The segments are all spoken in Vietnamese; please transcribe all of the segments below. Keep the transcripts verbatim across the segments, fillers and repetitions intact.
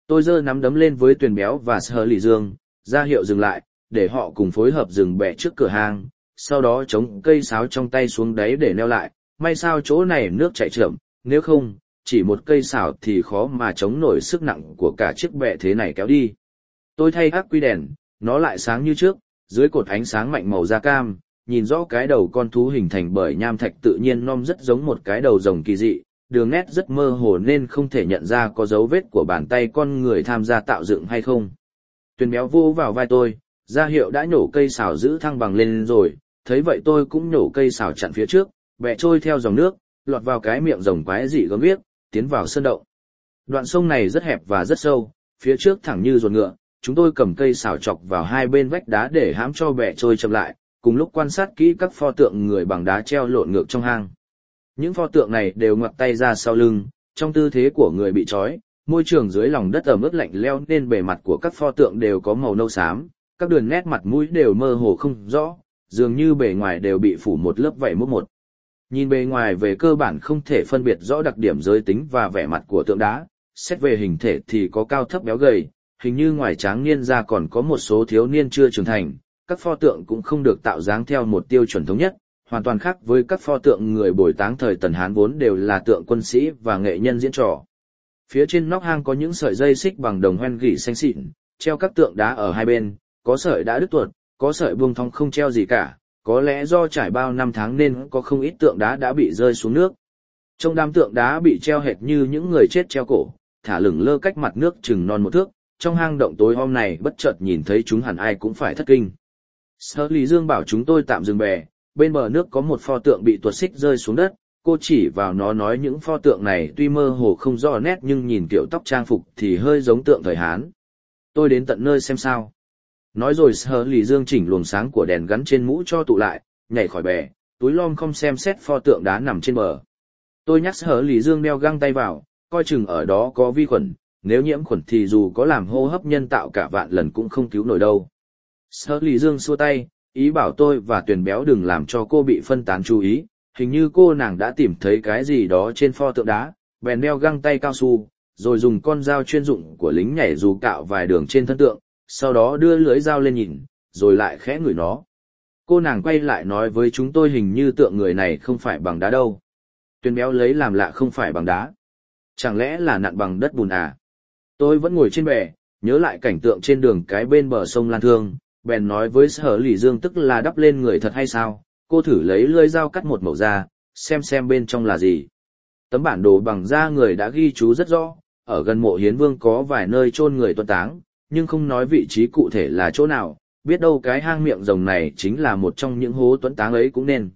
Tôi giơ nắm đấm lên với Tuyền Béo và Sở Lì Dương, ra hiệu dừng lại, để họ cùng phối hợp dừng bè trước cửa hang, sau đó chống cây sáo trong tay xuống đáy để neo lại, may sao chỗ này nước chảy chậm, nếu không, chỉ một cây sào thì khó mà chống nổi sức nặng của cả chiếc bè thế này kéo đi. Tôi thay ắc quy đèn, nó lại sáng như trước, dưới cột ánh sáng mạnh màu da cam, nhìn rõ cái đầu con thú hình thành bởi nham thạch tự nhiên non rất giống một cái đầu rồng kỳ dị, đường nét rất mơ hồ nên không thể nhận ra có dấu vết của bàn tay con người tham gia tạo dựng hay không. Tuyền Béo vô vào vai tôi, ra hiệu đã nhổ cây sào giữ thăng bằng lên rồi, thấy vậy tôi cũng nhổ cây sào chặn phía trước, bẹ trôi theo dòng nước, lọt vào cái miệng rồng quái dị gớm ghiếc, tiến vào sơn động. Đoạn sông này rất hẹp và rất sâu, phía trước thẳng như ruột ngựa, chúng tôi cầm cây sào chọc vào hai bên vách đá để hãm cho bẹ trôi chậm lại, cùng lúc quan sát kỹ các pho tượng người bằng đá treo lộn ngược trong hang. Những pho tượng này đều ngoặt tay ra sau lưng, trong tư thế của người bị trói, môi trường dưới lòng đất ẩm ướt lạnh lẽo nên bề mặt của các pho tượng đều có màu nâu xám, các đường nét mặt mũi đều mơ hồ không rõ, dường như bề ngoài đều bị phủ một lớp vảy mốt một. Nhìn bề ngoài về cơ bản không thể phân biệt rõ đặc điểm giới tính và vẻ mặt của tượng đá, xét về hình thể thì có cao thấp béo gầy, hình như ngoài tráng niên ra còn có một số thiếu niên chưa trưởng thành, các pho tượng cũng không được tạo dáng theo một tiêu chuẩn thống nhất, hoàn toàn khác với các pho tượng người bồi táng thời Tần Hán vốn đều là tượng quân sĩ và nghệ nhân diễn trò. Phía trên nóc hang có những sợi dây xích bằng đồng hoen gỉ xanh xịn, treo các tượng đá ở hai bên, có sợi đã đứt tuột, có sợi buông thong không treo gì cả, có lẽ do trải bao năm tháng nên có không ít tượng đá đã bị rơi xuống nước. Trong đám tượng đá bị treo hệt như những người chết treo cổ, thả lửng lơ cách mặt nước chừng non một thước, trong hang động tối om này bất chợt nhìn thấy chúng hẳn ai cũng phải thất kinh. Sở Lý Dương bảo chúng tôi tạm dừng bè, bên bờ nước có một pho tượng bị tuột xích rơi xuống đất, cô chỉ vào nó nói những pho tượng này tuy mơ hồ không rõ nét nhưng nhìn kiểu tóc trang phục thì hơi giống tượng thời Hán. Tôi đến tận nơi xem sao. Nói rồi Sở Lý Dương chỉnh luồng sáng của đèn gắn trên mũ cho tụ lại, nhảy khỏi bè, túi lom không xem xét pho tượng đá nằm trên bờ. Tôi nhắc Sở Lý Dương đeo găng tay vào, coi chừng ở đó có vi khuẩn, nếu nhiễm khuẩn thì dù có làm hô hấp nhân tạo cả vạn lần cũng không cứu nổi đâu. Sở Lý Dương xua tay, ý bảo tôi và Tuyền Béo đừng làm cho cô bị phân tán chú ý, hình như cô nàng đã tìm thấy cái gì đó trên pho tượng đá, bèn đeo găng tay cao su, rồi dùng con dao chuyên dụng của lính nhảy dù cạo vài đường trên thân tượng, sau đó đưa lưỡi dao lên nhìn, rồi lại khẽ ngửi nó. Cô nàng quay lại nói với chúng tôi hình như tượng người này không phải bằng đá đâu. Tuyền Béo lấy làm lạ không phải bằng đá. Chẳng lẽ là nặn bằng đất bùn à? Tôi vẫn ngồi trên bè, nhớ lại cảnh tượng trên đường cái bên bờ sông Lan Thương, bèn nói với Sở Lý Dương tức là đắp lên người thật hay sao, cô thử lấy lưỡi dao cắt một mẩu ra, xem xem bên trong là gì. Tấm bản đồ bằng da người đã ghi chú rất rõ, ở gần mộ Hiến Vương có vài nơi chôn người tuân táng, nhưng không nói vị trí cụ thể là chỗ nào, biết đâu cái hang miệng rồng này chính là một trong những hố tuân táng ấy cũng nên.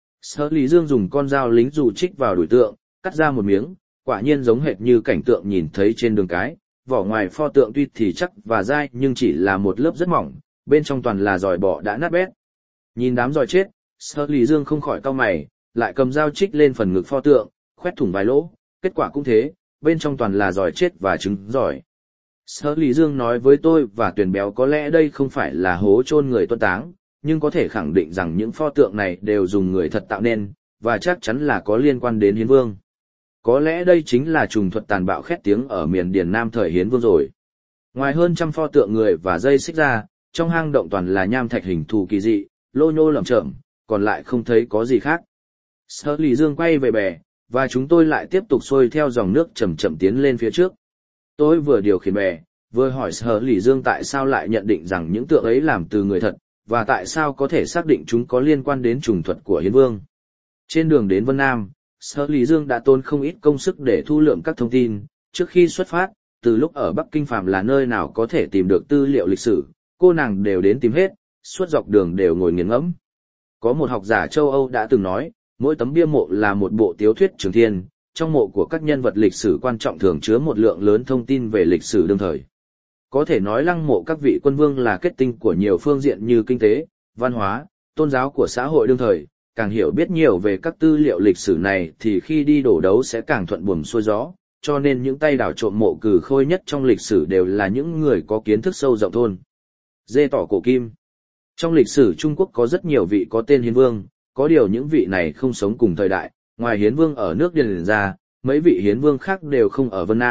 Sở Lý Dương dùng con dao lính dù trích vào đùi tượng, cắt ra một miếng, quả nhiên giống hệt như cảnh tượng nhìn thấy trên đường cái, vỏ ngoài pho tượng tuy thì chắc và dai nhưng chỉ là một lớp rất mỏng, bên trong toàn là giòi bọ đã nát bét. Nhìn đám giòi chết, Sở Lý Dương không khỏi cau mày, lại cầm dao trích lên phần ngực pho tượng, khoét thủng vài lỗ, kết quả cũng thế, bên trong toàn là giòi chết và trứng giòi. Sở Lý Dương nói với tôi và Tuyền Béo có lẽ đây không phải là hố chôn người tuân táng, nhưng có thể khẳng định rằng những pho tượng này đều dùng người thật tạo nên, và chắc chắn là có liên quan đến Hiến Vương. Có lẽ đây chính là trùng thuật tàn bạo khét tiếng ở miền Điền Nam thời Hiến Vương rồi. Ngoài hơn trăm pho tượng người và dây xích ra, trong hang động toàn là nham thạch hình thù kỳ dị, lô nhô lởm chởm, còn lại không thấy có gì khác. Sở Lý Dương quay về bè, và chúng tôi lại tiếp tục xuôi theo dòng nước chậm chậm tiến lên phía trước. Tôi vừa điều khiển bè, vừa hỏi Sở Lý Dương tại sao lại nhận định rằng những tượng ấy làm từ người thật, và tại sao có thể xác định chúng có liên quan đến trùng thuật của Hiến Vương. Trên đường đến Vân Nam, Sở Lý Dương đã tốn không ít công sức để thu lượm các thông tin. Trước khi xuất phát, từ lúc ở Bắc Kinh phàm là nơi nào có thể tìm được tư liệu lịch sử, cô nàng đều đến tìm hết, suốt dọc đường đều ngồi nghiền ngẫm. Có một học giả châu Âu đã từng nói, mỗi tấm bia mộ là một bộ tiểu thuyết trường thiên, trong mộ của các nhân vật lịch sử quan trọng thường chứa một lượng lớn thông tin về lịch sử đương thời. Có thể nói lăng mộ các vị quân vương là kết tinh của nhiều phương diện như kinh tế, văn hóa, tôn giáo của xã hội đương thời, càng hiểu biết nhiều về các tư liệu lịch sử này thì khi đi đổ đấu sẽ càng thuận buồm xuôi gió, cho nên những tay đào trộm mộ cừ khôi nhất trong lịch sử đều là những người có kiến thức sâu rộng thôn. Dê tỏ cổ kim. Trong lịch sử Trung Quốc có rất nhiều vị có tên Hiến Vương, có điều những vị này không sống cùng thời đại, ngoài Hiến Vương ở nước Điền ra, mấy vị Hiến Vương khác đều không ở Vân Nam,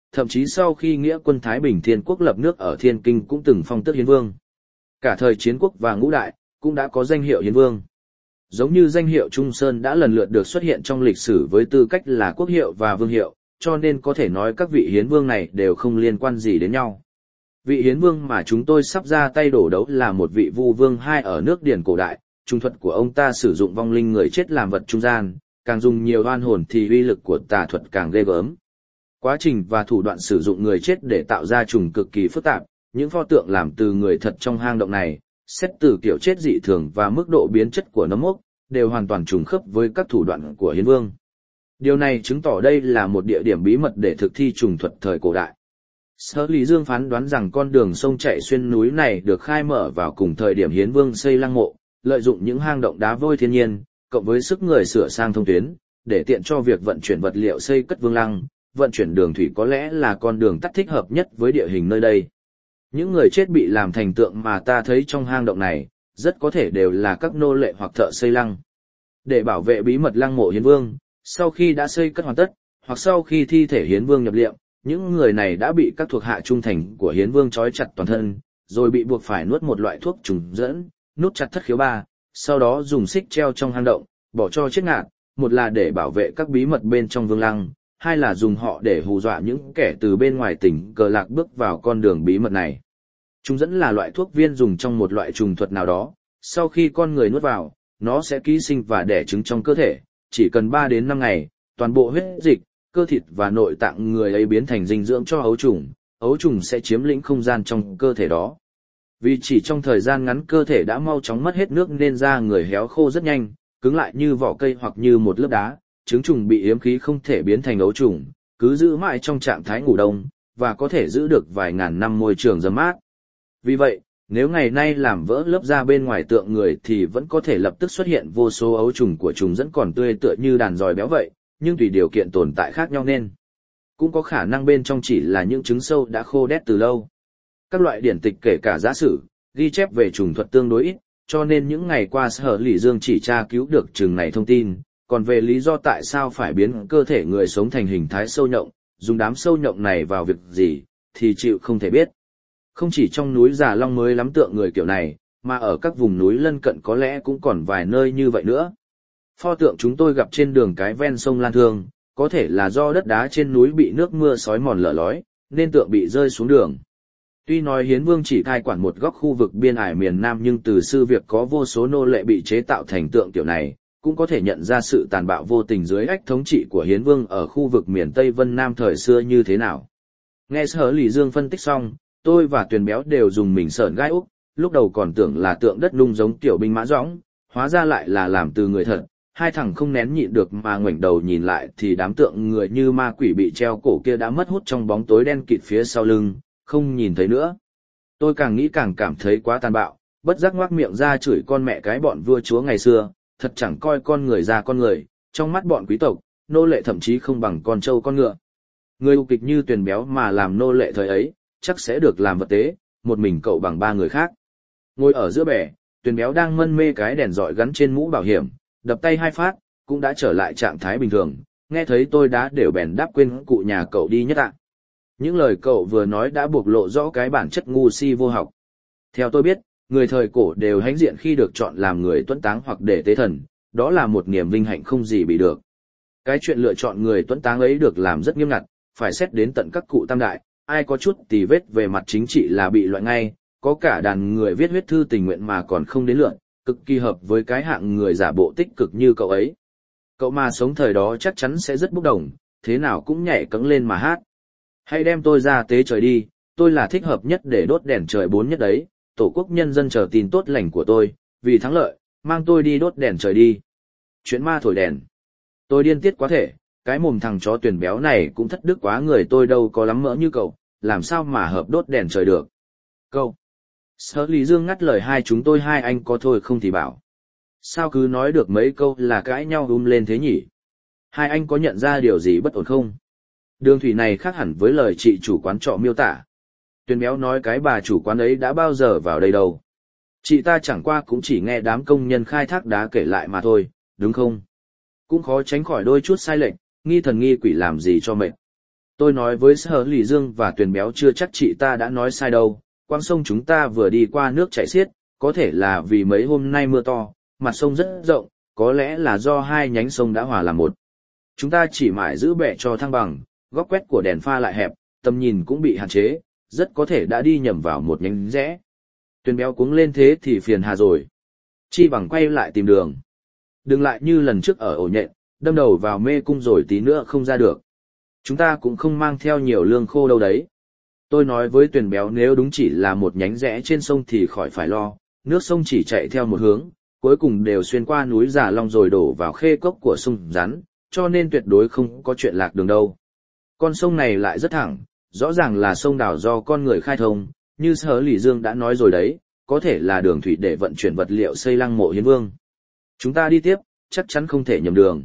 thậm chí sau khi nghĩa quân Thái Bình Thiên Quốc lập nước ở Thiên Kinh cũng từng phong tước hiến vương. Cả thời chiến quốc và ngũ đại, cũng đã có danh hiệu hiến vương. Giống như danh hiệu Trung Sơn đã lần lượt được xuất hiện trong lịch sử với tư cách là quốc hiệu và vương hiệu, cho nên có thể nói các vị hiến vương này đều không liên quan gì đến nhau. Vị hiến vương mà chúng tôi sắp ra tay đổ đấu là một vị vu vương hai ở nước Điền cổ đại, trung thuật của ông ta sử dụng vong linh người chết làm vật trung gian, càng dùng nhiều oan hồn thì uy lực của tà thuật càng ghê gớm. Quá trình và thủ đoạn sử dụng người chết để tạo ra trùng cực kỳ phức tạp, những pho tượng làm từ người thật trong hang động này, xét từ kiểu chết dị thường và mức độ biến chất của nấm mốc, đều hoàn toàn trùng khớp với các thủ đoạn của hiến vương. Điều này chứng tỏ đây là một địa điểm bí mật để thực thi trùng thuật thời cổ đại. Sở Lý Dương phán đoán rằng con đường sông chạy xuyên núi này được khai mở vào cùng thời điểm hiến vương xây lăng mộ, lợi dụng những hang động đá vôi thiên nhiên, cộng với sức người sửa sang thông tuyến, để tiện cho việc vận chuyển vật liệu xây cất vương lăng, vận chuyển đường thủy có lẽ là con đường tắt thích hợp nhất với địa hình nơi đây. Những người chết bị làm thành tượng mà ta thấy trong hang động này, rất có thể đều là các nô lệ hoặc thợ xây lăng. Để bảo vệ bí mật lăng mộ hiến vương, sau khi đã xây cất hoàn tất, hoặc sau khi thi thể hiến vương nhập liệm, những người này đã bị các thuộc hạ trung thành của hiến vương trói chặt toàn thân, rồi bị buộc phải nuốt một loại thuốc trùng dẫn, nút chặt thất khiếu ba, sau đó dùng xích treo trong hang động, bỏ cho chết ngạt, một là để bảo vệ các bí mật bên trong vương lăng, hai là dùng họ để hù dọa những kẻ từ bên ngoài tỉnh cờ lạc bước vào con đường bí mật này. Trùng dẫn là loại thuốc viên dùng trong một loại trùng thuật nào đó, sau khi con người nuốt vào, nó sẽ ký sinh và đẻ trứng trong cơ thể, chỉ cần ba đến năm ngày, toàn bộ huyết dịch, cơ thịt và nội tạng người ấy biến thành dinh dưỡng cho ấu trùng, ấu trùng sẽ chiếm lĩnh không gian trong cơ thể đó. Vì chỉ trong thời gian ngắn cơ thể đã mau chóng mất hết nước nên da người héo khô rất nhanh, cứng lại như vỏ cây hoặc như một lớp đá, trứng trùng bị yếm khí không thể biến thành ấu trùng, cứ giữ mãi trong trạng thái ngủ đông, và có thể giữ được vài ngàn năm môi trường rấm mát. Vì vậy, nếu ngày nay làm vỡ lớp da bên ngoài tượng người thì vẫn có thể lập tức xuất hiện vô số ấu trùng của trùng dẫn còn tươi tựa như đàn giòi béo vậy, nhưng tùy điều kiện tồn tại khác nhau nên cũng có khả năng bên trong chỉ là những trứng sâu đã khô đét từ lâu. Các loại điển tịch kể cả giả sử, ghi chép về trùng thuật tương đối ít, cho nên những ngày qua Sở Lý Dương chỉ tra cứu được chừng này thông tin, còn về lý do tại sao phải biến cơ thể người sống thành hình thái sâu nhộng, dùng đám sâu nhộng này vào việc gì, thì chịu không thể biết. Không chỉ trong núi Già Long mới lắm tượng người kiểu này, mà ở các vùng núi lân cận có lẽ cũng còn vài nơi như vậy nữa. Pho tượng chúng tôi gặp trên đường cái ven sông Lan Thương, có thể là do đất đá trên núi bị nước mưa xói mòn lở lói, nên tượng bị rơi xuống đường. Tuy nói hiến vương chỉ cai quản một góc khu vực biên ải miền Nam nhưng từ sự việc có vô số nô lệ bị chế tạo thành tượng kiểu này, cũng có thể nhận ra sự tàn bạo vô tình dưới ách thống trị của hiến vương ở khu vực miền Tây Vân Nam thời xưa như thế nào. Nghe Sở Lý Dương phân tích xong, tôi và Tuyền Béo đều dùng mình sởn gai úc, lúc đầu còn tưởng là tượng đất nung giống tiểu binh mã dõng, hóa ra lại là làm từ người thật. Hai thằng không nén nhịn được mà ngoảnh đầu nhìn lại thì đám tượng người như ma quỷ bị treo cổ kia đã mất hút trong bóng tối đen kịt phía sau lưng, không nhìn thấy nữa. Tôi càng nghĩ càng cảm thấy quá tàn bạo, bất giác ngoác miệng ra chửi con mẹ cái bọn vua chúa ngày xưa, thật chẳng coi con người ra con người, trong mắt bọn quý tộc, nô lệ thậm chí không bằng con trâu con ngựa. Người ưu kịch như Tuyền Béo mà làm nô lệ thời ấy, chắc sẽ được làm vật tế, một mình cậu bằng ba người khác. Ngồi ở giữa bè, Tuyền Béo đang mân mê cái đèn dọi gắn trên mũ bảo hiểm, đập tay hai phát, cũng đã trở lại trạng thái bình thường, nghe thấy tôi đã đều bèn đáp quên cụ nhà cậu đi nhất ạ. Những lời cậu vừa nói đã bộc lộ rõ cái bản chất ngu si vô học. Theo tôi biết, người thời cổ đều hãnh diện khi được chọn làm người tuấn táng hoặc để tế thần, đó là một niềm vinh hạnh không gì bị được. Cái chuyện lựa chọn người tuấn táng ấy được làm rất nghiêm ngặt, phải xét đến tận các cụ tam đại, ai có chút tì vết về mặt chính trị là bị loại ngay, có cả đàn người viết huyết thư tình nguyện mà còn không đến lượt, cực kỳ hợp với cái hạng người giả bộ tích cực như cậu ấy. Cậu mà sống thời đó chắc chắn sẽ rất bốc đồng, thế nào cũng nhảy cẫng lên mà hát. Hãy đem tôi ra tế trời đi, tôi là thích hợp nhất để đốt đèn trời bốn nhất đấy, tổ quốc nhân dân chờ tin tốt lành của tôi, vì thắng lợi, mang tôi đi đốt đèn trời đi. Chuyện ma thổi đèn. Tôi điên tiết quá thể, cái mồm thằng chó Tuyền Béo này cũng thất đức quá, người tôi đâu có lắm mỡ như cậu, làm sao mà hợp đốt đèn trời được. Cậu. Sở Lý Dương ngắt lời hai chúng tôi, hai anh có thôi không thì bảo. Sao cứ nói được mấy câu là cãi nhau um lên thế nhỉ? Hai anh có nhận ra điều gì bất ổn không? Đường thủy này khác hẳn với lời chị chủ quán trọ miêu tả. Tuyền Béo nói cái bà chủ quán ấy đã bao giờ vào đây đâu. Chị ta chẳng qua cũng chỉ nghe đám công nhân khai thác đá kể lại mà thôi, đúng không? Cũng khó tránh khỏi đôi chút sai lệch, nghi thần nghi quỷ làm gì cho mệt. Tôi nói với Sở Lì Dương và Tuyền Béo chưa chắc chị ta đã nói sai đâu, quang sông chúng ta vừa đi qua nước chảy xiết, có thể là vì mấy hôm nay mưa to, mặt sông rất rộng, có lẽ là do hai nhánh sông đã hòa làm một. Chúng ta chỉ mãi giữ bẹ cho thăng bằng, góc quét của đèn pha lại hẹp, tầm nhìn cũng bị hạn chế, rất có thể đã đi nhầm vào một nhánh rẽ. Tuyền Béo cuống lên thế thì phiền hà rồi. Chi bằng quay lại tìm đường. Đừng lại như lần trước ở ổ nhện, đâm đầu vào mê cung rồi tí nữa không ra được. Chúng ta cũng không mang theo nhiều lương khô đâu đấy. Tôi nói với Tuyền Béo nếu đúng chỉ là một nhánh rẽ trên sông thì khỏi phải lo, nước sông chỉ chạy theo một hướng, cuối cùng đều xuyên qua núi Già Long rồi đổ vào khê cốc của sông Rắn, cho nên tuyệt đối không có chuyện lạc đường đâu. Con sông này lại rất thẳng, rõ ràng là sông đào do con người khai thông, như Sở Lì Dương đã nói rồi đấy, có thể là đường thủy để vận chuyển vật liệu xây lăng mộ hiến vương. Chúng ta đi tiếp, chắc chắn không thể nhầm đường.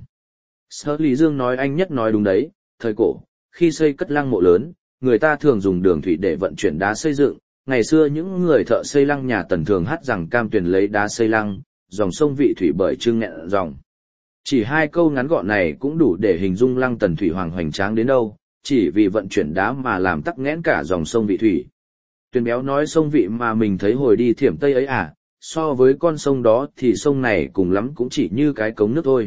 Sở Lì Dương nói anh nhất nói đúng đấy, thời cổ, khi xây cất lăng mộ lớn, người ta thường dùng đường thủy để vận chuyển đá xây dựng. Ngày xưa những người thợ xây lăng nhà Tần thường hát rằng cam tuyền lấy đá xây lăng, dòng sông vị thủy bởi trưng nghẹn dòng. Chỉ hai câu ngắn gọn này cũng đủ để hình dung lăng Tần thủy hoàng hoành tráng đến đâu, chỉ vì vận chuyển đá mà làm tắc nghẽn cả dòng sông vị thủy. Tuyền Béo nói sông vị mà mình thấy hồi đi Thiểm Tây ấy à, so với con sông đó thì sông này cùng lắm cũng chỉ như cái cống nước thôi.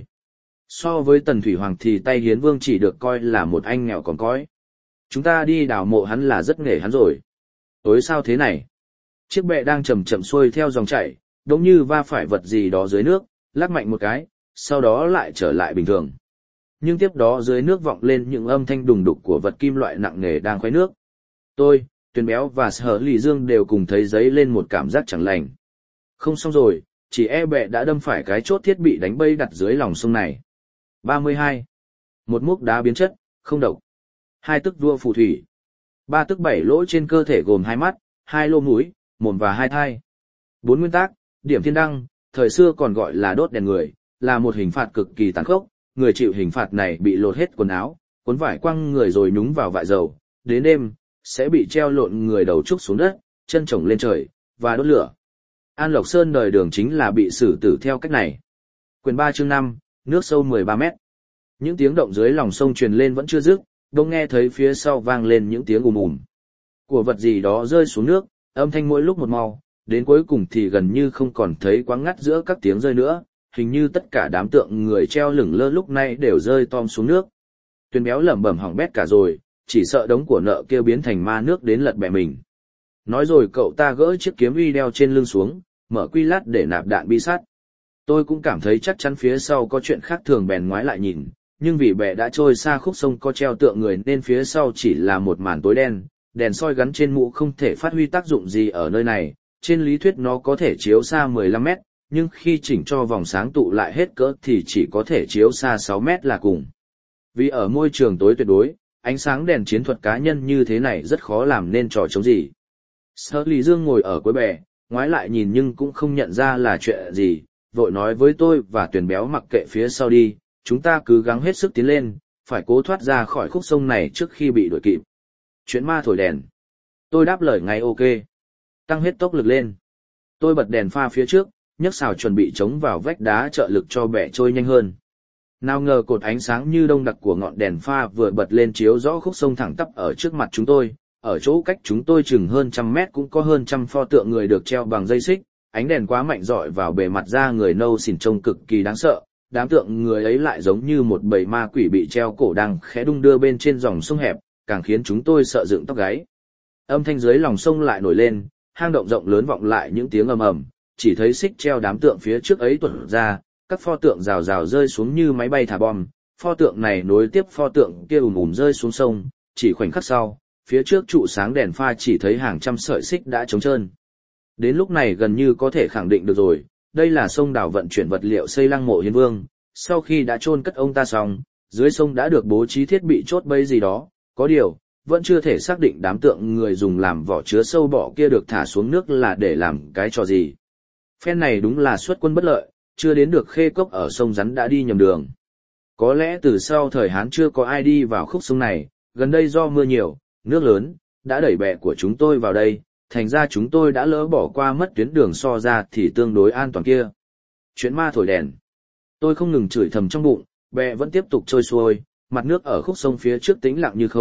So với Tần Thủy Hoàng thì tay Hiến Vương chỉ được coi là một anh nghèo còn cõi. Chúng ta đi đào mộ hắn là rất nghề hắn rồi. Ối sao thế này? Chiếc bẹ đang chậm chậm xuôi theo dòng chảy, đống như va phải vật gì đó dưới nước, lắc mạnh một cái, sau đó lại trở lại bình thường. Nhưng tiếp đó dưới nước vọng lên những âm thanh đùng đục của vật kim loại nặng nề đang khuấy nước. Tôi, Tuyền Béo và Sở Lì Dương đều cùng thấy dấy lên một cảm giác chẳng lành. Không xong rồi, chỉ e bẹ đã đâm phải cái chốt thiết bị đánh bay đặt dưới lòng sông này. ba mươi hai. Một múc đá biến chất, không độc. Hai tức vua phù thủy. Ba tức bảy lỗ trên cơ thể gồm hai mắt, hai lỗ mũi, mồm và hai thai. Bốn nguyên tắc, điểm thiên đăng, thời xưa còn gọi là đốt đèn người, là một hình phạt cực kỳ tàn khốc. Người chịu hình phạt này bị lột hết quần áo, cuốn vải quăng người rồi nhúng vào vại dầu. Đến đêm, sẽ bị treo lộn người đầu trúc xuống đất, chân chồng lên trời, và đốt lửa. An Lộc Sơn đời Đường chính là bị xử tử theo cách này. Quyền ba chương năm, nước sâu mười ba mét. Những tiếng động dưới lòng sông truyền lên vẫn chưa dứt, đông nghe thấy phía sau vang lên những tiếng ùm ùm của vật gì đó rơi xuống nước, âm thanh mỗi lúc một mau, đến cuối cùng thì gần như không còn thấy quáng ngắt giữa các tiếng rơi nữa, hình như tất cả đám tượng người treo lửng lơ lúc này đều rơi tom xuống nước. Tuyền Béo lẩm bẩm hỏng bét cả rồi, chỉ sợ đống của nợ kia biến thành ma nước đến lật bè mình. Nói rồi cậu ta gỡ chiếc kiếm uy đeo trên lưng xuống, mở quy lát để nạp đạn bi sắt. Tôi cũng cảm thấy chắc chắn phía sau có chuyện khác thường bèn ngoái lại nhìn, nhưng vì bè đã trôi xa khúc sông có treo tượng người nên phía sau chỉ là một màn tối đen, đèn soi gắn trên mũ không thể phát huy tác dụng gì ở nơi này, trên lý thuyết nó có thể chiếu xa mười lăm mét, nhưng khi chỉnh cho vòng sáng tụ lại hết cỡ thì chỉ có thể chiếu xa sáu mét là cùng. Vì ở môi trường tối tuyệt đối, ánh sáng đèn chiến thuật cá nhân như thế này rất khó làm nên trò chống gì. Sở Lì Dương ngồi ở cuối bè, ngoái lại nhìn nhưng cũng không nhận ra là chuyện gì, vội nói với tôi và Tuyền Béo mặc kệ phía sau đi, chúng ta cứ gắng hết sức tiến lên, phải cố thoát ra khỏi khúc sông này trước khi bị đuổi kịp. Chuyện ma thổi đèn. Tôi đáp lời ngay ok. Tăng hết tốc lực lên. Tôi bật đèn pha phía trước, nhấc xào chuẩn bị chống vào vách đá trợ lực cho bè trôi nhanh hơn. Nào ngờ cột ánh sáng như đông đặc của ngọn đèn pha vừa bật lên chiếu rõ khúc sông thẳng tắp ở trước mặt chúng tôi, ở chỗ cách chúng tôi chừng hơn trăm mét cũng có hơn trăm pho tượng người được treo bằng dây xích, ánh đèn quá mạnh rọi vào bề mặt da người nâu xỉn trông cực kỳ đáng sợ, đám tượng người ấy lại giống như một bầy ma quỷ bị treo cổ đang khẽ đung đưa bên trên dòng sông hẹp, càng khiến chúng tôi sợ dựng tóc gáy. Âm thanh dưới lòng sông lại nổi lên, hang động rộng lớn vọng lại những tiếng ầm ầm, chỉ thấy xích treo đám tượng phía trước ấy tuột ra, các pho tượng rào rào rơi xuống như máy bay thả bom, pho tượng này nối tiếp pho tượng kia ùm ùm rơi xuống sông, chỉ khoảnh khắc sau, phía trước trụ sáng đèn pha chỉ thấy hàng trăm sợi xích đã trống trơn. Đến lúc này gần như có thể khẳng định được rồi, đây là sông đào vận chuyển vật liệu xây lăng mộ Hiến Vương, sau khi đã chôn cất ông ta xong, dưới sông đã được bố trí thiết bị chốt bẫy gì đó, có điều, vẫn chưa thể xác định đám tượng người dùng làm vỏ chứa sâu bọ kia được thả xuống nước là để làm cái trò gì. Phen này đúng là xuất quân bất lợi, chưa đến được khê cốc ở sông Rắn đã đi nhầm đường. Có lẽ từ sau thời Hán chưa có ai đi vào khúc sông này, gần đây do mưa nhiều, nước lớn, đã đẩy bè của chúng tôi vào đây, thành ra chúng tôi đã lỡ bỏ qua mất tuyến đường so ra thì tương đối an toàn kia. Chuyện ma thổi đèn. Tôi không ngừng chửi thầm trong bụng, bè vẫn tiếp tục trôi xuôi, mặt nước ở khúc sông phía trước tĩnh lặng như không,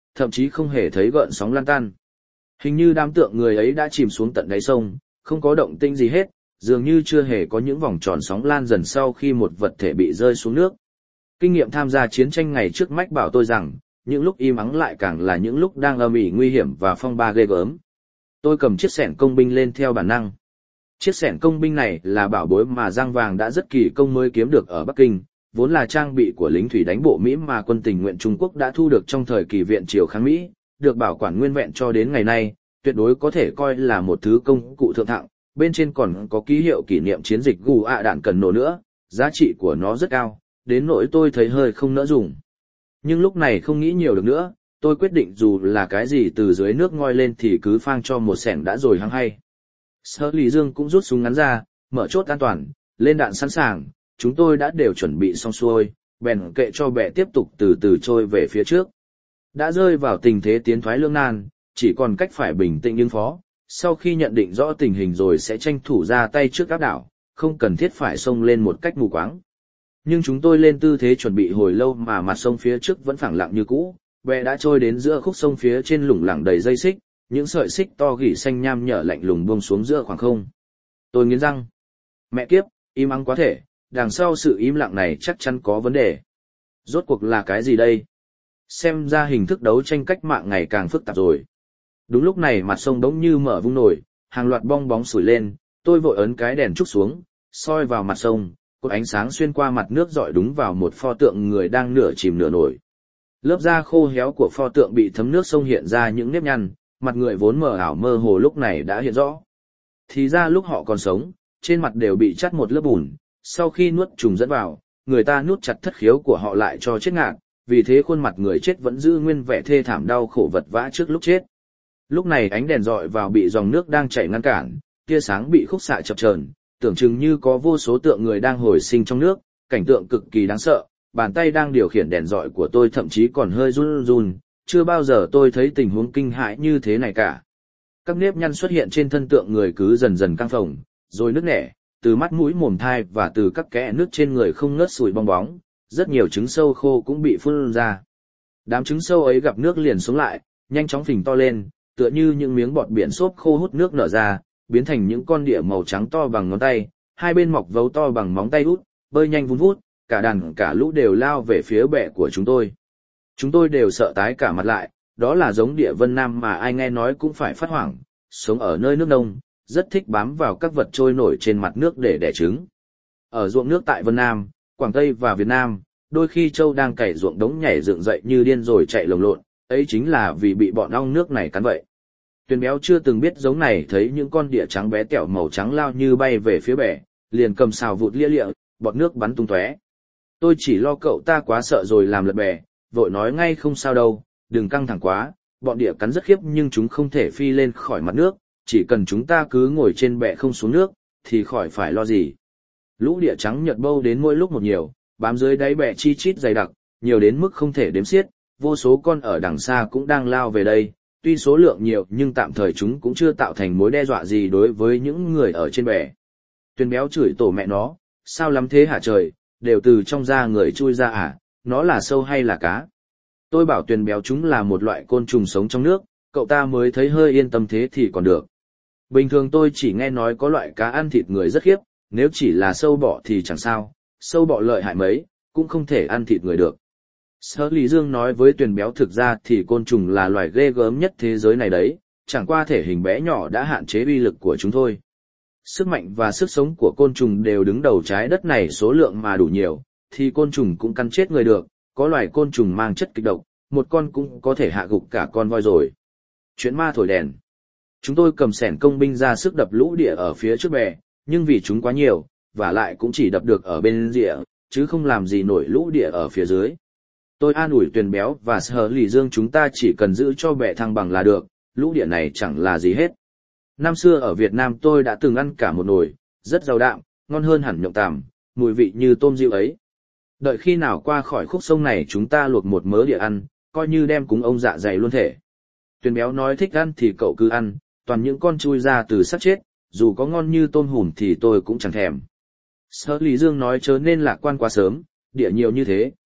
thậm chí không hề thấy gợn sóng lan tan. Hình như đám tượng người ấy đã chìm xuống tận đáy sông, không có động tĩnh gì hết, dường như chưa hề có những vòng tròn sóng lan dần sau khi một vật thể bị rơi xuống nước. Kinh nghiệm tham gia chiến tranh ngày trước mách bảo tôi rằng, những lúc im ắng lại càng là những lúc đang âm ỉ nguy hiểm và phong ba ghê gớm. Tôi cầm chiếc xẻng công binh lên theo bản năng. Chiếc xẻng công binh này là bảo bối mà Giang Vàng đã rất kỳ công mới kiếm được ở Bắc Kinh, vốn là trang bị của lính thủy đánh bộ Mỹ mà quân tình nguyện Trung Quốc đã thu được trong thời kỳ viện triều kháng Mỹ, được bảo quản nguyên vẹn cho đến ngày nay, tuyệt đối có thể coi là một thứ công cụ thượng hạng, bên trên còn có ký hiệu kỷ niệm chiến dịch gù ạ đạn cần nổ nữa, giá trị của nó rất cao, đến nỗi tôi thấy hơi không nỡ dùng. Nhưng lúc này không nghĩ nhiều được nữa, tôi quyết định dù là cái gì từ dưới nước ngoi lên thì cứ phang cho một xẻng đã rồi hăng hay. Sở Lý Dương cũng rút súng ngắn ra, mở chốt an toàn, lên đạn sẵn sàng, chúng tôi đã đều chuẩn bị xong xuôi, bèn kệ cho bè tiếp tục từ từ trôi về phía trước. Đã rơi vào tình thế tiến thoái lưỡng nan, chỉ còn cách phải bình tĩnh ứng phó, sau khi nhận định rõ tình hình rồi sẽ tranh thủ ra tay trước áp đảo, không cần thiết phải xông lên một cách mù quáng. Nhưng chúng tôi lên tư thế chuẩn bị hồi lâu mà mặt sông phía trước vẫn phẳng lặng như cũ, bè đã trôi đến giữa khúc sông phía trên lủng lẳng đầy dây xích, những sợi xích to gỉ xanh nham nhở lạnh lùng buông xuống giữa khoảng không. Tôi nghiến răng. Mẹ kiếp, im ắng quá thể, đằng sau sự im lặng này chắc chắn có vấn đề. Rốt cuộc là cái gì đây? Xem ra hình thức đấu tranh cách mạng ngày càng phức tạp rồi. Đúng lúc này mặt sông bỗng như mở vung nổi, hàng loạt bong bóng sủi lên, tôi vội ấn cái đèn trúc xuống, soi vào mặt sông, cột ánh sáng xuyên qua mặt nước rọi đúng vào một pho tượng người đang nửa chìm nửa nổi. Lớp da khô héo của pho tượng bị thấm nước sông hiện ra những nếp nhăn, mặt người vốn mờ ảo mơ hồ lúc này đã hiện rõ. Thì ra lúc họ còn sống, trên mặt đều bị chắt một lớp bùn, sau khi nuốt trùng dẫn vào, người ta nuốt chặt thất khiếu của họ lại cho chết ngạt, vì thế khuôn mặt người chết vẫn giữ nguyên vẻ thê thảm đau khổ vật vã trước lúc chết. Lúc này ánh đèn rọi vào bị dòng nước đang chảy ngăn cản, tia sáng bị khúc xạ chập chờn, tưởng chừng như có vô số tượng người đang hồi sinh trong nước, cảnh tượng cực kỳ đáng sợ. Bàn tay đang điều khiển đèn rọi của tôi thậm chí còn hơi run run, chưa bao giờ tôi thấy tình huống kinh hãi như thế này cả. Các nếp nhăn xuất hiện trên thân tượng người cứ dần dần căng phồng, rồi nứt nẻ, từ mắt mũi mồm thai và từ các kẽ nước trên người không ngớt sùi bong bóng, rất nhiều trứng sâu khô cũng bị phun ra. Đám trứng sâu ấy gặp nước liền sống lại, nhanh chóng phình to lên, tựa như những miếng bọt biển xốp khô hút nước nở ra, biến thành những con đỉa màu trắng to bằng ngón tay, hai bên mọc vấu to bằng móng tay út, bơi nhanh vun vút, cả đàn cả lũ đều lao về phía bè của chúng tôi. Chúng tôi đều sợ tái cả mặt lại, đó là giống địa Vân Nam mà ai nghe nói cũng phải phát hoảng, sống ở nơi nước nông, rất thích bám vào các vật trôi nổi trên mặt nước để đẻ trứng. Ở ruộng nước tại Vân Nam, Quảng Tây và Việt Nam, đôi khi trâu đang cày ruộng đống nhảy dựng dậy như điên rồi chạy lồng lộn, ấy chính là vì bị bọn ong nước này cắn vậy. Tuyền Béo chưa từng biết giống này, thấy những con đỉa trắng bé tẹo màu trắng lao như bay về phía bè, liền cầm xào vụt lia lịa, bọt nước bắn tung tóe. Tôi chỉ lo cậu ta quá sợ rồi làm lật bè, vội nói ngay không sao đâu, đừng căng thẳng quá, bọn đỉa cắn rất khiếp nhưng chúng không thể phi lên khỏi mặt nước, chỉ cần chúng ta cứ ngồi trên bè không xuống nước, thì khỏi phải lo gì. Lũ đỉa trắng nhật bâu đến mỗi lúc một nhiều, bám dưới đáy bè chi chít dày đặc, nhiều đến mức không thể đếm xiết, vô số con ở đằng xa cũng đang lao về đây, tuy số lượng nhiều nhưng tạm thời chúng cũng chưa tạo thành mối đe dọa gì đối với những người ở trên bè. Tuyền Béo chửi tổ mẹ nó, sao lắm thế hả trời, đều từ trong da người chui ra à, nó là sâu hay là cá? Tôi bảo Tuyền Béo chúng là một loại côn trùng sống trong nước, cậu ta mới thấy hơi yên tâm thế thì còn được. Bình thường tôi chỉ nghe nói có loại cá ăn thịt người rất khiếp, nếu chỉ là sâu bọ thì chẳng sao, sâu bọ lợi hại mấy, cũng không thể ăn thịt người được. Sở Lý Dương nói với Tuyền Béo thực ra thì côn trùng là loài ghê gớm nhất thế giới này đấy, chẳng qua thể hình bé nhỏ đã hạn chế uy lực của chúng thôi. Sức mạnh và sức sống của côn trùng đều đứng đầu trái đất này, số lượng mà đủ nhiều, thì côn trùng cũng cắn chết người được, có loài côn trùng mang chất kịch độc, một con cũng có thể hạ gục cả con voi rồi. Chuyện ma thổi đèn. Chúng tôi cầm xẻng công binh ra sức đập lũ đỉa ở phía trước bè, nhưng vì chúng quá nhiều, và lại cũng chỉ đập được ở bên rìa, chứ không làm gì nổi lũ đỉa ở phía dưới. Tôi an ủi Tuyền Béo và Sở Lý Dương chúng ta chỉ cần giữ cho bè thăng bằng là được, lũ đỉa này chẳng là gì hết. Năm xưa ở Việt Nam tôi đã từng ăn cả một nồi, rất giàu đạm, ngon hơn hẳn nhộng tằm, mùi vị như tôm diệu ấy. Đợi khi nào qua khỏi khúc sông này chúng ta luộc một mớ đỉa ăn, coi như đem cúng ông dạ dày luôn thể. Tuyền Béo nói thích ăn thì cậu cứ ăn, toàn những con chui ra từ xác chết, dù có ngon như tôm hùm thì tôi cũng chẳng thèm. Sở Lý Dương nói chớ nên lạc quan quá sớm, đỉa nhiều như thế,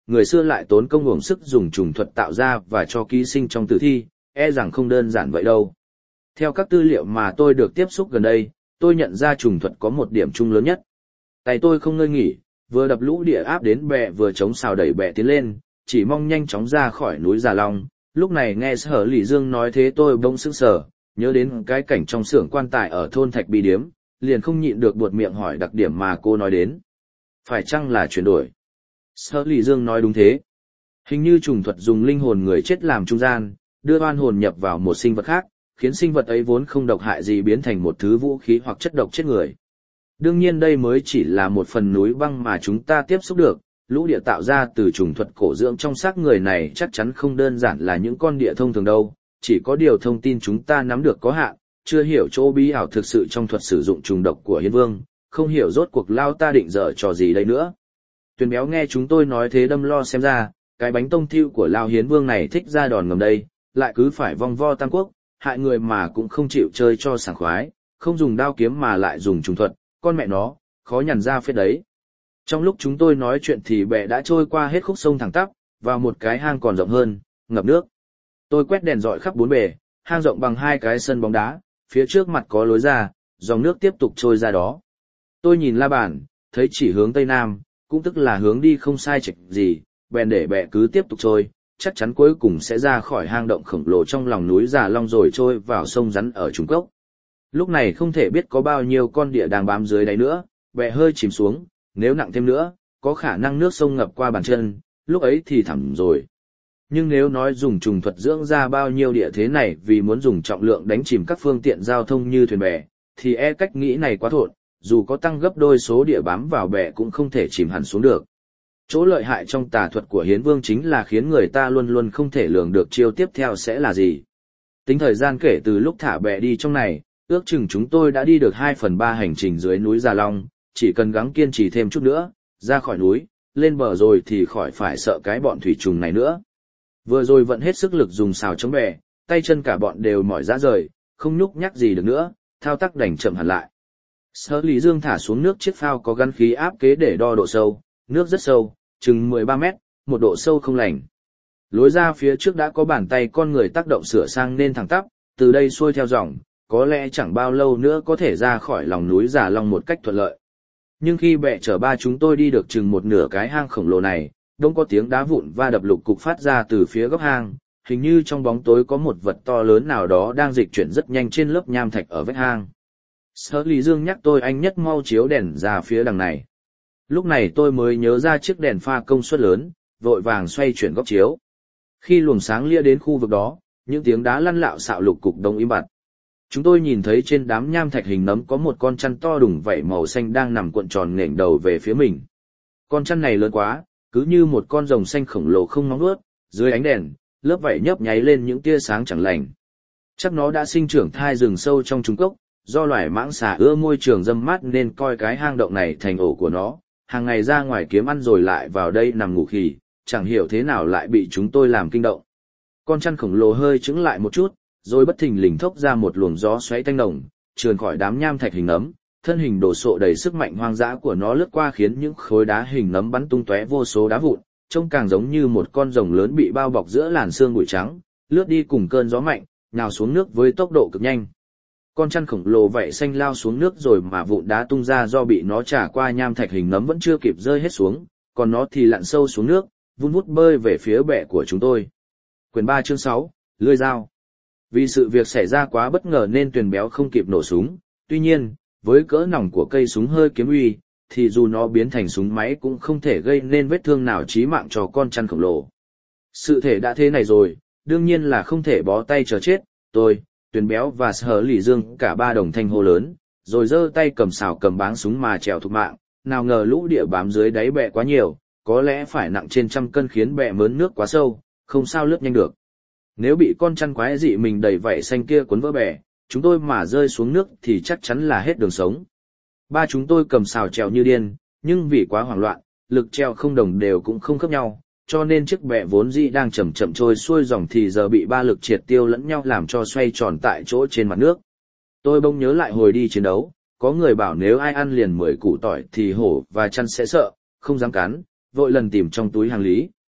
người xưa lại tốn công uổng sức dùng trùng thuật tạo ra và cho ký sinh trong tử thi, e rằng không đơn giản vậy đâu. Theo các tư liệu mà tôi được tiếp xúc gần đây, tôi nhận ra trùng thuật có một điểm chung lớn nhất. Tay tôi không ngơi nghỉ, vừa đập lũ địa áp đến bè vừa chống xào đẩy bè tiến lên, chỉ mong nhanh chóng ra khỏi núi Già Long. Lúc này nghe Sở Lỷ Dương nói thế tôi bỗng sững sờ, nhớ đến cái cảnh trong xưởng quan tài ở thôn Thạch Bì Điếm, liền không nhịn được buột miệng hỏi đặc điểm mà cô nói đến. Phải chăng là chuyển đổi? Sở Lỷ Dương nói đúng thế. Hình như trùng thuật dùng linh hồn người chết làm trung gian, đưa oan hồn nhập vào một sinh vật khác, khiến sinh vật ấy vốn không độc hại gì biến thành một thứ vũ khí hoặc chất độc chết người. Đương nhiên đây mới chỉ là một phần núi băng mà chúng ta tiếp xúc được, lũ địa tạo ra từ trùng thuật cổ dưỡng trong xác người này chắc chắn không đơn giản là những con địa thông thường đâu, chỉ có điều thông tin chúng ta nắm được có hạn, chưa hiểu chỗ bí ảo thực sự trong thuật sử dụng trùng độc của Hiến Vương, không hiểu rốt cuộc lao ta định dở trò gì đây nữa. Tuyền Béo nghe chúng tôi nói thế đâm lo xem ra, cái bánh tông thiêu của lao Hiến Vương này thích ra đòn ngầm đây, lại cứ phải vong vo tam quốc, hại người mà cũng không chịu chơi cho sảng khoái, không dùng đao kiếm mà lại dùng trùng thuật, con mẹ nó, khó nhằn ra phết đấy. Trong lúc chúng tôi nói chuyện thì bè đã trôi qua hết khúc sông thẳng tắp, vào một cái hang còn rộng hơn, ngập nước. Tôi quét đèn dọi khắp bốn bề, hang rộng bằng hai cái sân bóng đá, phía trước mặt có lối ra, dòng nước tiếp tục trôi ra đó. Tôi nhìn la bàn, thấy chỉ hướng tây nam, cũng tức là hướng đi không sai chệch gì, bèn để bè cứ tiếp tục trôi, chắc chắn cuối cùng sẽ ra khỏi hang động khổng lồ trong lòng núi Già Long rồi trôi vào sông rắn ở Trung Cốc. Lúc này không thể biết có bao nhiêu con địa đang bám dưới đáy nữa, bè hơi chìm xuống, nếu nặng thêm nữa, có khả năng nước sông ngập qua bàn chân, lúc ấy thì thẳm rồi. Nhưng nếu nói dùng trùng thuật dưỡng ra bao nhiêu địa thế này vì muốn dùng trọng lượng đánh chìm các phương tiện giao thông như thuyền bè, thì e cách nghĩ này quá thộn, dù có tăng gấp đôi số địa bám vào bè cũng không thể chìm hẳn xuống được. Chỗ lợi hại trong tà thuật của Hiến Vương chính là khiến người ta luôn luôn không thể lường được chiêu tiếp theo sẽ là gì. Tính thời gian kể từ lúc thả bè đi trong này, ước chừng chúng tôi đã đi được hai phần ba hành trình dưới núi Già Long, chỉ cần gắng kiên trì thêm chút nữa, ra khỏi núi, lên bờ rồi thì khỏi phải sợ cái bọn thủy trùng này nữa. Vừa rồi vận hết sức lực dùng xào chống bè, tay chân cả bọn đều mỏi rã rời, không nhúc nhắc gì được nữa, thao tác đành chậm hẳn lại. Sở Lý Dương thả xuống nước chiếc phao có gắn khí áp kế để đo độ sâu, nước rất sâu, chừng mười ba mét, một độ sâu không lành. Lối ra phía trước đã có bàn tay con người tác động sửa sang nên thẳng tắp, từ đây xuôi theo dòng, có lẽ chẳng bao lâu nữa có thể ra khỏi lòng núi Già Long một cách thuận lợi. Nhưng khi bè chở ba chúng tôi đi được chừng một nửa cái hang khổng lồ này, đông có tiếng đá vụn va đập lục cục phát ra từ phía góc hang, hình như trong bóng tối có một vật to lớn nào đó đang dịch chuyển rất nhanh trên lớp nham thạch ở vách hang. Sở Lý Dương nhắc tôi anh nhất mau chiếu đèn ra phía đằng này. Lúc này tôi mới nhớ ra chiếc đèn pha công suất lớn, vội vàng xoay chuyển góc chiếu. Khi luồng sáng lia đến khu vực đó, những tiếng đá lăn lạo xạo lục cục đông im bặt. Chúng tôi nhìn thấy trên đám nham thạch hình nấm có một con chăn to đùng vảy màu xanh đang nằm cuộn tròn nghển đầu về phía mình. Con chăn này lớn quá, cứ như một con rồng xanh khổng lồ không móng vuốt, dưới ánh đèn, lớp vảy nhấp nháy lên những tia sáng chẳng lành. Chắc nó đã sinh trưởng thai rừng sâu trong Trung Cốc, do loài mãng xà ưa môi trường râm mát nên coi cái hang động này thành ổ của nó, hàng ngày ra ngoài kiếm ăn rồi lại vào đây nằm ngủ khỉ, chẳng hiểu thế nào lại bị chúng tôi làm kinh động. Con chăn khổng lồ hơi chững lại một chút, rồi bất thình lình thốc ra một luồng gió xoáy tanh nồng, trườn khỏi đám nham thạch hình nấm, thân hình đổ sộ đầy sức mạnh hoang dã của nó lướt qua khiến những khối đá hình nấm bắn tung tóe vô số đá vụn, trông càng giống như một con rồng lớn bị bao bọc giữa làn sương bụi trắng, lướt đi cùng cơn gió mạnh, nhào xuống nước với tốc độ cực nhanh. Con chăn khổng lồ vảy xanh lao xuống nước rồi mà vụn đá tung ra do bị nó trả qua nham thạch hình nấm vẫn chưa kịp rơi hết xuống, còn nó thì lặn sâu xuống nước, vun vút bơi về phía bè của chúng tôi. Quyển ba chương sáu, lưỡi dao. Vì sự việc xảy ra quá bất ngờ nên Tuyền Béo không kịp nổ súng, tuy nhiên, với cỡ nòng của cây súng hơi kiếm uy, thì dù nó biến thành súng máy cũng không thể gây nên vết thương nào chí mạng cho con chăn khổng lồ. Sự thể đã thế này rồi, đương nhiên là không thể bó tay chờ chết, tôi, Tuyền Béo và Sở Lỷ Dương cả ba đồng thanh hô lớn, rồi giơ tay cầm xào cầm báng súng mà trèo thục mạng, nào ngờ lũ địa bám dưới đáy bè quá nhiều, có lẽ phải nặng trên trăm cân khiến bè mớn nước quá sâu, không sao lướt nhanh được. Nếu bị con chăn quái dị mình đầy vảy xanh kia cuốn vỡ bè, chúng tôi mà rơi xuống nước thì chắc chắn là hết đường sống. Ba chúng tôi cầm xào trèo như điên, nhưng vì quá hoảng loạn, lực treo không đồng đều cũng không khớp nhau, cho nên chiếc bè vốn dĩ đang chậm chậm trôi xuôi dòng thì giờ bị ba lực triệt tiêu lẫn nhau làm cho xoay tròn tại chỗ trên mặt nước. Tôi bỗng nhớ lại hồi đi chiến đấu, có người bảo nếu ai ăn liền mười củ tỏi thì hổ và chăn sẽ sợ, không dám cắn, vội lần tìm trong túi hàng lý,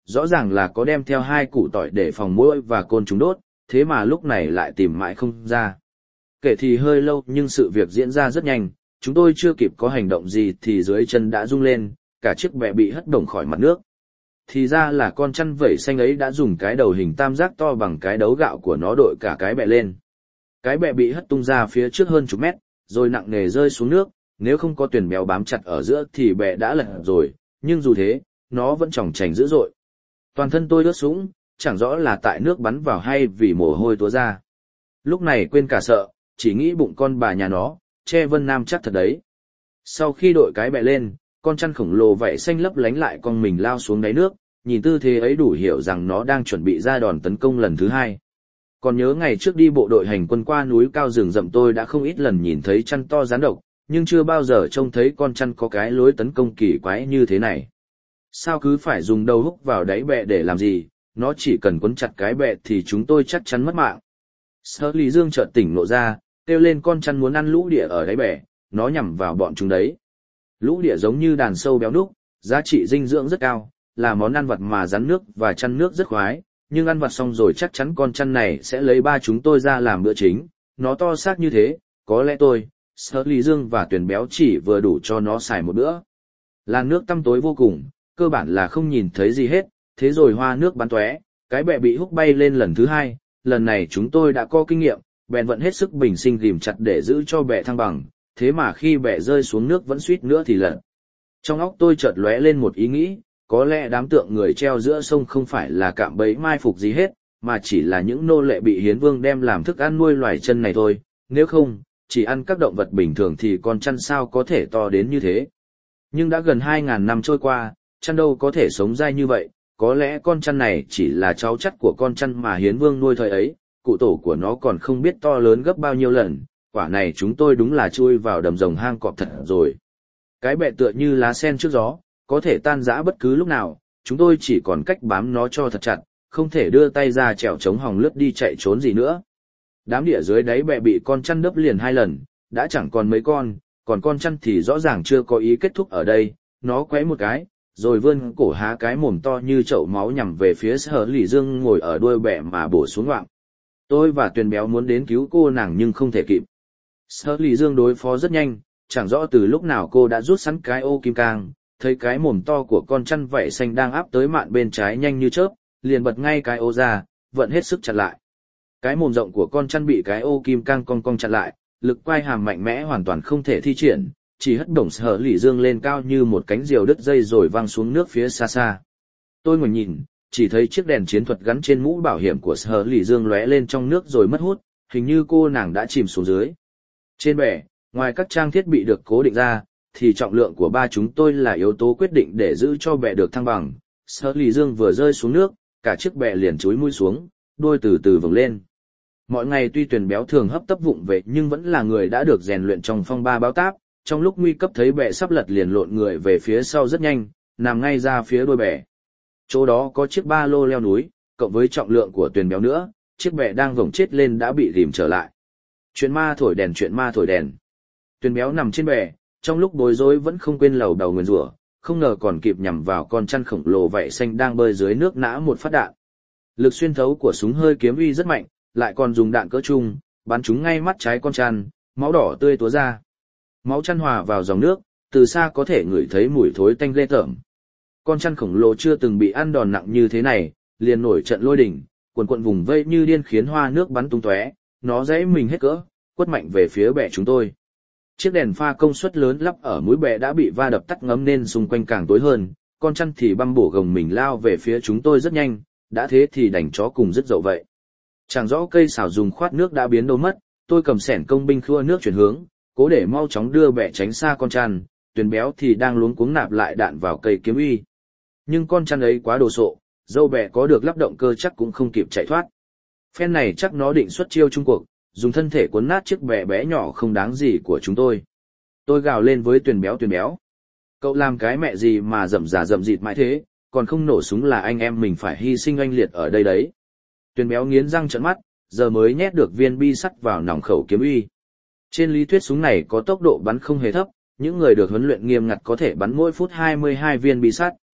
rõ ràng là có đem theo hai củ tỏi để phòng muỗi và côn trùng đốt, thế mà lúc này lại tìm mãi không ra. Kể thì hơi lâu nhưng sự việc diễn ra rất nhanh, chúng tôi chưa kịp có hành động gì thì dưới chân đã rung lên, cả chiếc bè bị hất đồng khỏi mặt nước. Thì ra là con chăn vẩy xanh ấy đã dùng cái đầu hình tam giác to bằng cái đấu gạo của nó đội cả cái bè lên. Cái bè bị hất tung ra phía trước hơn chục mét, rồi nặng nề rơi xuống nước, nếu không có tuyển béo bám chặt ở giữa thì bè đã lật rồi, nhưng dù thế, nó vẫn chòng chành dữ dội. Toàn thân tôi ướt sũng, chẳng rõ là tại nước bắn vào hay vì mồ hôi túa ra. Lúc này quên cả sợ, chỉ nghĩ bụng con bà nhà nó, che Vân Nam chắc thật đấy. Sau khi đội cái bè lên, con chăn khổng lồ vảy xanh lấp lánh lại con mình lao xuống đáy nước, nhìn tư thế ấy đủ hiểu rằng nó đang chuẩn bị ra đòn tấn công lần thứ hai. Còn nhớ ngày trước đi bộ đội hành quân qua núi cao rừng rậm tôi đã không ít lần nhìn thấy chăn to rắn độc, nhưng chưa bao giờ trông thấy con chăn có cái lối tấn công kỳ quái như thế này. Sao cứ phải dùng đầu húc vào đáy bè để làm gì, nó chỉ cần quấn chặt cái bè thì chúng tôi chắc chắn mất mạng. Sở Lý Dương chợt tỉnh nộ ra, kêu lên con chăn muốn ăn lũ đỉa ở đáy bè, nó nhằm vào bọn chúng đấy. Lũ đỉa giống như đàn sâu béo núc, giá trị dinh dưỡng rất cao, là món ăn vặt mà rắn nước và chăn nước rất khoái, nhưng ăn vặt xong rồi chắc chắn con chăn này sẽ lấy ba chúng tôi ra làm bữa chính, nó to xác như thế, có lẽ tôi, Sở Lý Dương và Tuyền Béo chỉ vừa đủ cho nó xài một bữa. Làn nước tăm tối vô cùng, cơ bản là không nhìn thấy gì hết, thế rồi hoa nước bắn tóe, cái bè bị húc bay lên lần thứ hai, lần này chúng tôi đã có kinh nghiệm, bèn vận hết sức bình sinh ghìm chặt để giữ cho bè thăng bằng, thế mà khi bè rơi xuống nước vẫn suýt nữa thì lật. Trong óc tôi chợt lóe lên một ý nghĩ, có lẽ đám tượng người treo giữa sông không phải là cạm bẫy mai phục gì hết, mà chỉ là những nô lệ bị Hiến Vương đem làm thức ăn nuôi loài chân này thôi, nếu không, chỉ ăn các động vật bình thường thì con chăn sao có thể to đến như thế. Nhưng đã gần hai ngàn năm trôi qua, chăn đâu có thể sống dai như vậy, có lẽ con chăn này chỉ là cháu chắt của con chăn mà Hiến Vương nuôi thời ấy, cụ tổ của nó còn không biết to lớn gấp bao nhiêu lần, quả này chúng tôi đúng là chui vào đầm rồng hang cọp thật rồi. Cái bè tựa như lá sen trước gió, có thể tan rã bất cứ lúc nào, chúng tôi chỉ còn cách bám nó cho thật chặt, không thể đưa tay ra trèo chống hòng lướt đi chạy trốn gì nữa. Đám đỉa dưới đáy bè bị con chăn đớp liền hai lần, đã chẳng còn mấy con, còn con chăn thì rõ ràng chưa có ý kết thúc ở đây, nó quấy một cái, rồi vươn cổ há cái mồm to như chậu máu nhằm về phía Sở Lý Dương ngồi ở đuôi bè mà bổ xuống ngoạm. Tôi và Tuyền Béo muốn đến cứu cô nàng nhưng không thể kịp. Sở Lý Dương đối phó rất nhanh, chẳng rõ từ lúc nào cô đã rút sẵn cái ô kim cang, thấy cái mồm to của con chăn vảy xanh đang áp tới mạn bên trái nhanh như chớp, liền bật ngay cái ô ra, vận hết sức chặn lại. Cái mồm rộng của con chăn bị cái ô kim cang cong cong chặn lại, lực quay hàm mạnh mẽ hoàn toàn không thể thi triển, chỉ hất bổng Sở Lý Dương lên cao như một cánh diều đứt dây rồi văng xuống nước phía xa xa. Tôi ngoảnh nhìn, chỉ thấy chiếc đèn chiến thuật gắn trên mũ bảo hiểm của Sở Lý Dương lóe lên trong nước rồi mất hút, hình như cô nàng đã chìm xuống dưới. Trên bè, ngoài các trang thiết bị được cố định ra, thì trọng lượng của ba chúng tôi là yếu tố quyết định để giữ cho bè được thăng bằng. Sở Lý Dương vừa rơi xuống nước, cả chiếc bè liền chúi mũi xuống, đuôi từ từ vòng lên. Mọi ngày tuy Tuyền Béo thường hấp tấp vụng về nhưng vẫn là người đã được rèn luyện trong phong ba báo táp, trong lúc nguy cấp thấy bè sắp lật liền lộn người về phía sau rất nhanh, nằm ngay ra phía đuôi bè. Chỗ đó có chiếc ba lô leo núi, cộng với trọng lượng của Tuyền Béo nữa, chiếc bè đang vòng chết lên đã bị rìm trở lại. Chuyện ma thổi đèn chuyện ma thổi đèn. Tuyền Béo nằm trên bè, trong lúc bối rối vẫn không quên lầu đầu nguyền rủa, không ngờ còn kịp nhằm vào con chăn khổng lồ vảy xanh đang bơi dưới nước nã một phát đạn. Lực xuyên thấu của súng hơi kiếm uy rất mạnh, lại còn dùng đạn cỡ trung, bắn trúng ngay mắt trái con chăn, máu đỏ tươi túa ra. Máu chăn hòa vào dòng nước, từ xa có thể ngửi thấy mùi thối tanh ghê tởm. Con chăn khổng lồ chưa từng bị ăn đòn nặng như thế này, liền nổi trận lôi đình, quần quận vùng vây như điên khiến hoa nước bắn tung tóe, nó giãy mình hết cỡ, quất mạnh về phía bè chúng tôi. Chiếc đèn pha công suất lớn lắp ở mũi bè đã bị va đập tắt ngấm nên xung quanh càng tối hơn, con chăn thì băm bổ gồng mình lao về phía chúng tôi rất nhanh, đã thế thì đành chó cùng dứt dậu vậy. Chẳng rõ cây xào dùng khoát nước đã biến đâu mất, tôi cầm xẻng công binh khua nước chuyển hướng, cố để mau chóng đưa bè tránh xa con chăn, Tuyền Béo thì đang luống cuống nạp lại đạn vào cây kiếm uy. Nhưng con chăn ấy quá đồ sộ, dâu bè có được lắp động cơ chắc cũng không kịp chạy thoát. Phen này chắc nó định xuất chiêu chung cuộc, dùng thân thể cuốn nát chiếc bè bé nhỏ không đáng gì của chúng tôi. Tôi gào lên với Tuyền Béo Tuyền Béo. Cậu làm cái mẹ gì mà rậm rà rậm rịt mãi thế, còn không nổ súng là anh em mình phải hy sinh oanh liệt ở đây đấy. Tuyền Béo nghiến răng trợn mắt, giờ mới nhét được viên bi sắt vào nòng khẩu kiếm uy. Trên lý thuyết súng này có tốc độ bắn không hề thấp, những người được huấn luyện nghiêm ngặt có thể bắn mỗi phút hai mươi hai viên bi sắt.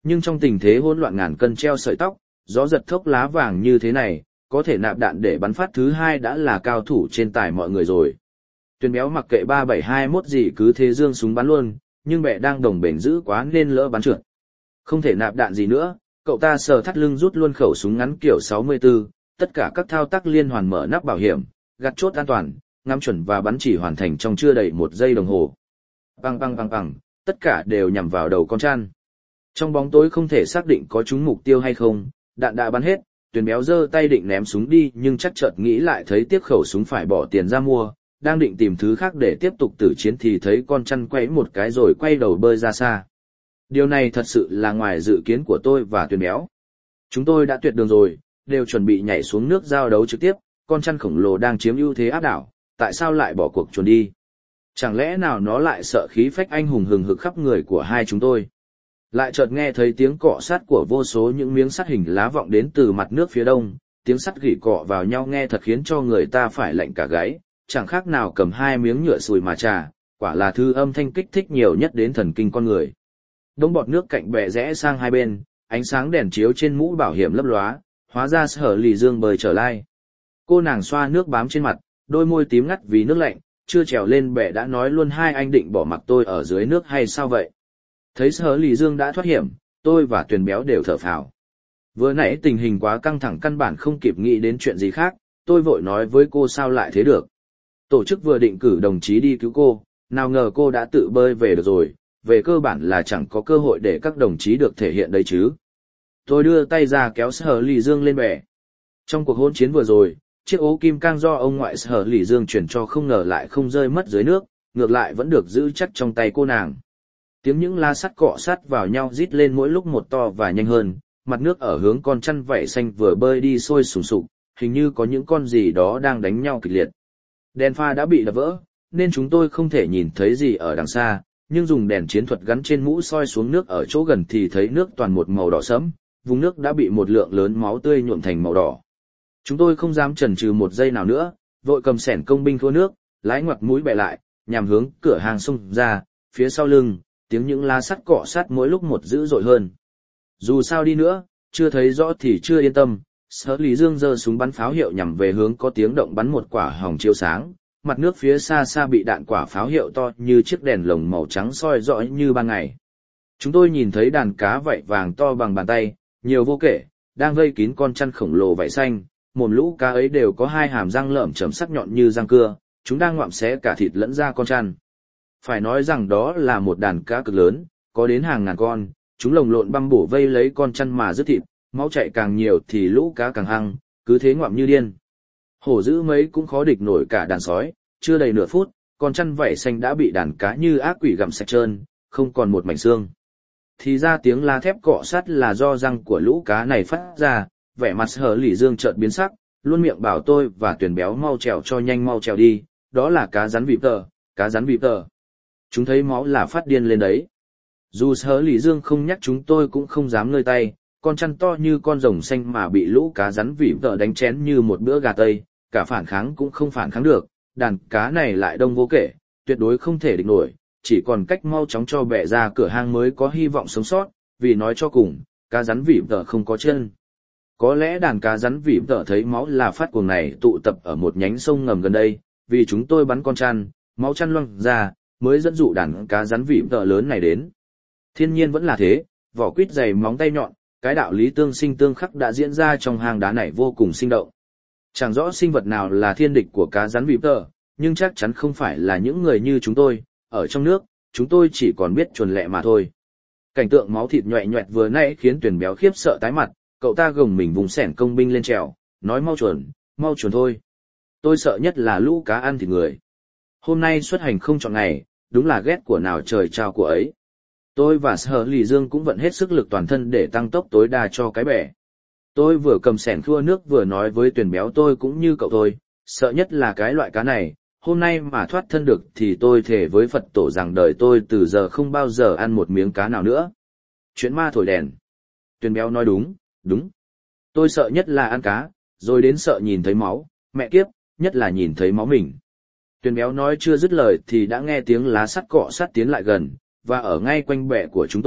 Nhưng trong tình thế hỗn loạn ngàn cân treo sợi tóc, gió giật thốc lá vàng như thế này, có thể nạp đạn để bắn phát thứ hai đã là cao thủ trên tài mọi người rồi. Tuyền béo mặc kệ ba bảy hai mốt gì cứ thế dương súng bắn luôn, nhưng bẹ đang đồng bền giữ quá nên lỡ bắn trượt. Không thể nạp đạn gì nữa, cậu ta sờ thắt lưng rút luôn khẩu súng ngắn kiểu sáu mươi tư, tất cả các thao tác liên hoàn mở nắp bảo hiểm, gạt chốt an toàn, ngắm chuẩn và bắn chỉ hoàn thành trong chưa đầy một giây đồng hồ. Băng băng băng băng, tất cả đều nhằm vào đầu con chăn. Trong bóng tối không thể xác định có trúng mục tiêu hay không, đạn đã bắn hết, Tuyền béo giơ tay định ném súng đi nhưng chắc chợt nghĩ lại thấy tiếc khẩu súng phải bỏ tiền ra mua, đang định tìm thứ khác để tiếp tục tử chiến thì thấy con chăn quẫy một cái rồi quay đầu bơi ra xa. Điều này thật sự là ngoài dự kiến của tôi và Tuyền béo. Chúng tôi đã tuyệt đường rồi, đều chuẩn bị nhảy xuống nước giao đấu trực tiếp, con chăn khổng lồ đang chiếm ưu thế áp đảo, tại sao lại bỏ cuộc chuồn đi? Chẳng lẽ nào nó lại sợ khí phách anh hùng hừng hực khắp người của hai chúng tôi? Lại chợt nghe thấy tiếng cọ sát của vô số những miếng sắt hình lá vọng đến từ mặt nước phía đông, tiếng sắt gỉ cọ vào nhau nghe thật khiến cho người ta phải lạnh cả gáy, chẳng khác nào cầm hai miếng nhựa sùi mà trà, quả là thư âm thanh kích thích nhiều nhất đến thần kinh con người. Đống bọt nước cạnh bè rẽ sang hai bên, ánh sáng đèn chiếu trên mũ bảo hiểm lấp lóa, hóa ra Sở Lì Dương bơi trở lại. Cô nàng xoa nước bám trên mặt, đôi môi tím ngắt vì nước lạnh, chưa trèo lên bè đã nói luôn hai anh định bỏ mặc tôi ở dưới nước hay sao vậy? Thấy Sở Lì Dương đã thoát hiểm, tôi và Tuyền béo đều thở phào. Vừa nãy tình hình quá căng thẳng căn bản không kịp nghĩ đến chuyện gì khác, tôi vội nói với cô sao lại thế được. Tổ chức vừa định cử đồng chí đi cứu cô, nào ngờ cô đã tự bơi về được rồi, về cơ bản là chẳng có cơ hội để các đồng chí được thể hiện đấy chứ. Tôi đưa tay ra kéo Sở Lì Dương lên bè. Trong cuộc hỗn chiến vừa rồi, chiếc ố kim cang do ông ngoại Sở Lì Dương chuyển cho không ngờ lại không rơi mất dưới nước, ngược lại vẫn được giữ chắc trong tay cô nàng. Tiếng những la sắt cọ sát vào nhau rít lên mỗi lúc một to và nhanh hơn, mặt nước ở hướng con chăn vảy xanh vừa bơi đi sôi sùng sục, hình như có những con gì đó đang đánh nhau kịch liệt. Đèn pha đã bị đập vỡ, nên chúng tôi không thể nhìn thấy gì ở đằng xa, nhưng dùng đèn chiến thuật gắn trên mũ soi xuống nước ở chỗ gần thì thấy nước toàn một màu đỏ sẫm, vùng nước đã bị một lượng lớn máu tươi nhuộm thành màu đỏ. Chúng tôi không dám chần chừ một giây nào nữa, vội cầm xẻng công binh khô nước, lái ngoặt mũi bè lại, nhằm hướng cửa hàng xông ra, phía sau lưng, tiếng những la sắt cọ sát mỗi lúc một dữ dội hơn. Dù sao đi nữa, chưa thấy rõ thì chưa yên tâm, Sở Lý Dương giơ súng bắn pháo hiệu nhằm về hướng có tiếng động bắn một quả hồng chiếu sáng, mặt nước phía xa xa bị đạn quả pháo hiệu to như chiếc đèn lồng màu trắng soi rõ như ban ngày. Chúng tôi nhìn thấy đàn cá vảy vàng to bằng bàn tay, nhiều vô kể, đang vây kín con chăn khổng lồ vảy xanh, mồm lũ cá ấy đều có hai hàm răng lởm chởm sắc nhọn như răng cưa, chúng đang ngoạm xé cả thịt lẫn da con chăn. Phải nói rằng đó là một đàn cá cực lớn, có đến hàng ngàn con, chúng lồng lộn băm bổ vây lấy con chăn mà rứt thịt, máu chảy càng nhiều thì lũ cá càng hăng, cứ thế ngoạm như điên. Hổ dữ mấy cũng khó địch nổi cả đàn sói, chưa đầy nửa phút, con chăn vảy xanh đã bị đàn cá như ác quỷ gặm sạch trơn, không còn một mảnh xương. Thì ra tiếng la thép cọ sắt là do răng của lũ cá này phát ra, vẻ mặt Sở Lỷ Dương chợt biến sắc, luôn miệng bảo tôi và Tuyền béo mau trèo cho nhanh mau trèo đi, đó là cá rắn vịp tờ, cá rắn vịp tờ. Chúng thấy máu là phát điên lên đấy. Dù Sở Lỷ Dương không nhắc chúng tôi cũng không dám nơi tay, con chăn to như con rồng xanh mà bị lũ cá rắn vịp tờ đánh chén như một bữa gà tây, cả phản kháng cũng không phản kháng được, đàn cá này lại đông vô kể, tuyệt đối không thể địch nổi, chỉ còn cách mau chóng cho bẻ ra cửa hang mới có hy vọng sống sót, vì nói cho cùng, cá rắn vịp tờ không có chân. Có lẽ đàn cá rắn vịp tờ thấy máu là phát cuồng này tụ tập ở một nhánh sông ngầm gần đây, vì chúng tôi bắn con chăn, máu chăn loang ra, mới dẫn dụ đàn cá rắn vịp tờ lớn này đến. Thiên nhiên vẫn là thế, vỏ quýt dày móng tay nhọn, cái đạo lý tương sinh tương khắc đã diễn ra trong hang đá này vô cùng sinh động. Chẳng rõ sinh vật nào là thiên địch của cá rắn vịp tờ, nhưng chắc chắn không phải là những người như chúng tôi, ở trong nước, chúng tôi chỉ còn biết chuồn lẹ mà thôi. Cảnh tượng máu thịt nhoẹ nhoẹt vừa nãy khiến Tuyền béo khiếp sợ tái mặt, cậu ta gồng mình vùng xẻng công binh lên trèo, nói mau chuồn, mau chuồn thôi. Tôi sợ nhất là lũ cá ăn thịt người. Hôm nay xuất hành không chọn ngày, đúng là ghét của nào trời trao của ấy. Tôi và Sở Lỷ Dương cũng vận hết sức lực toàn thân để tăng tốc tối đa cho cái bè. Tôi vừa cầm xẻng khua nước vừa nói với Tuyền béo tôi cũng như cậu thôi, sợ nhất là cái loại cá này, hôm nay mà thoát thân được thì tôi thề với Phật tổ rằng đời tôi từ giờ không bao giờ ăn một miếng cá nào nữa. Chuyện ma thổi đèn. Tuyền béo nói đúng, đúng. Tôi sợ nhất là ăn cá, rồi đến sợ nhìn thấy máu, mẹ kiếp, nhất là nhìn thấy máu mình. Tuyền béo nói chưa dứt lời thì đã nghe tiếng lá sắt cọ sát tiến lại gần, và ở ngay quanh bè của chúng tôi,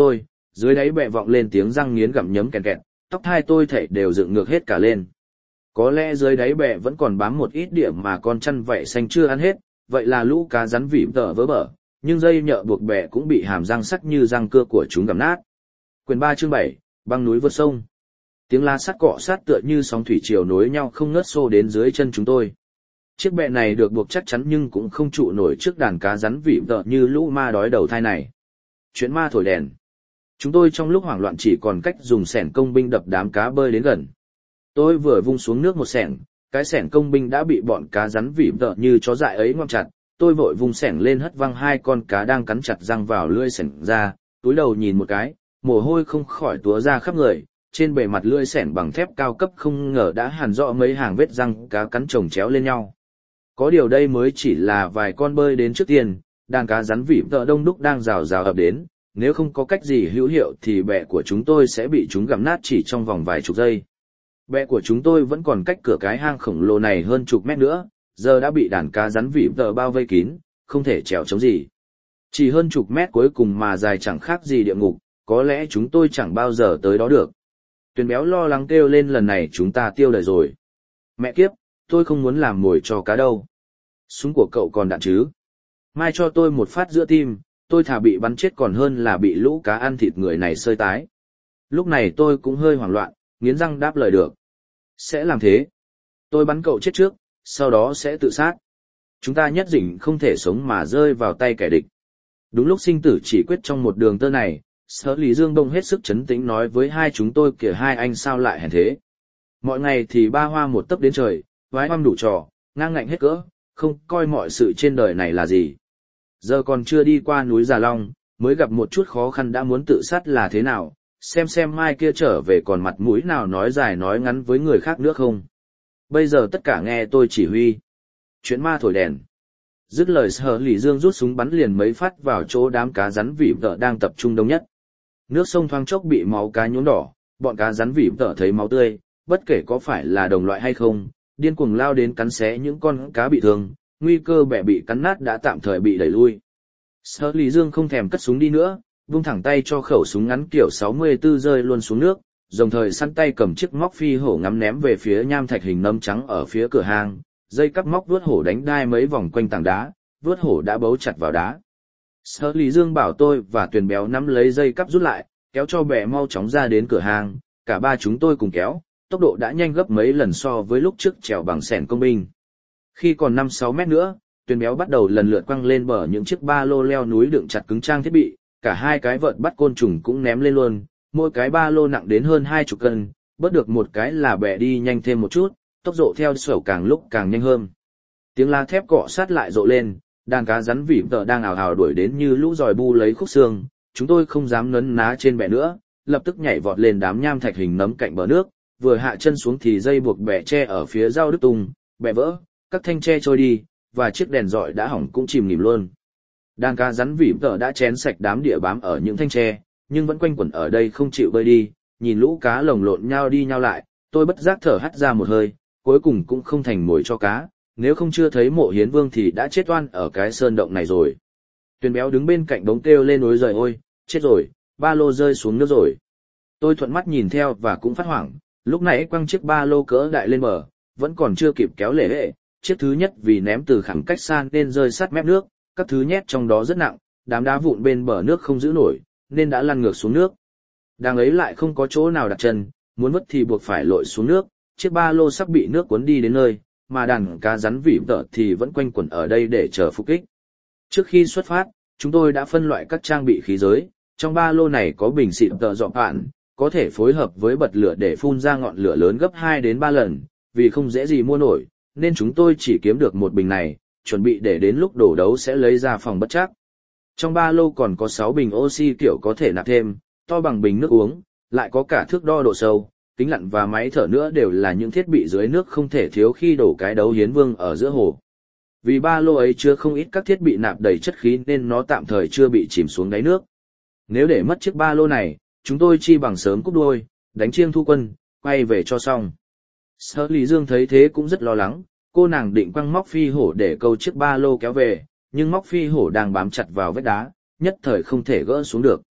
dưới đáy bẹ vọng lên tiếng răng nghiến gặm nhấm kẹt kẹt, tóc hai tôi thảy đều dựng ngược hết cả lên. Có lẽ dưới đáy bẹ vẫn còn bám một ít điểm mà con chăn vảy xanh chưa ăn hết, vậy là lũ cá rắn vỉ tở vỡ bờ, nhưng dây nhợ buộc bẹ cũng bị hàm răng sắc như răng cưa của chúng gặm nát. Quyển ba chương bảy, băng núi vượt sông. Tiếng la sắt cọ sát tựa như sóng thủy triều nối nhau không ngớt xô đến dưới chân chúng tôi. Chiếc bẹ này được buộc chắc chắn nhưng cũng không trụ nổi trước đàn cá rắn vỉ tở như lũ ma đói đầu thai này. Chuyện ma thổi đèn. Chúng tôi trong lúc hoảng loạn chỉ còn cách dùng xẻng công binh đập đám cá bơi đến gần. Tôi vừa vung xuống nước một xẻng, cái xẻng công binh đã bị bọn cá rắn vỉ tở như chó dại ấy ngoạm chặt. Tôi vội vung xẻng lên hất văng hai con cá đang cắn chặt răng vào lưỡi xẻng ra, túi đầu nhìn một cái, mồ hôi không khỏi túa ra khắp người. Trên bề mặt lưỡi xẻng bằng thép cao cấp không ngờ đã hàn rõ mấy hàng vết răng cá cắn chồng chéo lên nhau. Có điều đây mới chỉ là vài con bơi đến trước tiên, đàn cá rắn vỉ tợ đông đúc đang rào rào ập đến, nếu không có cách gì hữu hiệu thì bẹ của chúng tôi sẽ bị chúng gặm nát chỉ trong vòng vài chục giây. Bẹ của chúng tôi vẫn còn cách cửa cái hang khổng lồ này hơn chục mét nữa, giờ đã bị đàn cá rắn vỉ tợ bao vây kín, không thể trèo chống gì. Chỉ hơn chục mét cuối cùng mà dài chẳng khác gì địa ngục, có lẽ chúng tôi chẳng bao giờ tới đó được. Tuyền béo lo lắng kêu lên, lần này chúng ta tiêu đời rồi. Mẹ kiếp, tôi không muốn làm mồi cho cá đâu. Súng của cậu còn đạn chứ? Mai cho tôi một phát giữa tim, tôi thà bị bắn chết còn hơn là bị lũ cá ăn thịt người này sơi tái. Lúc này tôi cũng hơi hoảng loạn, nghiến răng đáp lời được. Sẽ làm thế. Tôi bắn cậu chết trước, sau đó sẽ tự sát. Chúng ta nhất định không thể sống mà rơi vào tay kẻ địch. Đúng lúc sinh tử chỉ quyết trong một đường tơ này, Sở Lý Dương Đông hết sức trấn tĩnh nói với hai chúng tôi, kìa hai anh sao lại hèn thế. Mọi ngày thì ba hoa một tấc đến trời, vái oăm đủ trò, ngang ngạnh hết cỡ, không coi mọi sự trên đời này là gì. Giờ còn chưa đi qua núi Già Long, mới gặp một chút khó khăn đã muốn tự sát là thế nào, xem xem mai kia trở về còn mặt mũi nào nói dài nói ngắn với người khác nữa không. Bây giờ tất cả nghe tôi chỉ huy. Chuyện ma thổi đèn. Dứt lời Sở Lý Dương rút súng bắn liền mấy phát vào chỗ đám cá rắn vỉ tợ đang tập trung đông nhất. Nước sông thoáng chốc bị máu cá nhuốm đỏ, bọn cá rắn vỉ tợ thấy máu tươi, bất kể có phải là đồng loại hay không, điên cuồng lao đến cắn xé những con cá bị thương, nguy cơ bẻ bị cắn nát đã tạm thời bị đẩy lui. Sở Lý Dương không thèm cất súng đi nữa, vung thẳng tay cho khẩu súng ngắn kiểu sáu mươi tư rơi luôn xuống nước, đồng thời săn tay cầm chiếc móc phi hổ ngắm ném về phía nham thạch hình nấm trắng ở phía cửa hang, dây cắp móc vuốt hổ đánh đai mấy vòng quanh tảng đá, vuốt hổ đã bấu chặt vào đá. Sở Lý Dương bảo tôi và Tuyền béo nắm lấy dây cắp rút lại, kéo cho bè mau chóng ra đến cửa hang, cả ba chúng tôi cùng kéo, tốc độ đã nhanh gấp mấy lần so với lúc trước trèo bằng xẻng công binh. Khi còn năm sáu mét nữa, Tuyền béo bắt đầu lần lượt quăng lên bờ những chiếc ba lô leo núi đựng chặt cứng trang thiết bị, cả hai cái vợt bắt côn trùng cũng ném lên luôn, mỗi cái ba lô nặng đến hơn hai chục cân, bớt được một cái là bè đi nhanh thêm một chút, tốc độ theo sổ càng lúc càng nhanh hơn. Tiếng la thép cọ sát lại rộ lên, đàn cá rắn vỉ tợ đang ào ào đuổi đến như lũ giòi bu lấy khúc xương, chúng tôi không dám nấn ná trên bè nữa, lập tức nhảy vọt lên đám nham thạch hình nấm cạnh bờ nước, vừa hạ chân xuống thì dây buộc bè tre ở phía rau đứt tung, bè vỡ, các thanh tre trôi đi, và chiếc đèn dọi đã hỏng cũng chìm nghỉm luôn. Đàn cá rắn vỉ tợ đã chén sạch đám địa bám ở những thanh tre, nhưng vẫn quanh quẩn ở đây không chịu bơi đi, nhìn lũ cá lồng lộn nhau đi nhau lại, tôi bất giác thở hắt ra một hơi, cuối cùng cũng không thành mồi cho cá, nếu không chưa thấy Mộ Hiến Vương thì đã chết oan ở cái sơn động này rồi. Tuyền béo đứng bên cạnh đống kêu lên ối giời ôi, chết rồi, ba lô rơi xuống nước rồi. Tôi thuận mắt nhìn theo và cũng phát hoảng, lúc nãy quăng chiếc ba lô cỡ đại lên bờ, vẫn còn chưa kịp kéo lể hệ, chiếc thứ nhất vì ném từ khoảng cách xa nên rơi sát mép nước, các thứ nhét trong đó rất nặng, đám đá vụn bên bờ nước không giữ nổi, nên đã lăn ngược xuống nước. Đang ấy lại không có chỗ nào đặt chân, muốn vứt thì buộc phải lội xuống nước, chiếc ba lô sắp bị nước cuốn đi đến nơi, mà đàn cá rắn vỉ tợ thì vẫn quanh quẩn ở đây để chờ phục kích. Trước khi xuất phát, chúng tôi đã phân loại các trang bị khí giới, trong ba lô này có bình xịt tợ dọ bạn, có thể phối hợp với bật lửa để phun ra ngọn lửa lớn gấp hai đến ba lần, vì không dễ gì mua nổi, nên chúng tôi chỉ kiếm được một bình này, chuẩn bị để đến lúc đổ đấu sẽ lấy ra phòng bất trắc. Trong ba lô còn có sáu bình oxy kiểu có thể nạp thêm, to bằng bình nước uống, lại có cả thước đo độ sâu, kính lặn và máy thở nữa, đều là những thiết bị dưới nước không thể thiếu khi đổ cái đấu hiến vương ở giữa hồ. Vì ba lô ấy chứa không ít các thiết bị nạp đầy chất khí nên nó tạm thời chưa bị chìm xuống đáy nước. Nếu để mất chiếc ba lô này, chúng tôi chi bằng sớm cúp đuôi, đánh chiêng thu quân, quay về cho xong. Sở Lý Dương thấy thế cũng rất lo lắng, cô nàng định quăng móc phi hổ để câu chiếc ba lô kéo về, nhưng móc phi hổ đang bám chặt vào vách đá, nhất thời không thể gỡ xuống được.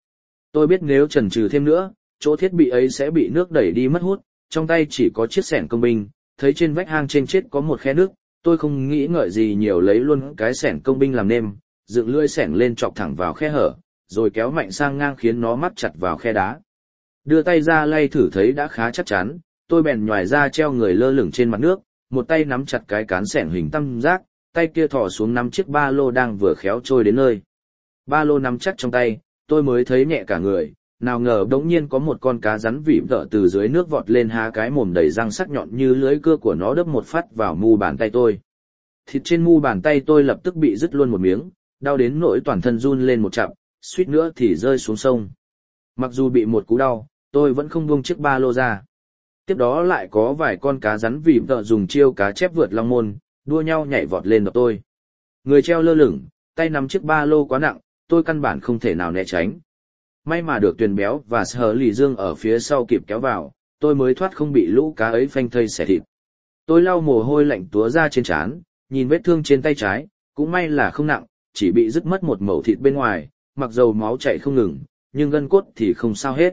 Tôi biết nếu chần chừ thêm nữa, chỗ thiết bị ấy sẽ bị nước đẩy đi mất hút, trong tay chỉ có chiếc xẻng công binh, thấy trên vách hang trên chết có một khe nước, tôi không nghĩ ngợi gì nhiều lấy luôn cái xẻng công binh làm nêm, dựng lưỡi xẻng lên chọc thẳng vào khe hở, rồi kéo mạnh sang ngang khiến nó mắc chặt vào khe đá. Đưa tay ra lay thử thấy đã khá chắc chắn, tôi bèn nhoài ra treo người lơ lửng trên mặt nước, một tay nắm chặt cái cán xẻng hình tam giác, tay kia thò xuống nắm chiếc ba lô đang vừa khéo trôi đến nơi. Ba lô nắm chắc trong tay, tôi mới thấy nhẹ cả người, nào ngờ đống nhiên có một con cá rắn vỉ vợ từ dưới nước vọt lên há cái mồm đầy răng sắc nhọn như lưỡi cưa của nó đâm một phát vào mu bàn tay tôi. Thịt trên mu bàn tay tôi lập tức bị rứt luôn một miếng, đau đến nỗi toàn thân run lên một chặp, suýt nữa thì rơi xuống sông. Mặc dù bị một cú đau, tôi vẫn không buông chiếc ba lô ra. Tiếp đó lại có vài con cá rắn vỉ vợ dùng chiêu cá chép vượt long môn, đua nhau nhảy vọt lên đập tôi. Người treo lơ lửng, tay nắm chiếc ba lô quá nặng, tôi căn bản không thể nào né tránh. May mà được Tuyền Béo và Sở Lì Dương ở phía sau kịp kéo vào, tôi mới thoát không bị lũ cá ấy phanh thây xẻ thịt. Tôi lau mồ hôi lạnh túa ra trên trán, nhìn vết thương trên tay trái, cũng may là không nặng, chỉ bị rứt mất một mẩu thịt bên ngoài, mặc dầu máu chảy không ngừng, nhưng gân cốt thì không sao hết.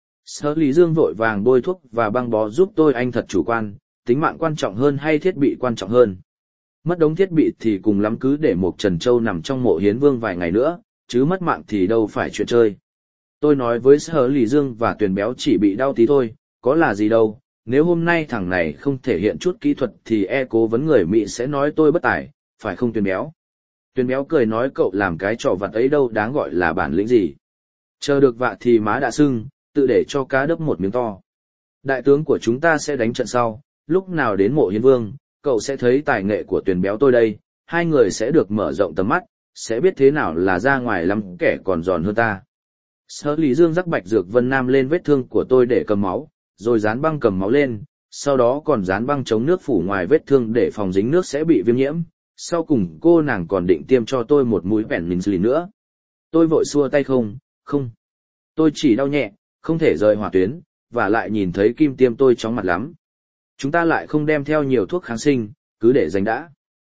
Sở Lý Dương vội vàng bôi thuốc và băng bó giúp tôi. Anh thật chủ quan, tính mạng quan trọng hơn hay thiết bị quan trọng hơn? Mất đống thiết bị thì cùng lắm cứ để một Trần Châu nằm trong mộ Hiến Vương vài ngày nữa, chứ mất mạng thì đâu phải chuyện chơi. Tôi nói với Sở Lý Dương và Tuyền Béo chỉ bị đau tí thôi, có là gì đâu, nếu hôm nay thằng này không thể hiện chút kỹ thuật thì e cố vấn người Mỹ sẽ nói tôi bất tài, phải không Tuyền Béo? Tuyền Béo cười nói cậu làm cái trò vặt ấy đâu đáng gọi là bản lĩnh gì. Chờ được vạ thì má đã sưng, tự để cho cá đớp một miếng to. Đại tướng của chúng ta sẽ đánh trận sau, lúc nào đến mộ Hiến Vương, cậu sẽ thấy tài nghệ của Tuyền Béo tôi đây, hai người sẽ được mở rộng tầm mắt, sẽ biết thế nào là ra ngoài lắm kẻ còn giòn hơn ta. Sở Lý Dương rắc bạch dược Vân Nam lên vết thương của tôi để cầm máu, rồi dán băng cầm máu lên, sau đó còn dán băng chống nước phủ ngoài vết thương để phòng dính nước sẽ bị viêm nhiễm. Sau cùng cô nàng còn định tiêm cho tôi một mũi penicillin nữa. Tôi vội xua tay không, không. Tôi chỉ đau nhẹ, không thể rời hỏa tuyến, và lại nhìn thấy kim tiêm tôi chóng mặt lắm. Chúng ta lại không đem theo nhiều thuốc kháng sinh, cứ để dành đã.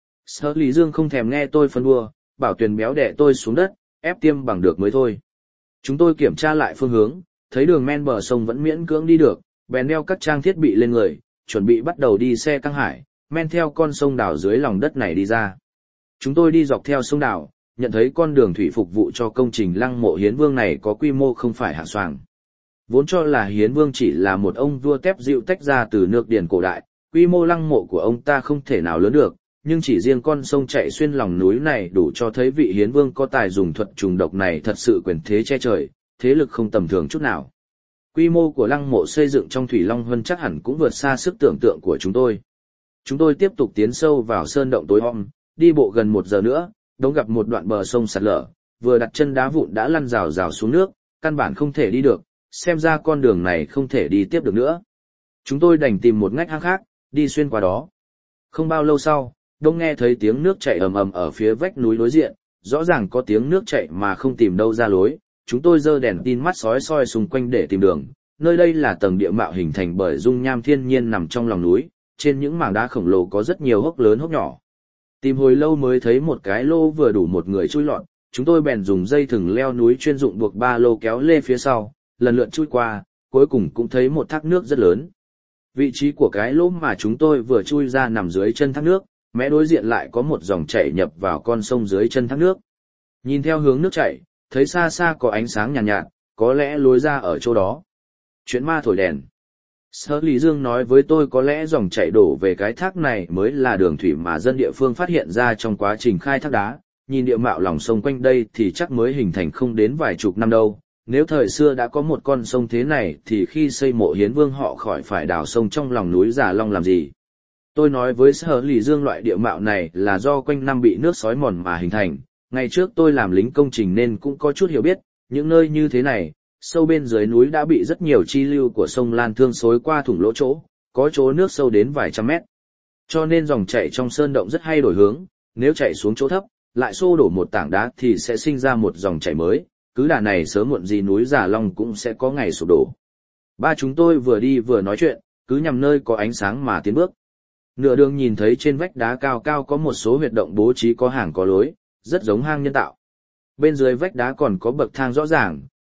Sở Lý Dương không thèm nghe tôi phân bua, bảo Tuyền Béo đè tôi xuống đất, ép tiêm bằng được mới thôi. Chúng tôi kiểm tra lại phương hướng, thấy đường men bờ sông vẫn miễn cưỡng đi được, bèn đeo các trang thiết bị lên người, chuẩn bị bắt đầu đi xe căng hải, men theo con sông đào dưới lòng đất này đi ra. Chúng tôi đi dọc theo sông đào, nhận thấy con đường thủy phục vụ cho công trình lăng mộ Hiến Vương này có quy mô không phải hạng soàng. Vốn cho là Hiến Vương chỉ là một ông vua tép dịu tách ra từ nước Điền cổ đại, quy mô lăng mộ của ông ta không thể nào lớn được, nhưng chỉ riêng con sông chạy xuyên lòng núi này đủ cho thấy vị Hiến Vương có tài dùng thuật trùng độc này thật sự quyền thế che trời, thế lực không tầm thường chút nào. Quy mô của lăng mộ xây dựng trong Thủy Long Vân chắc hẳn cũng vượt xa sức tưởng tượng của chúng tôi. Chúng tôi tiếp tục tiến sâu vào sơn động tối om, đi bộ gần một giờ nữa, đống gặp một đoạn bờ sông sạt lở, vừa đặt chân đá vụn đã lăn rào rào xuống nước, căn bản không thể đi được, xem ra con đường này không thể đi tiếp được nữa. Chúng tôi đành tìm một ngách hang khác, đi xuyên qua đó. Không bao lâu sau, đông nghe thấy tiếng nước chảy ầm ầm ở phía vách núi đối diện, rõ ràng có tiếng nước chảy mà không tìm đâu ra lối. Chúng tôi giơ đèn tin mắt sói soi xung quanh để tìm đường. Nơi đây là tầng địa mạo hình thành bởi dung nham thiên nhiên nằm trong lòng núi, trên những mảng đá khổng lồ có rất nhiều hốc lớn hốc nhỏ. Tìm hồi lâu mới thấy một cái lô vừa đủ một người chui lọt, chúng tôi bèn dùng dây thừng leo núi chuyên dụng buộc ba lô kéo lê phía sau, lần lượt chui qua, cuối cùng cũng thấy một thác nước rất lớn. Vị trí của cái lỗ mà chúng tôi vừa chui ra nằm dưới chân thác nước, mé đối diện lại có một dòng chảy nhập vào con sông dưới chân thác nước. Nhìn theo hướng nước chảy, thấy xa xa có ánh sáng nhàn nhạt, nhạt, có lẽ lối ra ở chỗ đó. Chuyện ma thổi đèn. Sở Lý Dương nói với tôi có lẽ dòng chảy đổ về cái thác này mới là đường thủy mà dân địa phương phát hiện ra trong quá trình khai thác đá, nhìn địa mạo lòng sông quanh đây thì chắc mới hình thành không đến vài chục năm đâu. Nếu thời xưa đã có một con sông thế này thì khi xây mộ Hiến Vương họ khỏi phải đào sông trong lòng núi Già Long làm gì. Tôi nói với Sở Lý Dương loại địa mạo này là do quanh năm bị nước xói mòn mà hình thành. Ngày trước tôi làm lính công trình nên cũng có chút hiểu biết, những nơi như thế này, sâu bên dưới núi đã bị rất nhiều chi lưu của sông Lan Thương xối qua thủng lỗ chỗ, có chỗ nước sâu đến vài trăm mét. Cho nên dòng chảy trong sơn động rất hay đổi hướng, nếu chạy xuống chỗ thấp, lại xô đổ một tảng đá thì sẽ sinh ra một dòng chảy mới, cứ đà này sớm muộn gì núi Già Long cũng sẽ có ngày sụp đổ. Ba chúng tôi vừa đi vừa nói chuyện, cứ nhằm nơi có ánh sáng mà tiến bước. Nửa đường nhìn thấy trên vách đá cao cao có một số huyệt động bố trí có hàng có lối, rất giống hang nhân tạo. Bên dưới vách đá còn có bậc thang rõ ràng,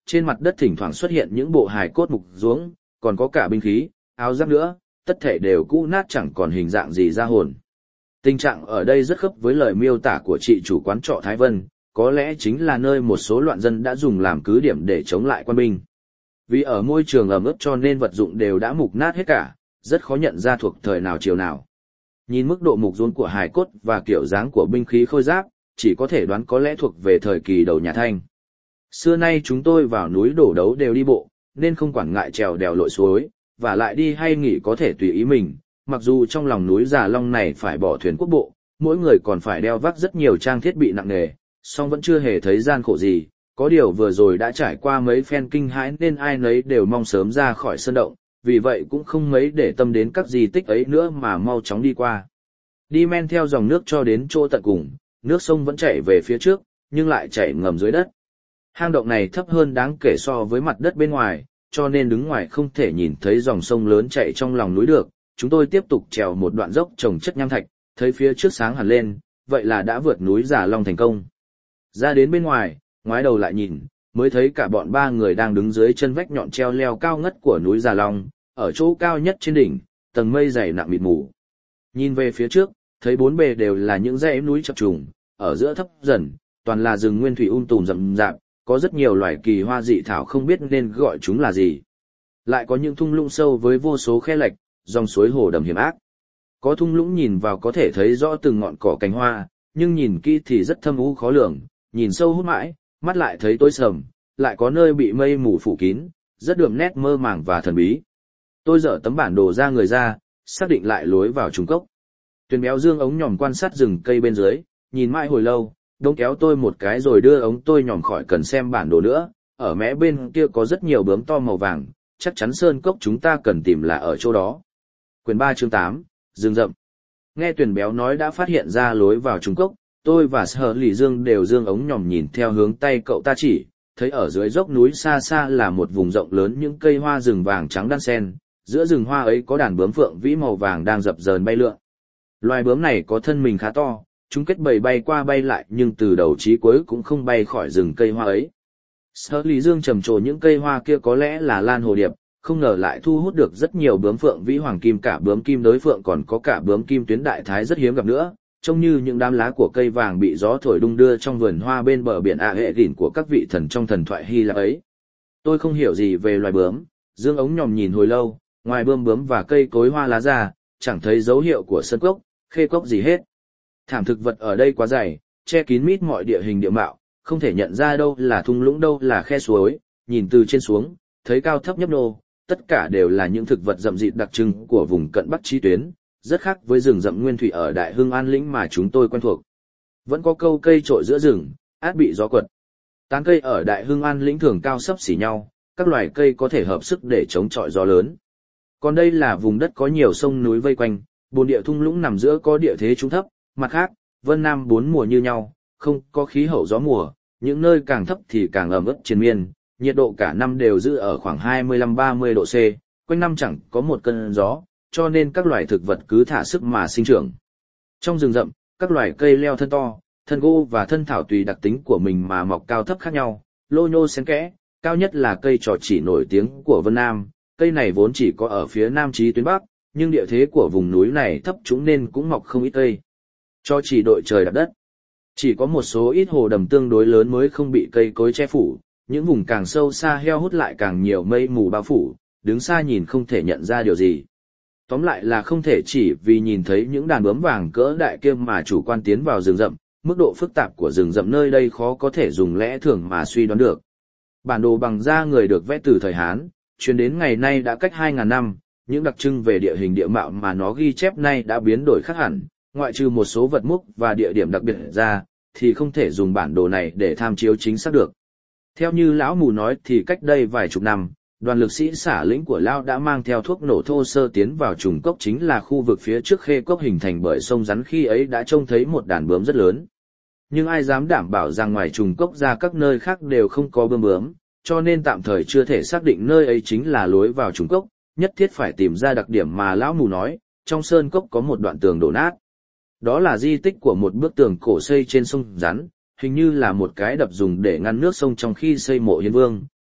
trên mặt đất thỉnh thoảng xuất hiện những bộ hài cốt mục ruống, còn có cả binh khí, áo giáp nữa, tất thể đều cũ nát chẳng còn hình dạng gì ra hồn. Tình trạng ở đây rất khớp với lời miêu tả của chị chủ quán trọ Thái Vân, có lẽ chính là nơi một số loạn dân đã dùng làm cứ điểm để chống lại quan binh. Vì ở môi trường ẩm ướt cho nên vật dụng đều đã mục nát hết cả, rất khó nhận ra thuộc thời nào chiều nào. Nhìn mức độ mục ruốn của hài cốt và kiểu dáng của binh khí khôi giáp, chỉ có thể đoán có lẽ thuộc về thời kỳ đầu nhà Thanh. Xưa nay chúng tôi vào núi đổ đấu đều đi bộ, nên không quản ngại trèo đèo lội suối, và lại đi hay nghỉ có thể tùy ý mình, mặc dù trong lòng núi Già Long này phải bỏ thuyền quốc bộ, mỗi người còn phải đeo vác rất nhiều trang thiết bị nặng nề, song vẫn chưa hề thấy gian khổ gì, có điều vừa rồi đã trải qua mấy phen kinh hãi nên ai nấy đều mong sớm ra khỏi sơn động, vì vậy cũng không mấy để tâm đến các di tích ấy nữa mà mau chóng đi qua. Đi men theo dòng nước cho đến chỗ tận cùng, nước sông vẫn chảy về phía trước, nhưng lại chảy ngầm dưới đất. Hang động này thấp hơn đáng kể so với mặt đất bên ngoài, cho nên đứng ngoài không thể nhìn thấy dòng sông lớn chảy trong lòng núi được. Chúng tôi tiếp tục trèo một đoạn dốc trồng chất nham thạch, thấy phía trước sáng hẳn lên, vậy là đã vượt núi Già Long thành công. Ra đến bên ngoài, ngoái đầu lại nhìn, mới thấy cả bọn ba người đang đứng dưới chân vách nhọn treo leo cao ngất của núi Già Long, ở chỗ cao nhất trên đỉnh, tầng mây dày nặng mịt mù. Nhìn về phía trước, thấy bốn bề đều là những dãy núi chập trùng, ở giữa thấp dần, toàn là rừng nguyên thủy um tùm rậm rạp, có rất nhiều loài kỳ hoa dị thảo không biết nên gọi chúng là gì. Lại có những thung lũng sâu với vô số khe lạch, dòng suối hồ đầm hiểm ác. Có thung lũng nhìn vào có thể thấy rõ từng ngọn cỏ cành hoa, nhưng nhìn kỹ thì rất thâm u khó lường, nhìn sâu hút mãi, mắt lại thấy tối sầm, lại có nơi bị mây mù phủ kín, rất đượm nét mơ màng và thần bí. Tôi dở tấm bản đồ ra người ra, xác định lại lối vào trùng cốc. Tuyền Béo dương ống nhòm quan sát rừng cây bên dưới, nhìn mãi hồi lâu, đông kéo tôi một cái rồi đưa ống tôi nhòm khỏi cần xem bản đồ nữa, ở mé bên kia có rất nhiều bướm to màu vàng, chắc chắn sơn cốc chúng ta cần tìm là ở chỗ đó. Quyển ba chương tám, rừng rậm. Nghe Tuyền Béo nói đã phát hiện ra lối vào trùng cốc, tôi và Sở Lì Dương đều dương ống nhòm nhìn theo hướng tay cậu ta chỉ, thấy ở dưới dốc núi xa xa là một vùng rộng lớn những cây hoa rừng vàng trắng đan sen, giữa rừng hoa ấy có đàn bướm phượng vĩ màu vàng đang dập dờn bay lượn. Loài bướm này có thân mình khá to, chúng kết bầy bay qua bay lại nhưng từ đầu chí cuối cũng không bay khỏi rừng cây hoa ấy. Sở Lý Dương trầm trồ những cây hoa kia có lẽ là lan hồ điệp, không ngờ lại thu hút được rất nhiều bướm phượng vĩ hoàng kim, cả bướm kim đối phượng còn có cả bướm kim tuyến đại thái rất hiếm gặp nữa, trông như những đám lá của cây vàng bị gió thổi đung đưa trong vườn hoa bên bờ biển ạ hệ đỉnh của các vị thần trong thần thoại Hy Lạp ấy. Tôi không hiểu gì về loài bướm, dương ống nhòm nhìn hồi lâu, ngoài bươm bướm và cây cối hoa lá ra, chẳng thấy dấu hiệu của sơn cốc, khê cốc gì hết. Thảm thực vật ở đây quá dày, che kín mít mọi địa hình địa mạo, không thể nhận ra đâu là thung lũng đâu là khe suối, nhìn từ trên xuống, thấy cao thấp nhấp nhô, tất cả đều là những thực vật rậm rịt đặc trưng của vùng cận Bắc Chí Tuyến, rất khác với rừng rậm nguyên thủy ở Đại Hưng An Lĩnh mà chúng tôi quen thuộc. Vẫn có câu cây trội giữa rừng, át bị gió quật. Tán cây ở Đại Hưng An Lĩnh thường cao xấp xỉ nhau, các loài cây có thể hợp sức để chống chọi gió lớn. Còn đây là vùng đất có nhiều sông núi vây quanh, bồn địa thung lũng nằm giữa có địa thế trung thấp, mặt khác, Vân Nam bốn mùa như nhau, không có khí hậu gió mùa, những nơi càng thấp thì càng ẩm ướt triền miên, nhiệt độ cả năm đều giữ ở khoảng hai mươi lăm ba mươi độ C, quanh năm chẳng có một cơn gió, cho nên các loài thực vật cứ thả sức mà sinh trưởng. Trong rừng rậm, các loài cây leo thân to, thân gỗ và thân thảo tùy đặc tính của mình mà mọc cao thấp khác nhau, lô nhô xen kẽ, cao nhất là cây trò chỉ nổi tiếng của Vân Nam, cây này vốn chỉ có ở phía Nam Chí Tuyến Bắc, nhưng địa thế của vùng núi này thấp trũng nên cũng mọc không ít cây. Cho chỉ đội trời đạp đất. Chỉ có một số ít hồ đầm tương đối lớn mới không bị cây cối che phủ, những vùng càng sâu xa heo hút lại càng nhiều mây mù bao phủ, đứng xa nhìn không thể nhận ra điều gì. Tóm lại là không thể chỉ vì nhìn thấy những đàn bướm vàng cỡ đại kia mà chủ quan tiến vào rừng rậm, mức độ phức tạp của rừng rậm nơi đây khó có thể dùng lẽ thường mà suy đoán được. Bản đồ bằng da người được vẽ từ thời Hán, truyền đến ngày nay đã cách hai nghìn năm, những đặc trưng về địa hình địa mạo mà nó ghi chép nay đã biến đổi khác hẳn, ngoại trừ một số vật múc và địa điểm đặc biệt ra, thì không thể dùng bản đồ này để tham chiếu chính xác được. Theo như lão mù nói thì cách đây vài chục năm, đoàn lực sĩ xả lĩnh của lão đã mang theo thuốc nổ thô sơ tiến vào trùng cốc, chính là khu vực phía trước khê cốc hình thành bởi sông rắn, khi ấy đã trông thấy một đàn bướm rất lớn. Nhưng ai dám đảm bảo rằng ngoài trùng cốc ra các nơi khác đều không có bướm bướm, cho nên tạm thời chưa thể xác định nơi ấy chính là lối vào trùng cốc, nhất thiết phải tìm ra đặc điểm mà lão mù nói, trong sơn cốc có một đoạn tường đổ nát. Đó là di tích của một bức tường cổ xây trên sông rắn, hình như là một cái đập dùng để ngăn nước sông trong khi xây mộ hiến vương,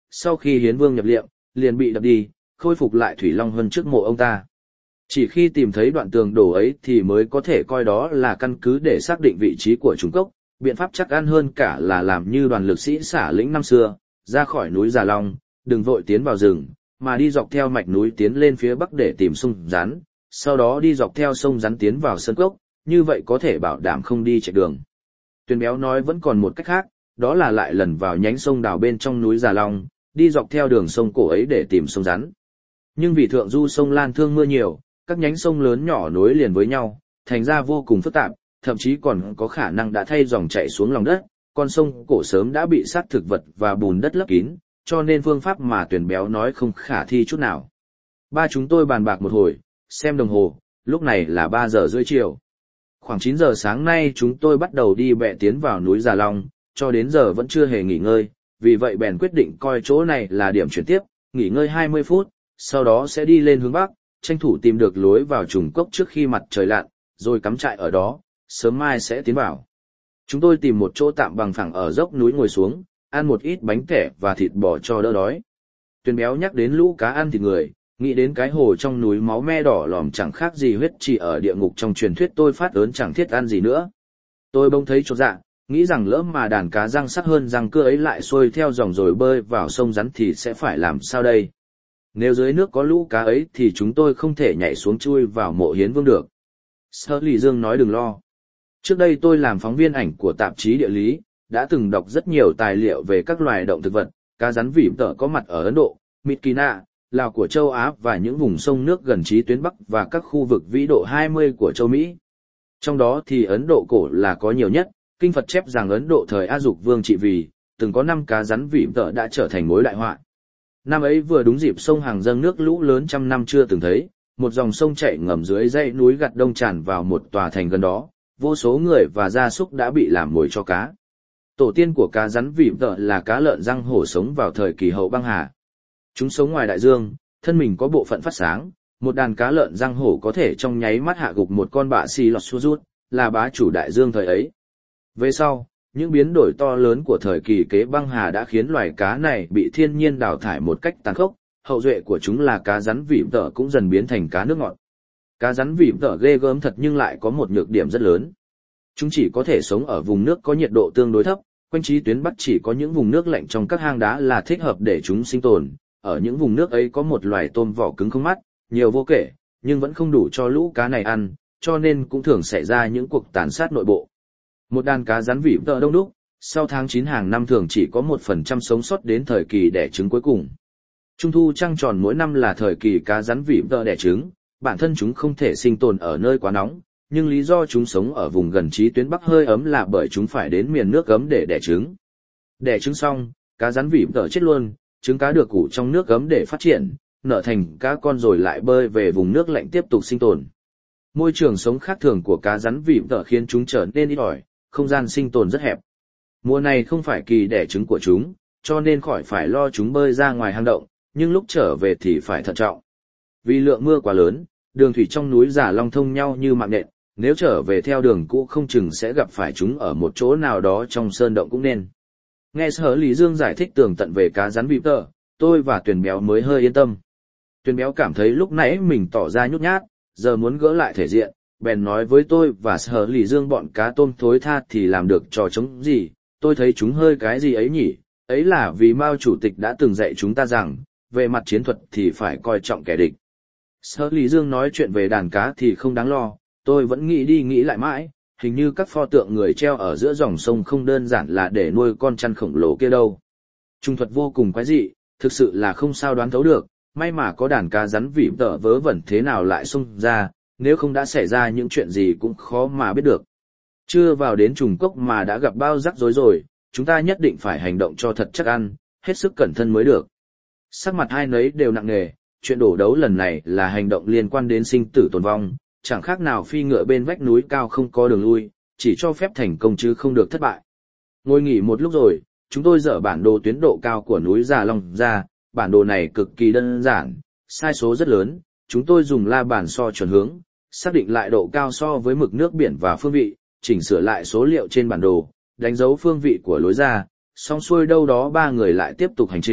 sau khi hiến vương nhập liệm, liền bị đập đi, khôi phục lại Thủy Long Hân trước mộ ông ta. Chỉ khi tìm thấy đoạn tường đổ ấy thì mới có thể coi đó là căn cứ để xác định vị trí của trùng cốc, biện pháp chắc ăn hơn cả là làm như đoàn lực sĩ xả lĩnh năm xưa, ra khỏi núi Già Long, đừng vội tiến vào rừng, mà đi dọc theo mạch núi tiến lên phía bắc để tìm sông rắn, sau đó đi dọc theo sông rắn tiến vào sân cốc, như vậy có thể bảo đảm không đi chạy đường. Tuyền Béo nói vẫn còn một cách khác, đó là lại lần vào nhánh sông đào bên trong núi Già Long, đi dọc theo đường sông cổ ấy để tìm sông rắn. Nhưng vì thượng du sông Lan Thương mưa nhiều, các nhánh sông lớn nhỏ nối liền với nhau, thành ra vô cùng phức tạp, thậm chí còn có khả năng đã thay dòng chảy xuống lòng đất, con sông cổ sớm đã bị sát thực vật và bùn đất lấp kín, cho nên phương pháp mà Tuyền Béo nói không khả thi chút nào. Ba chúng tôi bàn bạc một hồi, xem đồng hồ, lúc này là ba giờ rưỡi chiều. Khoảng chín giờ sáng nay chúng tôi bắt đầu đi bẹ tiến vào núi Già Long, cho đến giờ vẫn chưa hề nghỉ ngơi, vì vậy bèn quyết định coi chỗ này là điểm chuyển tiếp, nghỉ ngơi hai mươi phút, sau đó sẽ đi lên hướng bắc, tranh thủ tìm được lối vào trùng cốc trước khi mặt trời lặn, rồi cắm trại ở đó, sớm mai sẽ tiến vào. Chúng tôi tìm một chỗ tạm bằng phẳng ở dốc núi ngồi xuống, ăn một ít bánh tẻ và thịt bò cho đỡ đói. Tuyền Béo nhắc đến lũ cá ăn thịt người, nghĩ đến cái hồ trong núi máu me đỏ lòm chẳng khác gì huyết chỉ ở địa ngục trong truyền thuyết tôi phát ớn chẳng thiết ăn gì nữa. Tôi bỗng thấy chột dạ, nghĩ rằng lỡ mà đàn cá răng sắc hơn răng cưa ấy lại xuôi theo dòng rồi bơi vào sông rắn thì sẽ phải làm sao đây? Nếu dưới nước có lũ cá ấy thì chúng tôi không thể nhảy xuống chui vào mộ hiến vương được. Sở Lì Dương nói đừng lo. Trước đây tôi làm phóng viên ảnh của tạp chí địa lý, đã từng đọc rất nhiều tài liệu về các loài động thực vật, cá rắn vỉm tợ có mặt ở Ấn Độ, Mytkina, Lào của châu Á và những vùng sông nước gần chí tuyến Bắc và các khu vực vĩ độ hai mươi của châu Mỹ. Trong đó thì Ấn Độ cổ là có nhiều nhất, kinh Phật chép rằng Ấn Độ thời A Dục Vương trị vì, từng có năm cá rắn vỉm tợ đã trở thành mối đại họa. Năm ấy vừa đúng dịp sông Hằng dâng nước lũ lớn trăm năm chưa từng thấy, một dòng sông chảy ngầm dưới dãy núi gặt đông tràn vào một tòa thành gần đó, vô số người và gia súc đã bị làm mồi cho cá. Tổ tiên của cá rắn vỉm tợ là cá lợn răng hổ sống vào thời kỳ hậu băng hà. Chúng sống ngoài đại dương, thân mình có bộ phận phát sáng, một đàn cá lợn răng hổ có thể trong nháy mắt hạ gục một con bạ xì lọt xua rút, là bá chủ đại dương thời ấy. Về sau, những biến đổi to lớn của thời kỳ kế băng hà đã khiến loài cá này bị thiên nhiên đào thải một cách tàn khốc, hậu duệ của chúng là cá rắn vỉm tợ cũng dần biến thành cá nước ngọt. Cá rắn vỉm tợ ghê gớm thật nhưng lại có một nhược điểm rất lớn. Chúng chỉ có thể sống ở vùng nước có nhiệt độ tương đối thấp, quanh chí tuyến Bắc chỉ có những vùng nước lạnh trong các hang đá là thích hợp để chúng sinh tồn. Ở những vùng nước ấy có một loài tôm vỏ cứng không mắt, nhiều vô kể, nhưng vẫn không đủ cho lũ cá này ăn, cho nên cũng thường xảy ra những cuộc tàn sát nội bộ. Một đàn cá rắn vỉm tợ đông đúc, sau tháng chín hàng năm thường chỉ có một phần trăm sống sót đến thời kỳ đẻ trứng cuối cùng. Trung thu trăng tròn mỗi năm là thời kỳ cá rắn vỉm tợ đẻ trứng, bản thân chúng không thể sinh tồn ở nơi quá nóng, nhưng lý do chúng sống ở vùng gần chí tuyến Bắc hơi ấm là bởi chúng phải đến miền nước ấm để đẻ trứng. Đẻ trứng xong, cá rắn vỉm tợ chết luôn, trứng cá được ủ trong nước ấm để phát triển, nở thành cá con rồi lại bơi về vùng nước lạnh tiếp tục sinh tồn. Môi trường sống khác thường của cá rắn vỉm tợ khiến chúng trở nên ít ỏi, không gian sinh tồn rất hẹp. Mùa này không phải kỳ đẻ trứng của chúng, cho nên khỏi phải lo chúng bơi ra ngoài hang động, nhưng lúc trở về thì phải thận trọng. Vì lượng mưa quá lớn, đường thủy trong núi Già Long thông nhau như mạng nhện, nếu trở về theo đường cũ không chừng sẽ gặp phải chúng ở một chỗ nào đó trong sơn động cũng nên. Nghe Sở Lý Dương giải thích tường tận về cá rắn vỉm tợ, tôi và Tuyền Béo mới hơi yên tâm. Tuyền Béo cảm thấy lúc nãy mình tỏ ra nhút nhát, giờ muốn gỡ lại thể diện, bèn nói với tôi và Sở Lý Dương bọn cá tôm thối tha thì làm được trò chống gì, tôi thấy chúng hơi cái gì ấy nhỉ, ấy là vì Mao Chủ tịch đã từng dạy chúng ta rằng, về mặt chiến thuật thì phải coi trọng kẻ địch. Sở Lý Dương nói chuyện về đàn cá thì không đáng lo, tôi vẫn nghĩ đi nghĩ lại mãi, hình như các pho tượng người treo ở giữa dòng sông không đơn giản là để nuôi con chăn khổng lồ kia đâu. Trung thuật vô cùng quái dị, thực sự là không sao đoán thấu được, may mà có đàn cá rắn vỉm tợ vớ vẩn thế nào lại xông ra, nếu không đã xảy ra những chuyện gì cũng khó mà biết được. Chưa vào đến trùng cốc mà đã gặp bao rắc rối rồi, chúng ta nhất định phải hành động cho thật chắc ăn, hết sức cẩn thận mới được. Sắc mặt hai nấy đều nặng nề, chuyện đổ đấu lần này là hành động liên quan đến sinh tử tồn vong, chẳng khác nào phi ngựa bên vách núi cao không có đường lui, chỉ cho phép thành công chứ không được thất bại. Ngồi nghỉ một lúc rồi, chúng tôi dở bản đồ tuyến độ cao của núi Già Long ra, bản đồ này cực kỳ đơn giản, sai số rất lớn, chúng tôi dùng la bàn so chuẩn hướng, xác định lại độ cao so với mực nước biển và phương vị, chỉnh sửa lại số liệu trên bản đồ, đánh dấu phương vị của lối ra, xong xuôi đâu đó ba người lại tiếp tục hành trình,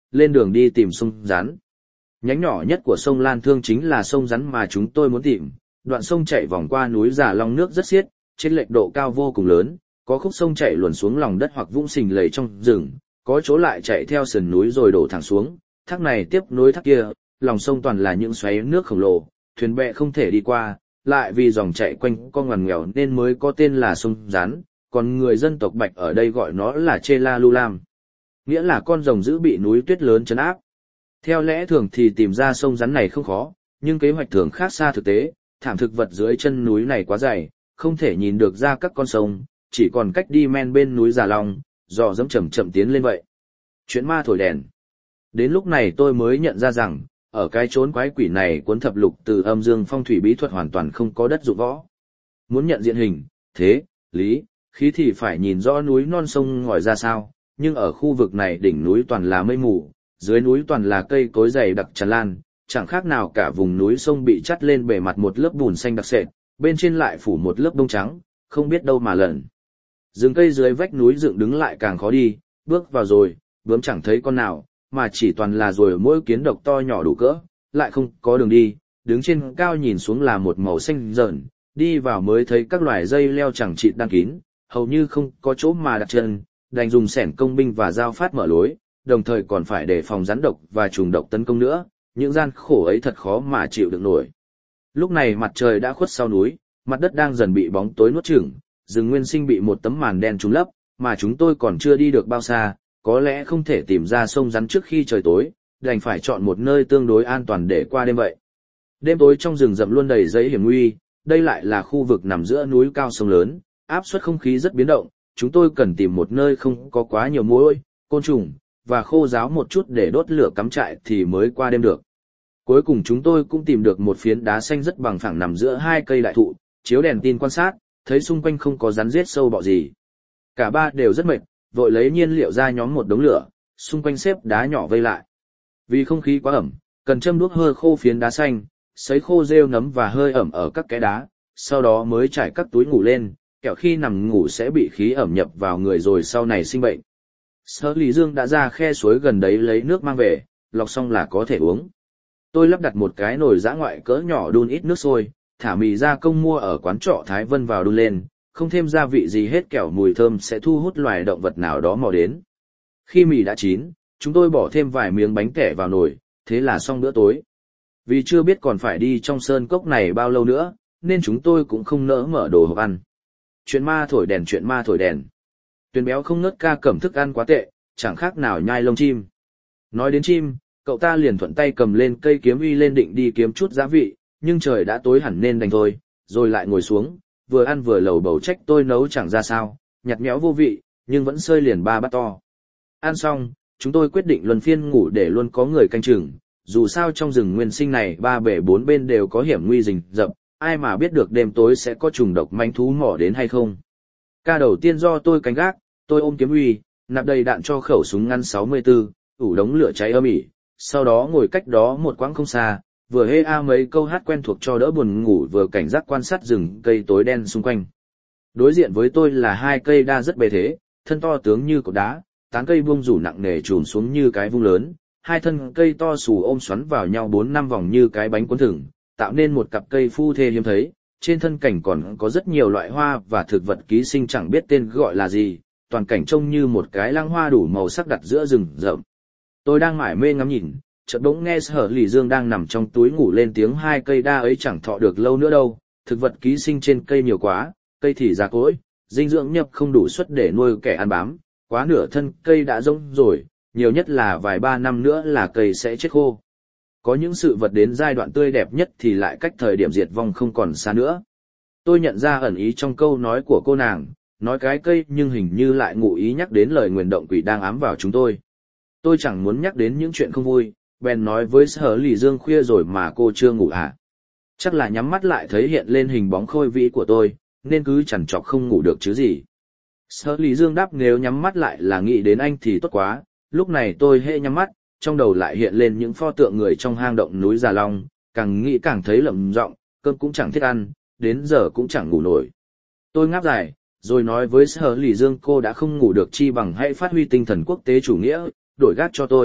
lên đường đi tìm sông rắn. Nhánh nhỏ nhất của sông Lan Thương chính là sông rắn mà chúng tôi muốn tìm, đoạn sông chạy vòng qua núi Già Long nước rất xiết, trên lệch độ cao vô cùng lớn, có khúc sông chạy luồn xuống lòng đất hoặc vũng sình lầy trong rừng, có chỗ lại chạy theo sườn núi rồi đổ thẳng xuống, thác này tiếp nối thác kia, lòng sông toàn là những xoáy nước khổng lồ, thuyền bè không thể đi qua, lại vì dòng chạy quanh co ngoằn nghèo nên mới có tên là sông rắn, còn người dân tộc Bạch ở đây gọi nó là Chela Lulam, nghĩa là con rồng dữ bị núi tuyết lớn trấn áp. Theo lẽ thường thì tìm ra sông rắn này không khó, nhưng kế hoạch thường khác xa thực tế, thảm thực vật dưới chân núi này quá dày, không thể nhìn được ra các con sông, chỉ còn cách đi men bên núi Già Long, dò dẫm chậm chậm tiến lên vậy. Chuyện ma thổi đèn. Đến lúc này tôi mới nhận ra rằng, ở cái chốn quái quỷ này cuốn thập lục từ âm dương phong thủy bí thuật hoàn toàn không có đất dụng võ. Muốn nhận diện hình, thế, lý, khí thì phải nhìn rõ núi non sông ngòi ra sao, nhưng ở khu vực này đỉnh núi toàn là mây mù, dưới núi toàn là cây cối dày đặc tràn lan, chẳng khác nào cả vùng núi sông bị chắt lên bề mặt một lớp bùn xanh đặc sệt, bên trên lại phủ một lớp bông trắng, không biết đâu mà lần. Rừng cây dưới vách núi dựng đứng lại càng khó đi, bước vào rồi, bướm chẳng thấy con nào, mà chỉ toàn là rồi mỗi kiến độc to nhỏ đủ cỡ, lại không có đường đi, đứng trên cao nhìn xuống là một màu xanh rợn, đi vào mới thấy các loài dây leo chẳng chịt đan kín, hầu như không có chỗ mà đặt chân, đành dùng xẻng công binh và dao phát mở lối, đồng thời còn phải đề phòng rắn độc và trùng độc tấn công nữa, những gian khổ ấy thật khó mà chịu được nổi. Lúc này mặt trời đã khuất sau núi, mặt đất đang dần bị bóng tối nuốt chửng, rừng nguyên sinh bị một tấm màn đen trùm lấp, mà chúng tôi còn chưa đi được bao xa, có lẽ không thể tìm ra sông rắn trước khi trời tối, đành phải chọn một nơi tương đối an toàn để qua đêm vậy. Đêm tối trong rừng rậm luôn đầy giấy hiểm nguy, đây lại là khu vực nằm giữa núi cao sông lớn, áp suất không khí rất biến động, chúng tôi cần tìm một nơi không có quá nhiều muỗi, côn trùng, và khô ráo một chút để đốt lửa cắm trại thì mới qua đêm được. Cuối cùng chúng tôi cũng tìm được một phiến đá xanh rất bằng phẳng nằm giữa hai cây đại thụ, chiếu đèn tin quan sát, thấy xung quanh không có rắn rết sâu bọ gì. Cả ba đều rất mệt, vội lấy nhiên liệu ra nhóm một đống lửa, xung quanh xếp đá nhỏ vây lại. Vì không khí quá ẩm, cần châm đuốc hơi khô phiến đá xanh, sấy khô rêu nấm và hơi ẩm ở các cái đá, sau đó mới trải các túi ngủ lên, kẻo khi nằm ngủ sẽ bị khí ẩm nhập vào người rồi sau này sinh bệnh. Sở Lý Dương đã ra khe suối gần đấy lấy nước mang về, lọc xong là có thể uống. Tôi lắp đặt một cái nồi giã ngoại cỡ nhỏ đun ít nước sôi, thả mì gia công mua ở quán trọ Thái Vân vào đun lên, không thêm gia vị gì hết kẻo mùi thơm sẽ thu hút loài động vật nào đó mò đến. Khi mì đã chín, chúng tôi bỏ thêm vài miếng bánh tẻ vào nồi, thế là xong bữa tối. Vì chưa biết còn phải đi trong sơn cốc này bao lâu nữa, nên chúng tôi cũng không nỡ mở đồ hộp ăn. Chuyện ma thổi đèn chuyện ma thổi đèn. Tuyền béo không ngớt ca cẩm thức ăn quá tệ, chẳng khác nào nhai lông chim. Nói đến chim, cậu ta liền thuận tay cầm lên cây kiếm uy lên định đi kiếm chút giá vị, nhưng trời đã tối hẳn nên đành thôi, rồi lại ngồi xuống, vừa ăn vừa lầu bầu trách tôi nấu chẳng ra sao, nhạt nhẽo vô vị, nhưng vẫn sơi liền ba bát to. Ăn xong, chúng tôi quyết định luân phiên ngủ để luôn có người canh chừng, dù sao trong rừng nguyên sinh này ba bể bốn bên đều có hiểm nguy rình rập, ai mà biết được đêm tối sẽ có trùng độc manh thú mỏ đến hay không. Ca đầu tiên do tôi canh gác, tôi ôm kiếm uy, nạp đầy đạn cho khẩu súng ngắn sáu mươi tư, ủ đống lửa cháy âm ỉ, sau đó ngồi cách đó một quãng không xa, vừa hê a mấy câu hát quen thuộc cho đỡ buồn ngủ vừa cảnh giác quan sát rừng cây tối đen xung quanh. Đối diện với tôi là hai cây đa rất bề thế, thân to tướng như cột đá, tán cây buông rủ nặng nề trùm xuống như cái vung lớn, hai thân cây to xù ôm xoắn vào nhau bốn năm vòng như cái bánh cuốn thừng, tạo nên một cặp cây phu thê hiếm thấy. Trên thân cảnh còn có rất nhiều loại hoa và thực vật ký sinh chẳng biết tên gọi là gì, toàn cảnh trông như một cái lăng hoa đủ màu sắc đặt giữa rừng rậm. Tôi đang mải mê ngắm nhìn, chợt bỗng nghe Sở Lý Dương đang nằm trong túi ngủ lên tiếng hai cây đa ấy chẳng thọ được lâu nữa đâu, thực vật ký sinh trên cây nhiều quá, cây thì già cỗi, dinh dưỡng nhập không đủ suất để nuôi kẻ ăn bám, quá nửa thân cây đã rỗng rồi, nhiều nhất là vài ba năm nữa là cây sẽ chết khô. Có những sự vật đến giai đoạn tươi đẹp nhất thì lại cách thời điểm diệt vong không còn xa nữa. Tôi nhận ra ẩn ý trong câu nói của cô nàng, nói cái cây nhưng hình như lại ngụ ý nhắc đến lời nguyền động quỷ đang ám vào chúng tôi. Tôi chẳng muốn nhắc đến những chuyện không vui, bèn nói với Sở Lý Dương khuya rồi mà cô chưa ngủ à? Chắc là nhắm mắt lại thấy hiện lên hình bóng khôi vĩ của tôi, nên cứ chằn chọc không ngủ được chứ gì. Sở Lý Dương đáp nếu nhắm mắt lại là nghĩ đến anh thì tốt quá, lúc này tôi hễ nhắm mắt, trong đầu lại hiện lên những pho tượng người trong hang động núi Già Long, càng nghĩ càng thấy lẩm giọng, cơm cũng chẳng thích ăn, đến giờ cũng chẳng ngủ nổi. Tôi ngáp dài, rồi nói với Sở Lý Dương cô đã không ngủ được chi bằng hãy phát huy tinh thần quốc tế chủ nghĩa, đổi gác cho tôi,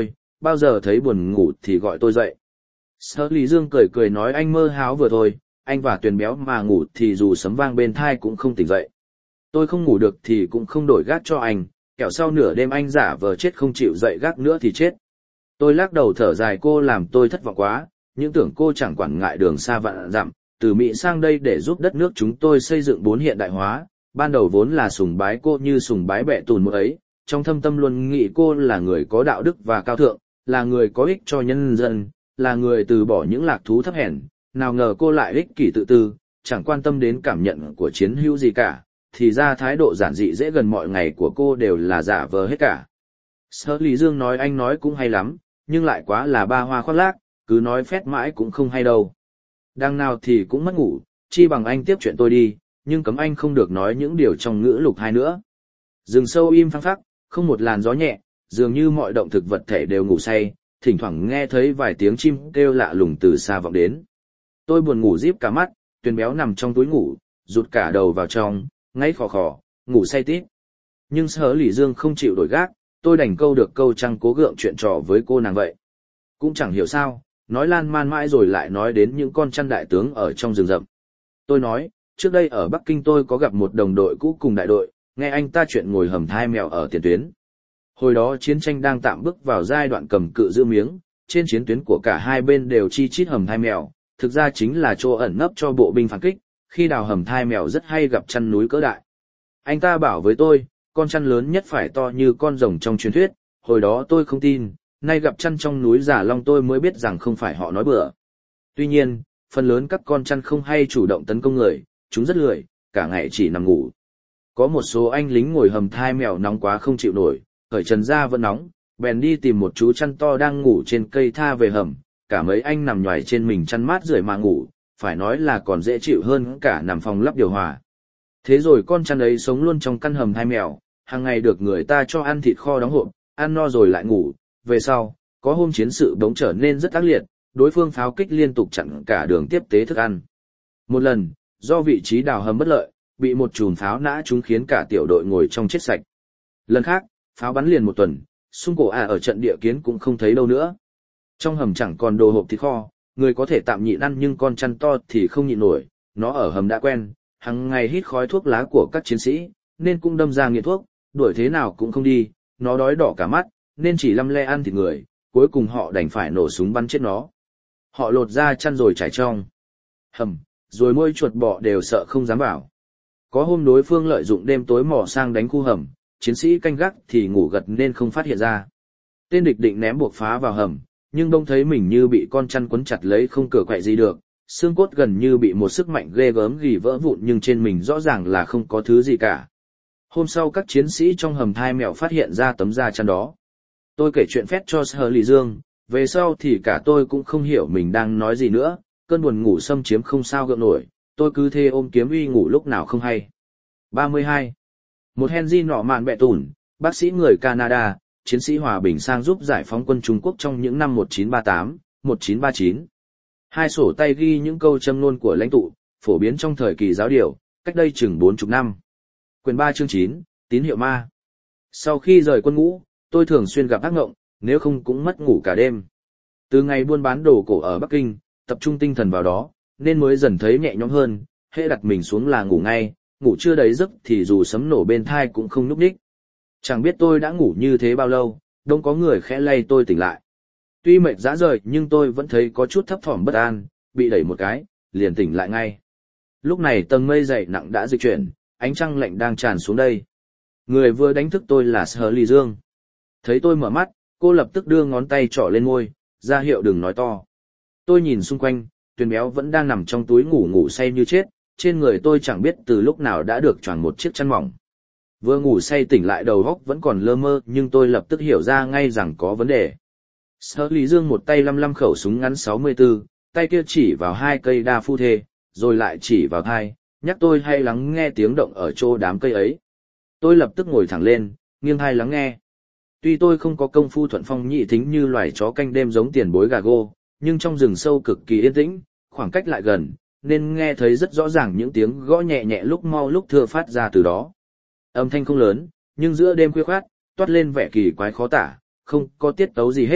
bao giờ thấy buồn ngủ thì gọi tôi dậy. Sở Lý Dương cười cười nói anh mơ háo vừa thôi, anh và Tuyền béo mà ngủ thì dù sấm vang bên thai cũng không tỉnh dậy. Tôi không ngủ được thì cũng không đổi gác cho anh, kẻo sau nửa đêm anh giả vờ chết không chịu dậy gác nữa thì chết. Tôi lắc đầu thở dài cô làm tôi thất vọng quá, những tưởng cô chẳng quản ngại đường xa vạn dặm, từ Mỹ sang đây để giúp đất nước chúng tôi xây dựng bốn hiện đại hóa, ban đầu vốn là sùng bái cô như sùng bái bẹ tùn một ấy, trong thâm tâm luôn nghĩ cô là người có đạo đức và cao thượng, là người có ích cho nhân dân, là người từ bỏ những lạc thú thấp hèn, nào ngờ cô lại ích kỷ tự tư, chẳng quan tâm đến cảm nhận của chiến hữu gì cả, thì ra thái độ giản dị dễ gần mọi ngày của cô đều là giả vờ hết cả. Sở Lý Dương nói anh nói cũng hay lắm, nhưng lại quá là ba hoa khoác lác, cứ nói phét mãi cũng không hay đâu. Đang nào thì cũng mất ngủ, chi bằng anh tiếp chuyện tôi đi, nhưng cấm anh không được nói những điều trong ngữ lục hai nữa. Rừng sâu im phăng phắc, không một làn gió nhẹ, dường như mọi động thực vật thể đều ngủ say, thỉnh thoảng nghe thấy vài tiếng chim kêu lạ lùng từ xa vọng đến. Tôi buồn ngủ díp cả mắt, Tuyền béo nằm trong túi ngủ, rụt cả đầu vào trong, ngáy khò khò, ngủ say tít. Nhưng Sở Lý Dương không chịu đổi gác, tôi đành câu được câu trăng cố gượng chuyện trò với cô nàng vậy. Cũng chẳng hiểu sao, nói lan man mãi rồi lại nói đến những con chăn đại tướng ở trong rừng rậm. Tôi nói, trước đây ở Bắc Kinh tôi có gặp một đồng đội cũ cùng đại đội, nghe anh ta chuyện ngồi hầm thai mèo ở tiền tuyến. Hồi đó chiến tranh đang tạm bước vào giai đoạn cầm cự giữ miếng, trên chiến tuyến của cả hai bên đều chi chít hầm thai mèo, thực ra chính là chỗ ẩn nấp cho bộ binh phản kích, khi đào hầm thai mèo rất hay gặp chăn núi cỡ đại. Anh ta bảo với tôi, con chăn lớn nhất phải to như con rồng trong truyền thuyết, hồi đó tôi không tin, nay gặp chăn trong núi Giả Long tôi mới biết rằng không phải họ nói bừa. Tuy nhiên, phần lớn các con chăn không hay chủ động tấn công người, chúng rất lười, cả ngày chỉ nằm ngủ. Có một số anh lính ngồi hầm thai mèo nóng quá không chịu nổi, khởi trần ra vẫn nóng, bèn đi tìm một chú chăn to đang ngủ trên cây tha về hầm, cả mấy anh nằm nhoài trên mình chăn mát rượi mà ngủ, phải nói là còn dễ chịu hơn cả nằm phòng lắp điều hòa. Thế rồi con chăn ấy sống luôn trong căn hầm thai mèo, hàng ngày được người ta cho ăn thịt kho đóng hộp, ăn no rồi lại ngủ. Về sau, có hôm chiến sự bỗng trở nên rất ác liệt, đối phương pháo kích liên tục chặn cả đường tiếp tế thức ăn. Một lần, do vị trí đào hầm bất lợi, bị một chùm pháo nã trúng khiến cả tiểu đội ngồi trong chết sạch. Lần khác, pháo bắn liền một tuần, xung cổ à ở trận địa kiến cũng không thấy đâu nữa. Trong hầm chẳng còn đồ hộp thịt kho, người có thể tạm nhịn ăn nhưng con chăn to thì không nhịn nổi, nó ở hầm đã quen, hằng ngày hít khói thuốc lá của các chiến sĩ, nên cũng đâm ra nghiện thuốc, đuổi thế nào cũng không đi, nó đói đỏ cả mắt, nên chỉ lăm le ăn thịt người, cuối cùng họ đành phải nổ súng bắn chết nó. Họ lột ra chăn rồi trải trong hầm, rồi môi chuột bọ đều sợ không dám vào. Có hôm đối phương lợi dụng đêm tối mò sang đánh khu hầm, chiến sĩ canh gác thì ngủ gật nên không phát hiện ra. Tên địch định ném buộc phá vào hầm, nhưng đông thấy mình như bị con chăn quấn chặt lấy không cửa quậy gì được, xương cốt gần như bị một sức mạnh ghê gớm gỉ vỡ vụn nhưng trên mình rõ ràng là không có thứ gì cả. Hôm sau các chiến sĩ trong hầm thai mèo phát hiện ra tấm da chăn đó. Tôi kể chuyện phét cho Sở Lý Dương, về sau thì cả tôi cũng không hiểu mình đang nói gì nữa, cơn buồn ngủ xâm chiếm không sao gượng nổi, tôi cứ thế ôm kiếm uy ngủ lúc nào không hay. ba mươi hai. Một Henry nọ mạn bẹ tủn, bác sĩ người Canada, chiến sĩ hòa bình sang giúp giải phóng quân Trung Quốc trong những năm một chín ba tám, một chín ba chín. Hai sổ tay ghi những câu châm ngôn của lãnh tụ, phổ biến trong thời kỳ giáo điều, cách đây chừng bốn chục năm. Quyển ba chương chín, tín hiệu ma. Sau khi rời quân ngũ, tôi thường xuyên gặp ác mộng, nếu không cũng mất ngủ cả đêm. Từ ngày buôn bán đồ cổ ở Bắc Kinh, tập trung tinh thần vào đó, nên mới dần thấy nhẹ nhõm hơn, hễ đặt mình xuống là ngủ ngay, ngủ chưa đầy giấc thì dù sấm nổ bên thai cũng không nhúc nhích. Chẳng biết tôi đã ngủ như thế bao lâu, đông có người khẽ lay tôi tỉnh lại. Tuy mệt rã rời nhưng tôi vẫn thấy có chút thấp thỏm bất an, bị đẩy một cái, liền tỉnh lại ngay. Lúc này tầng mây dày nặng đã dịch chuyển, ánh trăng lạnh đang tràn xuống đây. Người vừa đánh thức tôi là Sở Lý Dương. Thấy tôi mở mắt, cô lập tức đưa ngón tay trỏ lên môi, ra hiệu đừng nói to. Tôi nhìn xung quanh, Tuyền béo vẫn đang nằm trong túi ngủ ngủ say như chết, trên người tôi chẳng biết từ lúc nào đã được choàng một chiếc chăn mỏng. Vừa ngủ say tỉnh lại đầu óc vẫn còn lơ mơ nhưng tôi lập tức hiểu ra ngay rằng có vấn đề. Sở Lý Dương một tay lăm lăm khẩu súng ngắn sáu mươi tư, tay kia chỉ vào hai cây đa phu thê, rồi lại chỉ vào thai, nhắc tôi hay lắng nghe tiếng động ở chỗ đám cây ấy. Tôi lập tức ngồi thẳng lên, nghiêng tai lắng nghe. Tuy tôi không có công phu thuận phong nhị thính như loài chó canh đêm giống tiền bối gà gô, nhưng trong rừng sâu cực kỳ yên tĩnh, khoảng cách lại gần, nên nghe thấy rất rõ ràng những tiếng gõ nhẹ nhẹ lúc mau lúc thưa phát ra từ đó. Âm thanh không lớn, nhưng giữa đêm khuya khoát, toát lên vẻ kỳ quái khó tả, không có tiết tấu gì hết,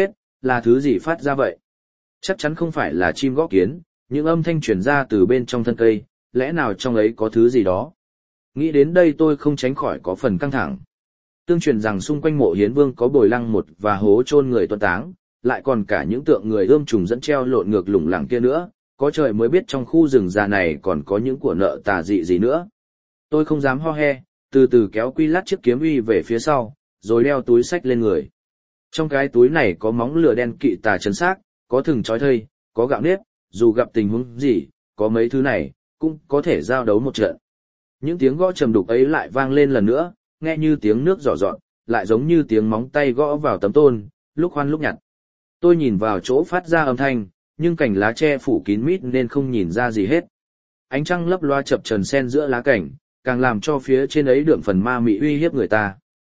là thứ gì phát ra vậy? Chắc chắn không phải là chim gót kiến, những âm thanh truyền ra từ bên trong thân cây, lẽ nào trong ấy có thứ gì đó? Nghĩ đến đây tôi không tránh khỏi có phần căng thẳng. Tương truyền rằng xung quanh mộ Hiến Vương có bồi lăng một và hố chôn người tuân táng, lại còn cả những tượng người ươm trùng dẫn treo lộn ngược lủng lẳng kia nữa, có trời mới biết trong khu rừng già này còn có những của nợ tà dị gì nữa. Tôi không dám ho he, từ từ kéo quy lát chiếc kiếm uy về phía sau, rồi đeo túi xách lên người. Trong cái túi này có móng lửa đen kỵ tà chấn xác, có thừng trói thây, có gạo nếp, dù gặp tình huống gì, có mấy thứ này, cũng có thể giao đấu một trận. Những tiếng gõ trầm đục ấy lại vang lên lần nữa, nghe như tiếng nước rỏ rọn, lại giống như tiếng móng tay gõ vào tấm tôn, lúc khoan lúc nhặt. Tôi nhìn vào chỗ phát ra âm thanh, nhưng cành lá tre phủ kín mít nên không nhìn ra gì hết. Ánh trăng lấp loa chập chờn xen giữa lá cảnh, càng làm cho phía trên ấy đượm phần ma mị uy hiếp người ta.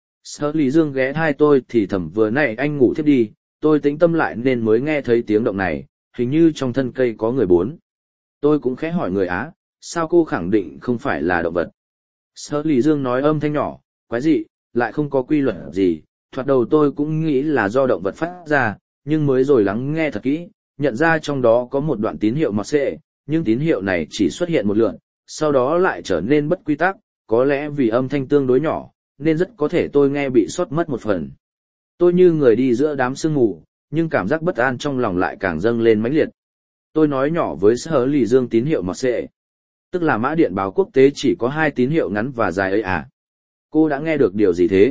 Sở Lý Dương ghé tai tôi thì thầm vừa nãy anh ngủ thiếp đi, tôi tĩnh tâm lại nên mới nghe thấy tiếng động này, hình như trong thân cây có người bốn. Tôi cũng khẽ hỏi người Á, sao cô khẳng định không phải là động vật? Sở Lý Dương nói âm thanh nhỏ, quái dị, lại không có quy luật gì, thoạt đầu tôi cũng nghĩ là do động vật phát ra, nhưng mới rồi lắng nghe thật kỹ, nhận ra trong đó có một đoạn tín hiệu mọt xệ, nhưng tín hiệu này chỉ xuất hiện một lượt, sau đó lại trở nên bất quy tắc, có lẽ vì âm thanh tương đối nhỏ, nên rất có thể tôi nghe bị sót mất một phần. Tôi như người đi giữa đám sương mù, nhưng cảm giác bất an trong lòng lại càng dâng lên mãnh liệt. Tôi nói nhỏ với Sở Lý Dương tín hiệu mọt xệ, tức là mã điện báo quốc tế chỉ có hai tín hiệu ngắn và dài ấy à? Cô đã nghe được điều gì thế?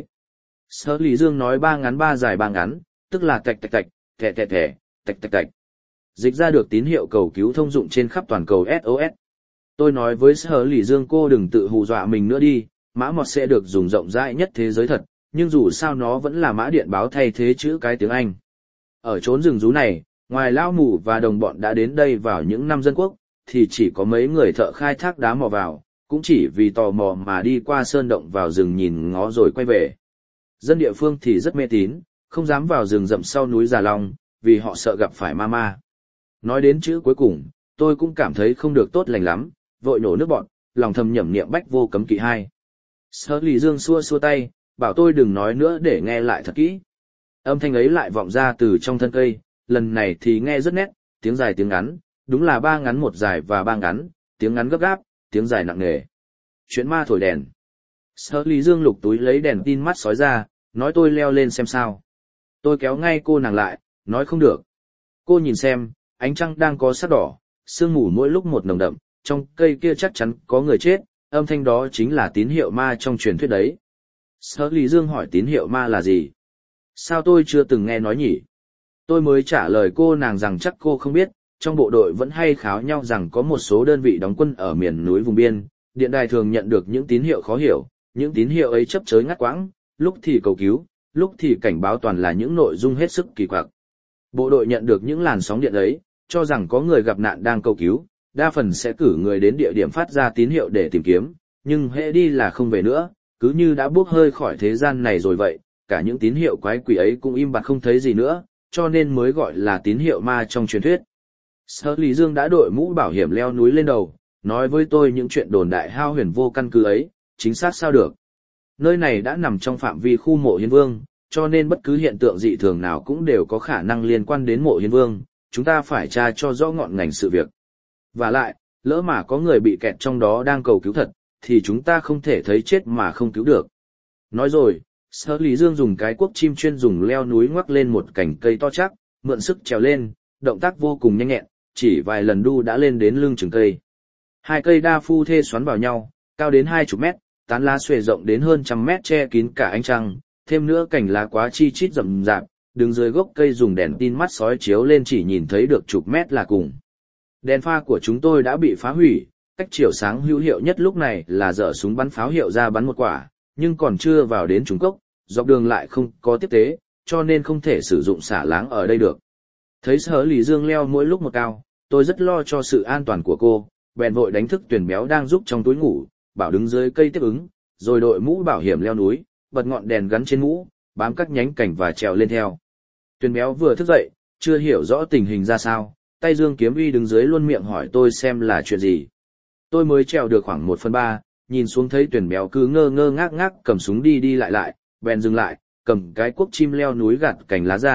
Sở Lý Dương nói ba ngắn ba dài ba ngắn, tức là tạch tạch tạch, thẻ thẻ thẻ, tạch tạch tạch. Dịch ra được tín hiệu cầu cứu thông dụng trên khắp toàn cầu ét ô ét. Tôi nói với Sở Lý Dương cô đừng tự hù dọa mình nữa đi, mã mọt sẽ được dùng rộng rãi nhất thế giới thật, nhưng dù sao nó vẫn là mã điện báo thay thế chữ cái tiếng Anh. Ở chốn rừng rú này, ngoài lão mù và đồng bọn đã đến đây vào những năm dân quốc, thì chỉ có mấy người thợ khai thác đá mò vào, cũng chỉ vì tò mò mà đi qua sơn động vào rừng nhìn ngó rồi quay về. Dân địa phương thì rất mê tín, không dám vào rừng rậm sau núi Già Long, vì họ sợ gặp phải ma ma. Nói đến chữ cuối cùng, tôi cũng cảm thấy không được tốt lành lắm, vội nổ nước bọt, lòng thầm nhẩm niệm bách vô cấm kỵ hai. Sở Lý Dương xua xua tay, bảo tôi đừng nói nữa để nghe lại thật kỹ. Âm thanh ấy lại vọng ra từ trong thân cây, lần này thì nghe rất nét, tiếng dài tiếng ngắn, đúng là ba ngắn một dài và ba ngắn, tiếng ngắn gấp gáp, tiếng dài nặng nề. Chuyện ma thổi đèn. Sở Lý Dương lục túi lấy đèn tin mắt sói ra, nói tôi leo lên xem sao. Tôi kéo ngay cô nàng lại, nói không được. Cô nhìn xem, ánh trăng đang có sắc đỏ, sương mù mỗi lúc một nồng đậm, trong cây kia chắc chắn có người chết, âm thanh đó chính là tín hiệu ma trong truyền thuyết đấy. Sở Lý Dương hỏi tín hiệu ma là gì? Sao tôi chưa từng nghe nói nhỉ? Tôi mới trả lời cô nàng rằng chắc cô không biết, trong bộ đội vẫn hay kháo nhau rằng có một số đơn vị đóng quân ở miền núi vùng biên, điện đài thường nhận được những tín hiệu khó hiểu, những tín hiệu ấy chấp chới ngắt quãng, lúc thì cầu cứu, lúc thì cảnh báo toàn là những nội dung hết sức kỳ quặc. Bộ đội nhận được những làn sóng điện ấy, cho rằng có người gặp nạn đang cầu cứu, đa phần sẽ cử người đến địa điểm phát ra tín hiệu để tìm kiếm, nhưng hễ đi là không về nữa, cứ như đã bốc hơi khỏi thế gian này rồi vậy, cả những tín hiệu quái quỷ ấy cũng im bặt không thấy gì nữa, cho nên mới gọi là tín hiệu ma trong truyền thuyết. Sở Lý Dương đã đội mũ bảo hiểm leo núi lên đầu, nói với tôi những chuyện đồn đại hao huyền vô căn cứ ấy, chính xác sao được. Nơi này đã nằm trong phạm vi khu mộ Hiến Vương, cho nên bất cứ hiện tượng dị thường nào cũng đều có khả năng liên quan đến mộ Hiến Vương, chúng ta phải tra cho rõ ngọn ngành sự việc. Và lại, lỡ mà có người bị kẹt trong đó đang cầu cứu thật, thì chúng ta không thể thấy chết mà không cứu được. Nói rồi, Sở Lý Dương dùng cái cuốc chim chuyên dùng leo núi ngoắc lên một cành cây to chắc, mượn sức trèo lên, động tác vô cùng nhanh nhẹn, chỉ vài lần đu đã lên đến lưng chừng cây. Hai cây đa phu thê xoắn vào nhau, cao đến hai chục mét, tán lá xuề rộng đến hơn trăm mét che kín cả ánh trăng, thêm nữa cành lá quá chi chít rậm rạp, đứng dưới gốc cây dùng đèn tin mắt sói chiếu lên chỉ nhìn thấy được chục mét là cùng. Đèn pha của chúng tôi đã bị phá hủy, cách chiều sáng hữu hiệu nhất lúc này là giở súng bắn pháo hiệu ra bắn một quả, nhưng còn chưa vào đến trúng cốc, dọc đường lại không có tiếp tế, cho nên không thể sử dụng xả láng ở đây được. Thấy Sở Lý Dương leo mỗi lúc một cao, tôi rất lo cho sự an toàn của cô, bèn vội đánh thức Tuyền Béo đang giúp trong túi ngủ, bảo đứng dưới cây tiếp ứng, rồi đội mũ bảo hiểm leo núi, bật ngọn đèn gắn trên mũ, bám các nhánh cành và trèo lên theo. Tuyền Béo vừa thức dậy, chưa hiểu rõ tình hình ra sao, tay Dương Kiếm Uy đứng dưới luôn miệng hỏi tôi xem là chuyện gì. Tôi mới trèo được khoảng một phần ba, nhìn xuống thấy Tuyền Béo cứ ngơ ngơ ngác ngác cầm súng đi đi lại lại, bèn dừng lại, cầm cái cuốc chim leo núi gạt cành lá ra,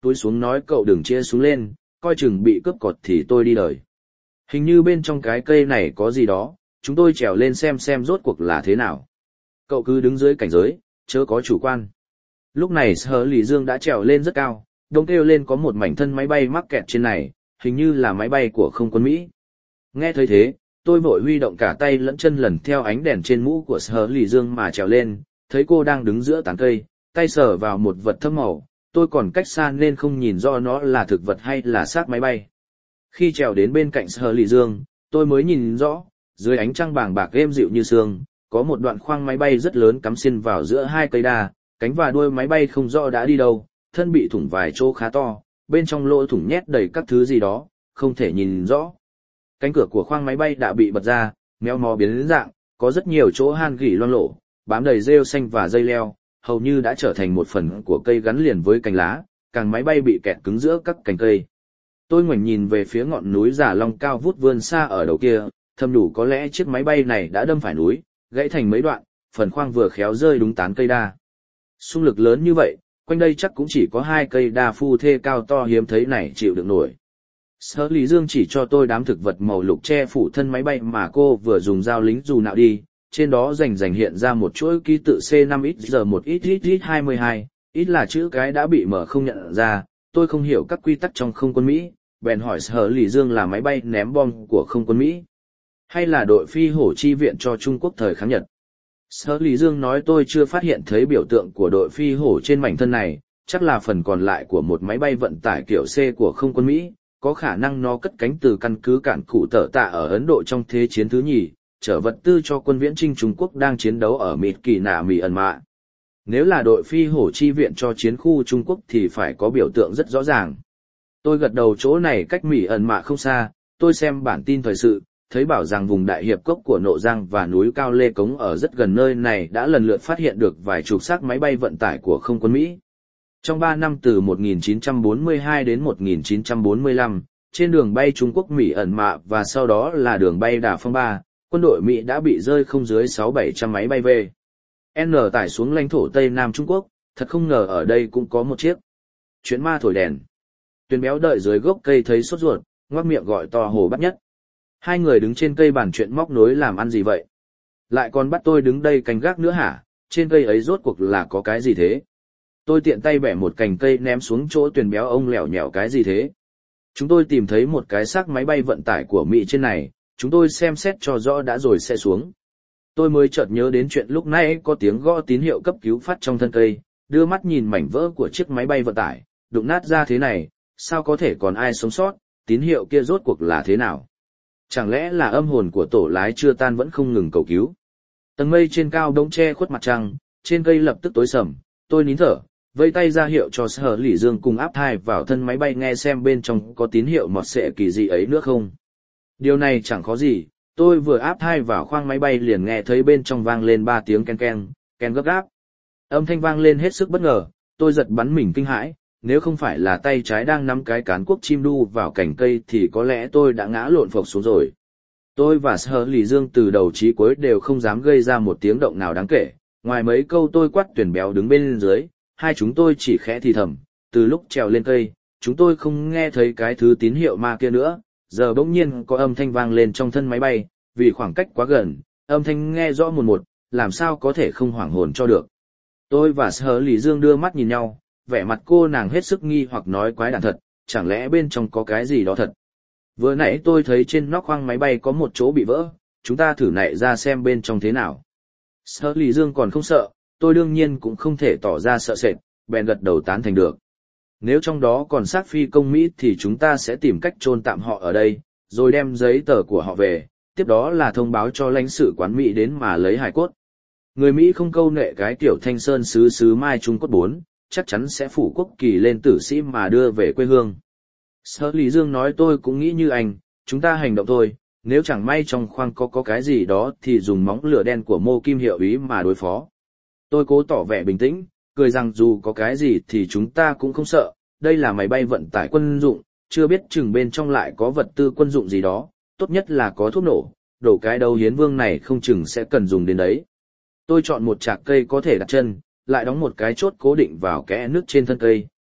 túi xuống nói cậu đừng chia xuống lên, coi chừng bị cướp cột thì tôi đi đời. Hình như bên trong cái cây này có gì đó, chúng tôi trèo lên xem xem rốt cuộc là thế nào. Cậu cứ đứng dưới cảnh giới, chớ có chủ quan. Lúc này Sở Lì Dương đã trèo lên rất cao, đông kêu lên có một mảnh thân máy bay mắc kẹt trên này, hình như là máy bay của không quân Mỹ. Nghe thấy thế, tôi vội huy động cả tay lẫn chân lần theo ánh đèn trên mũ của Sở Lì Dương mà trèo lên, thấy cô đang đứng giữa tán cây, tay sờ vào một vật thâm màu, tôi còn cách xa nên không nhìn rõ nó là thực vật hay là xác máy bay. Khi trèo đến bên cạnh Sở Lì Dương, tôi mới nhìn rõ, dưới ánh trăng bàng bạc êm dịu như sương, có một đoạn khoang máy bay rất lớn cắm xuyên vào giữa hai cây đa, cánh và đuôi máy bay không rõ đã đi đâu, thân bị thủng vài chỗ khá to, bên trong lỗ thủng nhét đầy các thứ gì đó, không thể nhìn rõ. Cánh cửa của khoang máy bay đã bị bật ra, méo mó biến đến dạng, có rất nhiều chỗ han gỉ loang lổ, bám đầy rêu xanh và dây leo, hầu như đã trở thành một phần của cây gắn liền với cành lá, càng máy bay bị kẹt cứng giữa các cành cây. Tôi ngoảnh nhìn về phía ngọn núi Già Long cao vút vươn xa ở đầu kia, thầm đủ có lẽ chiếc máy bay này đã đâm phải núi, gãy thành mấy đoạn, phần khoang vừa khéo rơi đúng tán cây đa. Xung lực lớn như vậy, quanh đây chắc cũng chỉ có hai cây đa phu thê cao to hiếm thấy này chịu được nổi. Sở Lý Dương chỉ cho tôi đám thực vật màu lục che phủ thân máy bay mà cô vừa dùng dao lính dù nạo đi, trên đó rành rành hiện ra một chuỗi ký tự C năm X giờ một X X X hai mươi hai, ít là chữ cái đã bị mở không nhận ra, tôi không hiểu các quy tắc trong không quân Mỹ, bèn hỏi Sở Lý Dương là máy bay ném bom của không quân Mỹ, hay là đội phi hổ chi viện cho Trung Quốc thời kháng Nhật. Sở Lý Dương nói tôi chưa phát hiện thấy biểu tượng của đội phi hổ trên mảnh thân này, chắc là phần còn lại của một máy bay vận tải kiểu C của không quân Mỹ, có khả năng nó cất cánh từ căn cứ cạn cụ tở tạ ở Ấn Độ trong Thế chiến thứ nhì, chở vật tư cho quân viễn chinh Trung Quốc đang chiến đấu ở Mịt Kỳ Nạ Mì Ẩn Mạ. Nếu là đội phi hổ chi viện cho chiến khu Trung Quốc thì phải có biểu tượng rất rõ ràng. Tôi gật đầu, chỗ này cách Mì Ẩn Mạ không xa, tôi xem bản tin thời sự, thấy bảo rằng vùng đại hiệp cốc của Nộ Giang và núi cao Lê Cống ở rất gần nơi này đã lần lượt phát hiện được vài chục xác máy bay vận tải của không quân Mỹ. Trong ba năm từ một nghìn chín trăm bốn mươi hai đến một nghìn chín trăm bốn mươi lăm, trên đường bay Trung Quốc Mỹ Ẩn Mạ và sau đó là đường bay Đà Phong ba, quân đội Mỹ đã bị rơi không dưới sáu bảy trăm máy bay về N tải xuống lãnh thổ Tây Nam Trung Quốc, thật không ngờ ở đây cũng có một chiếc. Chuyện ma thổi đèn. Tuyền béo đợi dưới gốc cây thấy sốt ruột, ngoác miệng gọi to Hồ Bắt Nhất. Hai người đứng trên cây bàn chuyện móc nối làm ăn gì vậy? Lại còn bắt tôi đứng đây canh gác nữa hả? Trên cây ấy rốt cuộc là có cái gì thế? Tôi tiện tay bẻ một cành cây ném xuống chỗ Tuyền béo, ông lẻo nhẻo cái gì thế? Chúng tôi tìm thấy một cái xác máy bay vận tải của Mỹ trên này, chúng tôi xem xét cho rõ đã rồi sẽ xuống. Tôi mới chợt nhớ đến chuyện lúc nãy có tiếng gõ tín hiệu cấp cứu phát trong thân cây, đưa mắt nhìn mảnh vỡ của chiếc máy bay vận tải, đụng nát ra thế này, sao có thể còn ai sống sót, tín hiệu kia rốt cuộc là thế nào? Chẳng lẽ là âm hồn của tổ lái chưa tan vẫn không ngừng cầu cứu? Tầng mây trên cao đống che khuất mặt trăng, trên cây lập tức tối sầm, tôi nín thở, vây tay ra hiệu cho Sở Lý Dương cùng áp thai vào thân máy bay nghe xem bên trong có tín hiệu mọt xệ kỳ gì ấy nữa không. Điều này chẳng có gì, tôi vừa áp thai vào khoang máy bay liền nghe thấy bên trong vang lên ba tiếng ken ken, ken gấp gáp. Âm thanh vang lên hết sức bất ngờ, tôi giật bắn mình kinh hãi, nếu không phải là tay trái đang nắm cái cán cuốc chim đu vào cành cây thì có lẽ tôi đã ngã lộn phộc xuống rồi. Tôi và Sở Lý Dương từ đầu chí cuối đều không dám gây ra một tiếng động nào đáng kể, ngoài mấy câu tôi quát Tuyền béo đứng bên dưới, hai chúng tôi chỉ khẽ thì thầm, từ lúc trèo lên cây, chúng tôi không nghe thấy cái thứ tín hiệu ma kia nữa, giờ bỗng nhiên có âm thanh vang lên trong thân máy bay, vì khoảng cách quá gần, âm thanh nghe rõ một một, làm sao có thể không hoảng hồn cho được. Tôi và Sở Lý Dương đưa mắt nhìn nhau, vẻ mặt cô nàng hết sức nghi hoặc nói quái đản thật, chẳng lẽ bên trong có cái gì đó thật. Vừa nãy tôi thấy trên nóc khoang máy bay có một chỗ bị vỡ, chúng ta thử nạy ra xem bên trong thế nào. Sở Lý Dương còn không sợ, tôi đương nhiên cũng không thể tỏ ra sợ sệt, bèn gật đầu tán thành được. Nếu trong đó còn xác phi công Mỹ thì chúng ta sẽ tìm cách chôn tạm họ ở đây, rồi đem giấy tờ của họ về, tiếp đó là thông báo cho lãnh sự quán Mỹ đến mà lấy hài cốt. Người Mỹ không câu nệ cái kiểu Thanh Sơn sứ sứ mai Trung Cốt bốn, chắc chắn sẽ phủ quốc kỳ lên tử sĩ mà đưa về quê hương. Sở Lý Dương nói tôi cũng nghĩ như anh, chúng ta hành động thôi, nếu chẳng may trong khoang có có cái gì đó thì dùng móng lửa đen của Mô Kim hiệu ý mà đối phó. Tôi cố tỏ vẻ bình tĩnh, cười rằng dù có cái gì thì chúng ta cũng không sợ, đây là máy bay vận tải quân dụng, chưa biết chừng bên trong lại có vật tư quân dụng gì đó, tốt nhất là có thuốc nổ, đổ cái đầu hiến vương này không chừng sẽ cần dùng đến đấy. Tôi chọn một chạc cây có thể đặt chân, lại đóng một cái chốt cố định vào kẽ nước trên thân cây,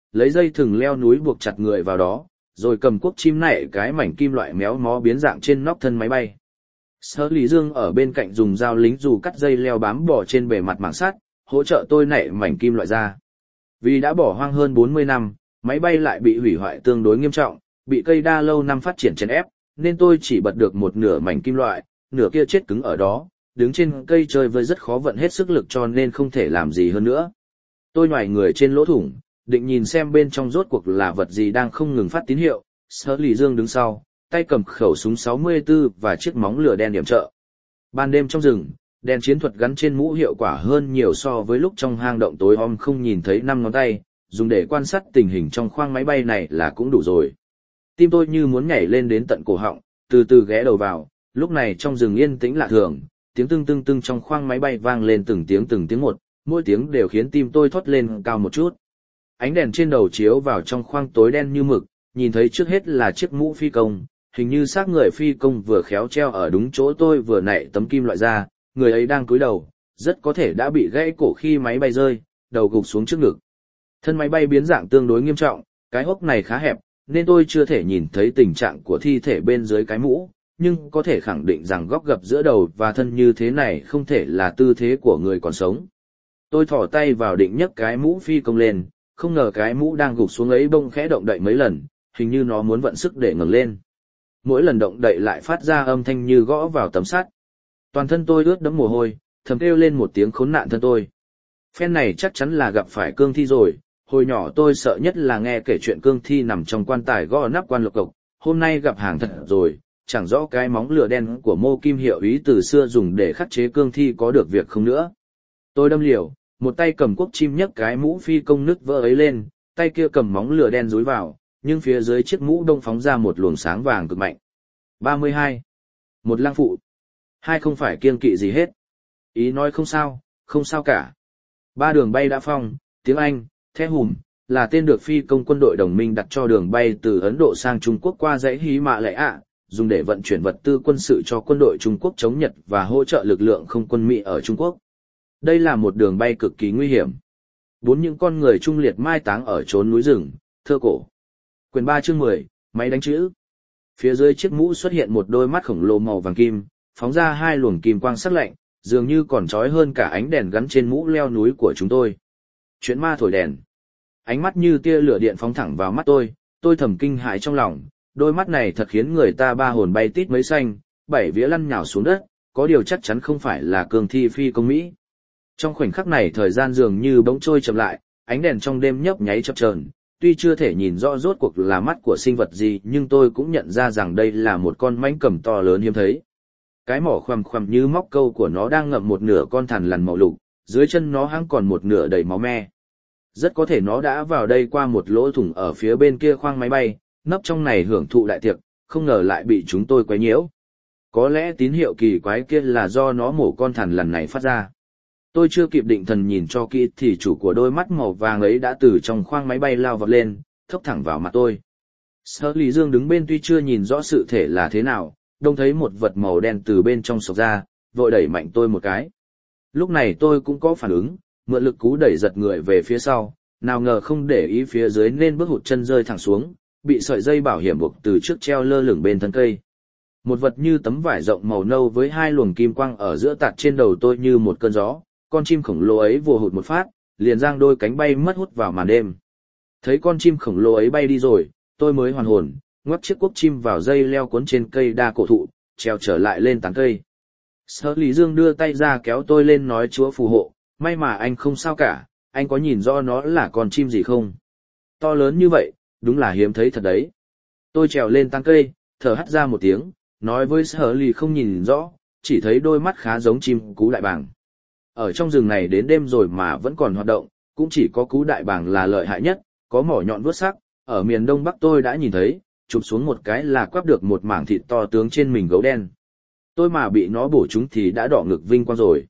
lấy dây thừng leo núi buộc chặt người vào đó, rồi cầm cuốc chim nảy cái mảnh kim loại méo mó biến dạng trên nóc thân máy bay. Sở Lý Dương ở bên cạnh dùng dao lính dù cắt dây leo bám bò trên bề mặt mảng sắt, hỗ trợ tôi nảy mảnh kim loại ra. Vì đã bỏ hoang hơn bốn mươi năm, máy bay lại bị hủy hoại tương đối nghiêm trọng, bị cây đa lâu năm phát triển chèn ép, nên tôi chỉ bật được một nửa mảnh kim loại, nửa kia chết cứng ở đó, đứng trên cây chơi vơi rất khó vận hết sức lực cho nên không thể làm gì hơn nữa. Tôi nhòi người trên lỗ thủng, định nhìn xem bên trong rốt cuộc là vật gì đang không ngừng phát tín hiệu. Sở Lý Dương đứng sau, tay cầm khẩu súng sáu mươi tư và chiếc móng lửa đen điểm trợ. Ban đêm trong rừng, đèn chiến thuật gắn trên mũ hiệu quả hơn nhiều so với lúc trong hang động tối om không nhìn thấy năm ngón tay, dùng để quan sát tình hình trong khoang máy bay này là cũng đủ rồi. Tim tôi như muốn nhảy lên đến tận cổ họng, từ từ ghé đầu vào, lúc này trong rừng yên tĩnh lạ thường, tiếng tưng tưng tưng trong khoang máy bay vang lên từng tiếng từng tiếng một, mỗi tiếng đều khiến tim tôi thoát lên cao một chút. Ánh đèn trên đầu chiếu vào trong khoang tối đen như mực, nhìn thấy trước hết là chiếc mũ phi công, hình như xác người phi công vừa khéo treo ở đúng chỗ tôi vừa nạy tấm kim loại ra, người ấy đang cúi đầu, rất có thể đã bị gãy cổ khi máy bay rơi, đầu gục xuống trước ngực. Thân máy bay biến dạng tương đối nghiêm trọng, cái hốc này khá hẹp, nên tôi chưa thể nhìn thấy tình trạng của thi thể bên dưới cái mũ, nhưng có thể khẳng định rằng góc gập giữa đầu và thân như thế này không thể là tư thế của người còn sống. Tôi thỏ tay vào định nhấc cái mũ phi công lên, không ngờ cái mũ đang gục xuống ấy bông khẽ động đậy mấy lần, hình như nó muốn vận sức để ngẩng lên. Mỗi lần động đậy lại phát ra âm thanh như gõ vào tấm sắt. Toàn thân tôi ướt đẫm mồ hôi, thầm kêu lên một tiếng khốn nạn thân tôi. Phen này chắc chắn là gặp phải cương thi rồi, hồi nhỏ tôi sợ nhất là nghe kể chuyện cương thi nằm trong quan tài gõ nắp quan lục cộc, hôm nay gặp hàng thật rồi, chẳng rõ cái móng lửa đen của Mô Kim Hiệu ý từ xưa dùng để khắc chế cương thi có được việc không nữa. Tôi đâm liều, một tay cầm cuốc chim nhấc cái mũ phi công nứt vỡ ấy lên, tay kia cầm móng lửa đen dúi vào, nhưng phía dưới chiếc mũ đông phóng ra một luồng sáng vàng cực mạnh. ba mươi hai. Một lang phụ. Hai không phải kiêng kỵ gì hết. Ý nói không sao, không sao cả. Ba đường bay đã phong, tiếng Anh, The Hùm, là tên được phi công quân đội đồng minh đặt cho đường bay từ Ấn Độ sang Trung Quốc qua dãy Hí Mạ Lệ ạ, dùng để vận chuyển vật tư quân sự cho quân đội Trung Quốc chống Nhật và hỗ trợ lực lượng không quân Mỹ ở Trung Quốc. Đây là một đường bay cực kỳ nguy hiểm. Bốn những con người trung liệt mai táng ở chốn núi rừng, thơ cổ. Quyển ba chương mười, máy đánh chữ. Phía dưới chiếc mũ xuất hiện một đôi mắt khổng lồ màu vàng kim, phóng ra hai luồng kim quang sắc lạnh, dường như còn chói hơn cả ánh đèn gắn trên mũ leo núi của chúng tôi. Chuyện ma thổi đèn. Ánh mắt như tia lửa điện phóng thẳng vào mắt tôi, tôi thầm kinh hãi trong lòng, đôi mắt này thật khiến người ta ba hồn bay tít mấy xanh, bảy vía lăn nhào xuống đất, có điều chắc chắn không phải là cương thi phi công Mỹ. Trong khoảnh khắc này thời gian dường như bỗng trôi chậm lại, ánh đèn trong đêm nhấp nháy chập chờn, tuy chưa thể nhìn rõ rốt cuộc là mắt của sinh vật gì nhưng tôi cũng nhận ra rằng đây là một con mãnh cầm to lớn hiếm thấy. Cái mỏ khoằm khoằm như móc câu của nó đang ngậm một nửa con thằn lằn màu lục, dưới chân nó hăng còn một nửa đầy máu me. Rất có thể nó đã vào đây qua một lỗ thủng ở phía bên kia khoang máy bay, nấp trong này hưởng thụ đại tiệc, không ngờ lại bị chúng tôi quấy nhiễu. Có lẽ tín hiệu kỳ quái kia là do nó mổ con thằn lằn này phát ra. Tôi chưa kịp định thần nhìn cho kỹ thì chủ của đôi mắt màu vàng ấy đã từ trong khoang máy bay lao vọt lên, thốc thẳng vào mặt tôi. Sở Lý Dương đứng bên tuy chưa nhìn rõ sự thể là thế nào, đông thấy một vật màu đen từ bên trong sộc ra, vội đẩy mạnh tôi một cái. Lúc này tôi cũng có phản ứng, mượn lực cú đẩy giật người về phía sau, nào ngờ không để ý phía dưới nên bước hụt chân rơi thẳng xuống, bị sợi dây bảo hiểm buộc từ trước treo lơ lửng bên thân cây. Một vật như tấm vải rộng màu nâu với hai luồng kim quang ở giữa tạt trên đầu tôi như một cơn gió, con chim khổng lồ ấy vồ hụt một phát, liền giang đôi cánh bay mất hút vào màn đêm. Thấy con chim khổng lồ ấy bay đi rồi, tôi mới hoàn hồn, ngoắc chiếc cuốc chim vào dây leo cuốn trên cây đa cổ thụ, treo trở lại lên tán cây. Sở Lý Dương đưa tay ra kéo tôi lên nói Chúa phù hộ, may mà anh không sao cả, anh có nhìn rõ nó là con chim gì không? To lớn như vậy, đúng là hiếm thấy thật đấy. Tôi trèo lên tán cây, thở hắt ra một tiếng, nói với Sở Lý không nhìn rõ, chỉ thấy đôi mắt khá giống chim cú đại bàng. Ở trong rừng này đến đêm rồi mà vẫn còn hoạt động, cũng chỉ có cú đại bàng là lợi hại nhất, có mỏ nhọn vuốt sắc, ở miền Đông Bắc tôi đã nhìn thấy, chụp xuống một cái là quắp được một mảng thịt to tướng trên mình gấu đen. Tôi mà bị nó bổ trúng thì đã đỏ ngực vinh quang rồi.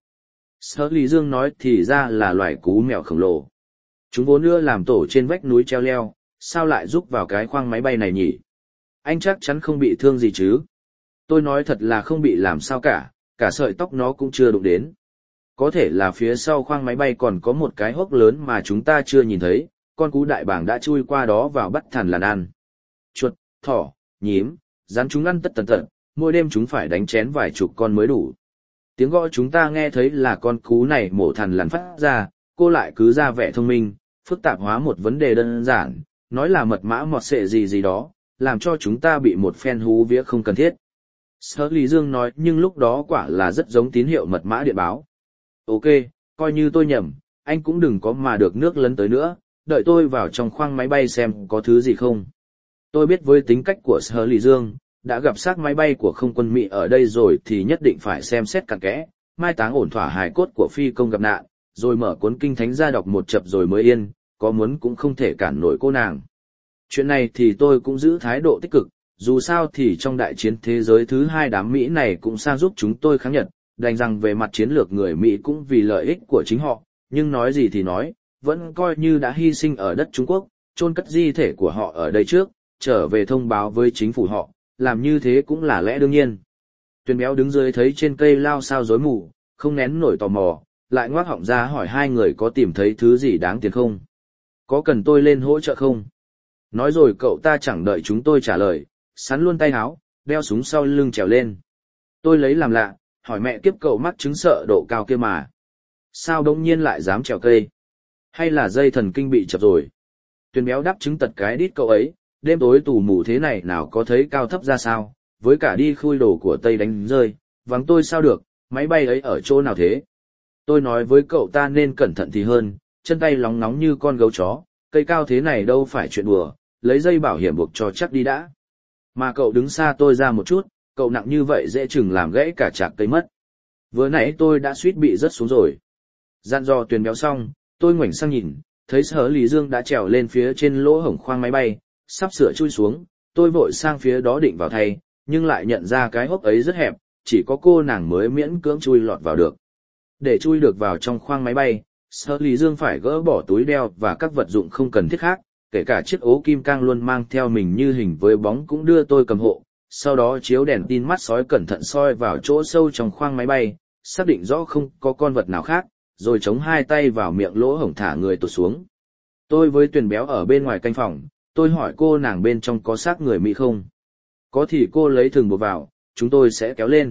Sở Lý Dương nói thì ra là loài cú mèo khổng lồ. Chúng vốn ưa làm tổ trên vách núi treo leo, sao lại rúc vào cái khoang máy bay này nhỉ? Anh chắc chắn không bị thương gì chứ? Tôi nói thật là không bị làm sao cả, cả sợi tóc nó cũng chưa đụng đến. Có thể là phía sau khoang máy bay còn có một cái hốc lớn mà chúng ta chưa nhìn thấy, con cú đại bàng đã chui qua đó vào bắt thằn lằn ăn. Chuột, thỏ, nhím, rắn chúng ăn tất tần tật, mỗi đêm chúng phải đánh chén vài chục con mới đủ. Tiếng gõ chúng ta nghe thấy là con cú này mổ thằn lằn phát ra, cô lại cứ ra vẻ thông minh, phức tạp hóa một vấn đề đơn giản, nói là mật mã mọt sệ gì gì đó, làm cho chúng ta bị một phen hú vía không cần thiết. Sở Lý Dương nói nhưng lúc đó quả là rất giống tín hiệu mật mã điện báo. Ok, coi như tôi nhầm, anh cũng đừng có mà được nước lấn tới nữa, đợi tôi vào trong khoang máy bay xem có thứ gì không. Tôi biết với tính cách của Sở Lý Dương, đã gặp xác máy bay của không quân Mỹ ở đây rồi thì nhất định phải xem xét cặn kẽ, mai táng ổn thỏa hài cốt của phi công gặp nạn, rồi mở cuốn kinh thánh ra đọc một chập rồi mới yên, có muốn cũng không thể cản nổi cô nàng. Chuyện này thì tôi cũng giữ thái độ tích cực, dù sao thì trong đại chiến thế giới thứ hai đám Mỹ này cũng sang giúp chúng tôi kháng Nhật, đành rằng về mặt chiến lược người Mỹ cũng vì lợi ích của chính họ, nhưng nói gì thì nói, vẫn coi như đã hy sinh ở đất Trung Quốc, chôn cất di thể của họ ở đây trước, trở về thông báo với chính phủ họ, làm như thế cũng là lẽ đương nhiên. Tuyền béo đứng dưới thấy trên cây lao sao rối mù, không nén nổi tò mò, lại ngoác họng ra hỏi hai người có tìm thấy thứ gì đáng tiền không? Có cần tôi lên hỗ trợ không? Nói rồi cậu ta chẳng đợi chúng tôi trả lời, sắn luôn tay áo, đeo súng sau lưng trèo lên. Tôi lấy làm lạ, hỏi mẹ kiếp cậu mắc chứng sợ độ cao kia mà. Sao đống nhiên lại dám trèo cây? Hay là dây thần kinh bị chập rồi? Tuyền béo đáp chứng tật cái đít cậu ấy, đêm tối tù mù thế này nào có thấy cao thấp ra sao, với cả đi khui đồ của Tây đánh rơi, vắng tôi sao được, máy bay ấy ở chỗ nào thế? Tôi nói với cậu ta nên cẩn thận thì hơn, chân tay lóng nóng như con gấu chó, cây cao thế này đâu phải chuyện đùa, lấy dây bảo hiểm buộc cho chắc đi đã. Mà cậu đứng xa tôi ra một chút, cậu nặng như vậy dễ chừng làm gãy cả chạc cây mất. Vừa nãy tôi đã suýt bị rớt xuống rồi. Dặn dò Tuyền béo xong, tôi ngoảnh sang nhìn, thấy Sở Lý Dương đã trèo lên phía trên lỗ hổng khoang máy bay, sắp sửa chui xuống, tôi vội sang phía đó định vào thay, nhưng lại nhận ra cái hốc ấy rất hẹp, chỉ có cô nàng mới miễn cưỡng chui lọt vào được. Để chui được vào trong khoang máy bay, Sở Lý Dương phải gỡ bỏ túi đeo và các vật dụng không cần thiết khác, kể cả chiếc ố kim cang luôn mang theo mình như hình với bóng cũng đưa tôi cầm hộ, sau đó chiếu đèn tin mắt sói cẩn thận soi vào chỗ sâu trong khoang máy bay, xác định rõ không có con vật nào khác, rồi chống hai tay vào miệng lỗ hổng thả người tụt xuống. Tôi với Tuyền béo ở bên ngoài canh phòng, tôi hỏi cô nàng bên trong có xác người Mỹ không? Có thì cô lấy thừng buộc vào, chúng tôi sẽ kéo lên.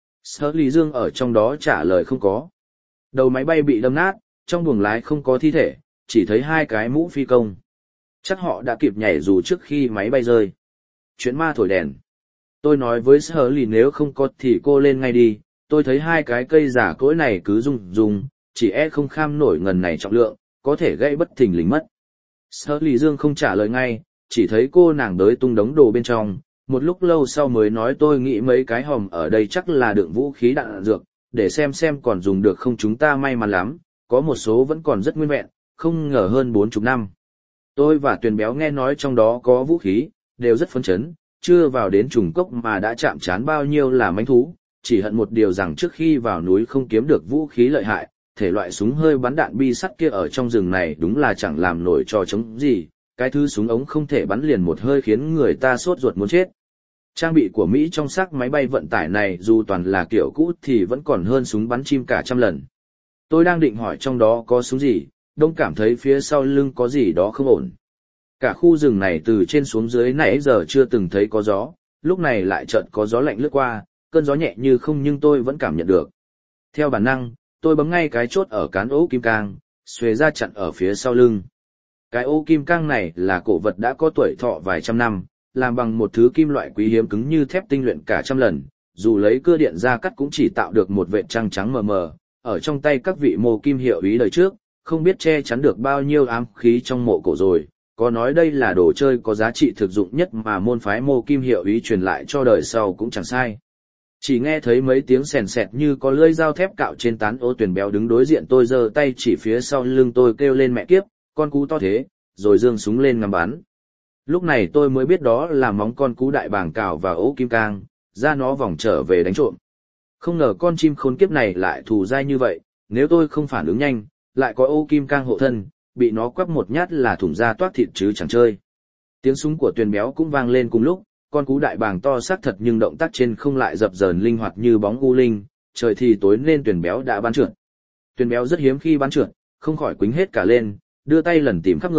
Sở Lý Dương ở trong đó trả lời không có. Đầu máy bay bị đâm nát, trong buồng lái không có thi thể, chỉ thấy hai cái mũ phi công. Chắc họ đã kịp nhảy dù trước khi máy bay rơi. Chuyện ma thổi đèn. Tôi nói với Sở Lý nếu không có thì cô lên ngay đi, tôi thấy hai cái cây giả cỗi này cứ rung rung, chỉ e không kham nổi ngần này trọng lượng, có thể gây bất thình lình mất. Sở Lý Dương không trả lời ngay, chỉ thấy cô nàng đới tung đống đồ bên trong, một lúc lâu sau mới nói tôi nghĩ mấy cái hòm ở đây chắc là đựng vũ khí đạn dược, để xem xem còn dùng được không chúng ta may mắn lắm, có một số vẫn còn rất nguyên vẹn, không ngờ hơn bốn chục năm. Tôi và Tuyền béo nghe nói trong đó có vũ khí, đều rất phấn chấn, chưa vào đến trùng cốc mà đã chạm trán bao nhiêu là mánh thú, chỉ hận một điều rằng trước khi vào núi không kiếm được vũ khí lợi hại, thể loại súng hơi bắn đạn bi sắt kia ở trong rừng này đúng là chẳng làm nổi trò chống gì, cái thứ súng ống không thể bắn liền một hơi khiến người ta sốt ruột muốn chết. Trang bị của Mỹ trong xác máy bay vận tải này dù toàn là kiểu cũ thì vẫn còn hơn súng bắn chim cả trăm lần. Tôi đang định hỏi trong đó có súng gì, đông cảm thấy phía sau lưng có gì đó không ổn. Cả khu rừng này từ trên xuống dưới nãy giờ chưa từng thấy có gió, lúc này lại chợt có gió lạnh lướt qua, cơn gió nhẹ như không nhưng tôi vẫn cảm nhận được. Theo bản năng, tôi bấm ngay cái chốt ở cán ố kim cang, xuề ra chặn ở phía sau lưng. Cái ô kim cang này là cổ vật đã có tuổi thọ vài trăm năm, làm bằng một thứ kim loại quý hiếm cứng như thép tinh luyện cả trăm lần, dù lấy cưa điện ra cắt cũng chỉ tạo được một vệt trăng trắng mờ mờ, ở trong tay các vị mô kim hiệu ý đời trước, không biết che chắn được bao nhiêu ám khí trong mộ cổ rồi, có nói đây là đồ chơi có giá trị thực dụng nhất mà môn phái mô kim hiệu ý truyền lại cho đời sau cũng chẳng sai. Chỉ nghe thấy mấy tiếng sèn sẹt như có lưỡi dao thép cạo trên tán ô Tuyền béo đứng đối diện tôi giơ tay chỉ phía sau lưng tôi kêu lên mẹ kiếp, con cú to thế, rồi giương súng lên ngắm bắn. Lúc này tôi mới biết đó là móng con cú đại bàng cào vào ố kim cang, ra nó vòng trở về đánh trộm. Không ngờ con chim khốn kiếp này lại thù dai như vậy, nếu tôi không phản ứng nhanh, lại có ô kim cang hộ thân, bị nó quắp một nhát là thủng ra toát thịt chứ chẳng chơi. Tiếng súng của Tuyền béo cũng vang lên cùng lúc, con cú đại bàng to xác thật nhưng động tác trên không lại dập dờn linh hoạt như bóng u linh, trời thì tối nên Tuyền béo đã bắn trượt. Tuyền béo rất hiếm khi bắn trượt, không khỏi quýnh hết cả lên, đưa tay lần tìm khắp người,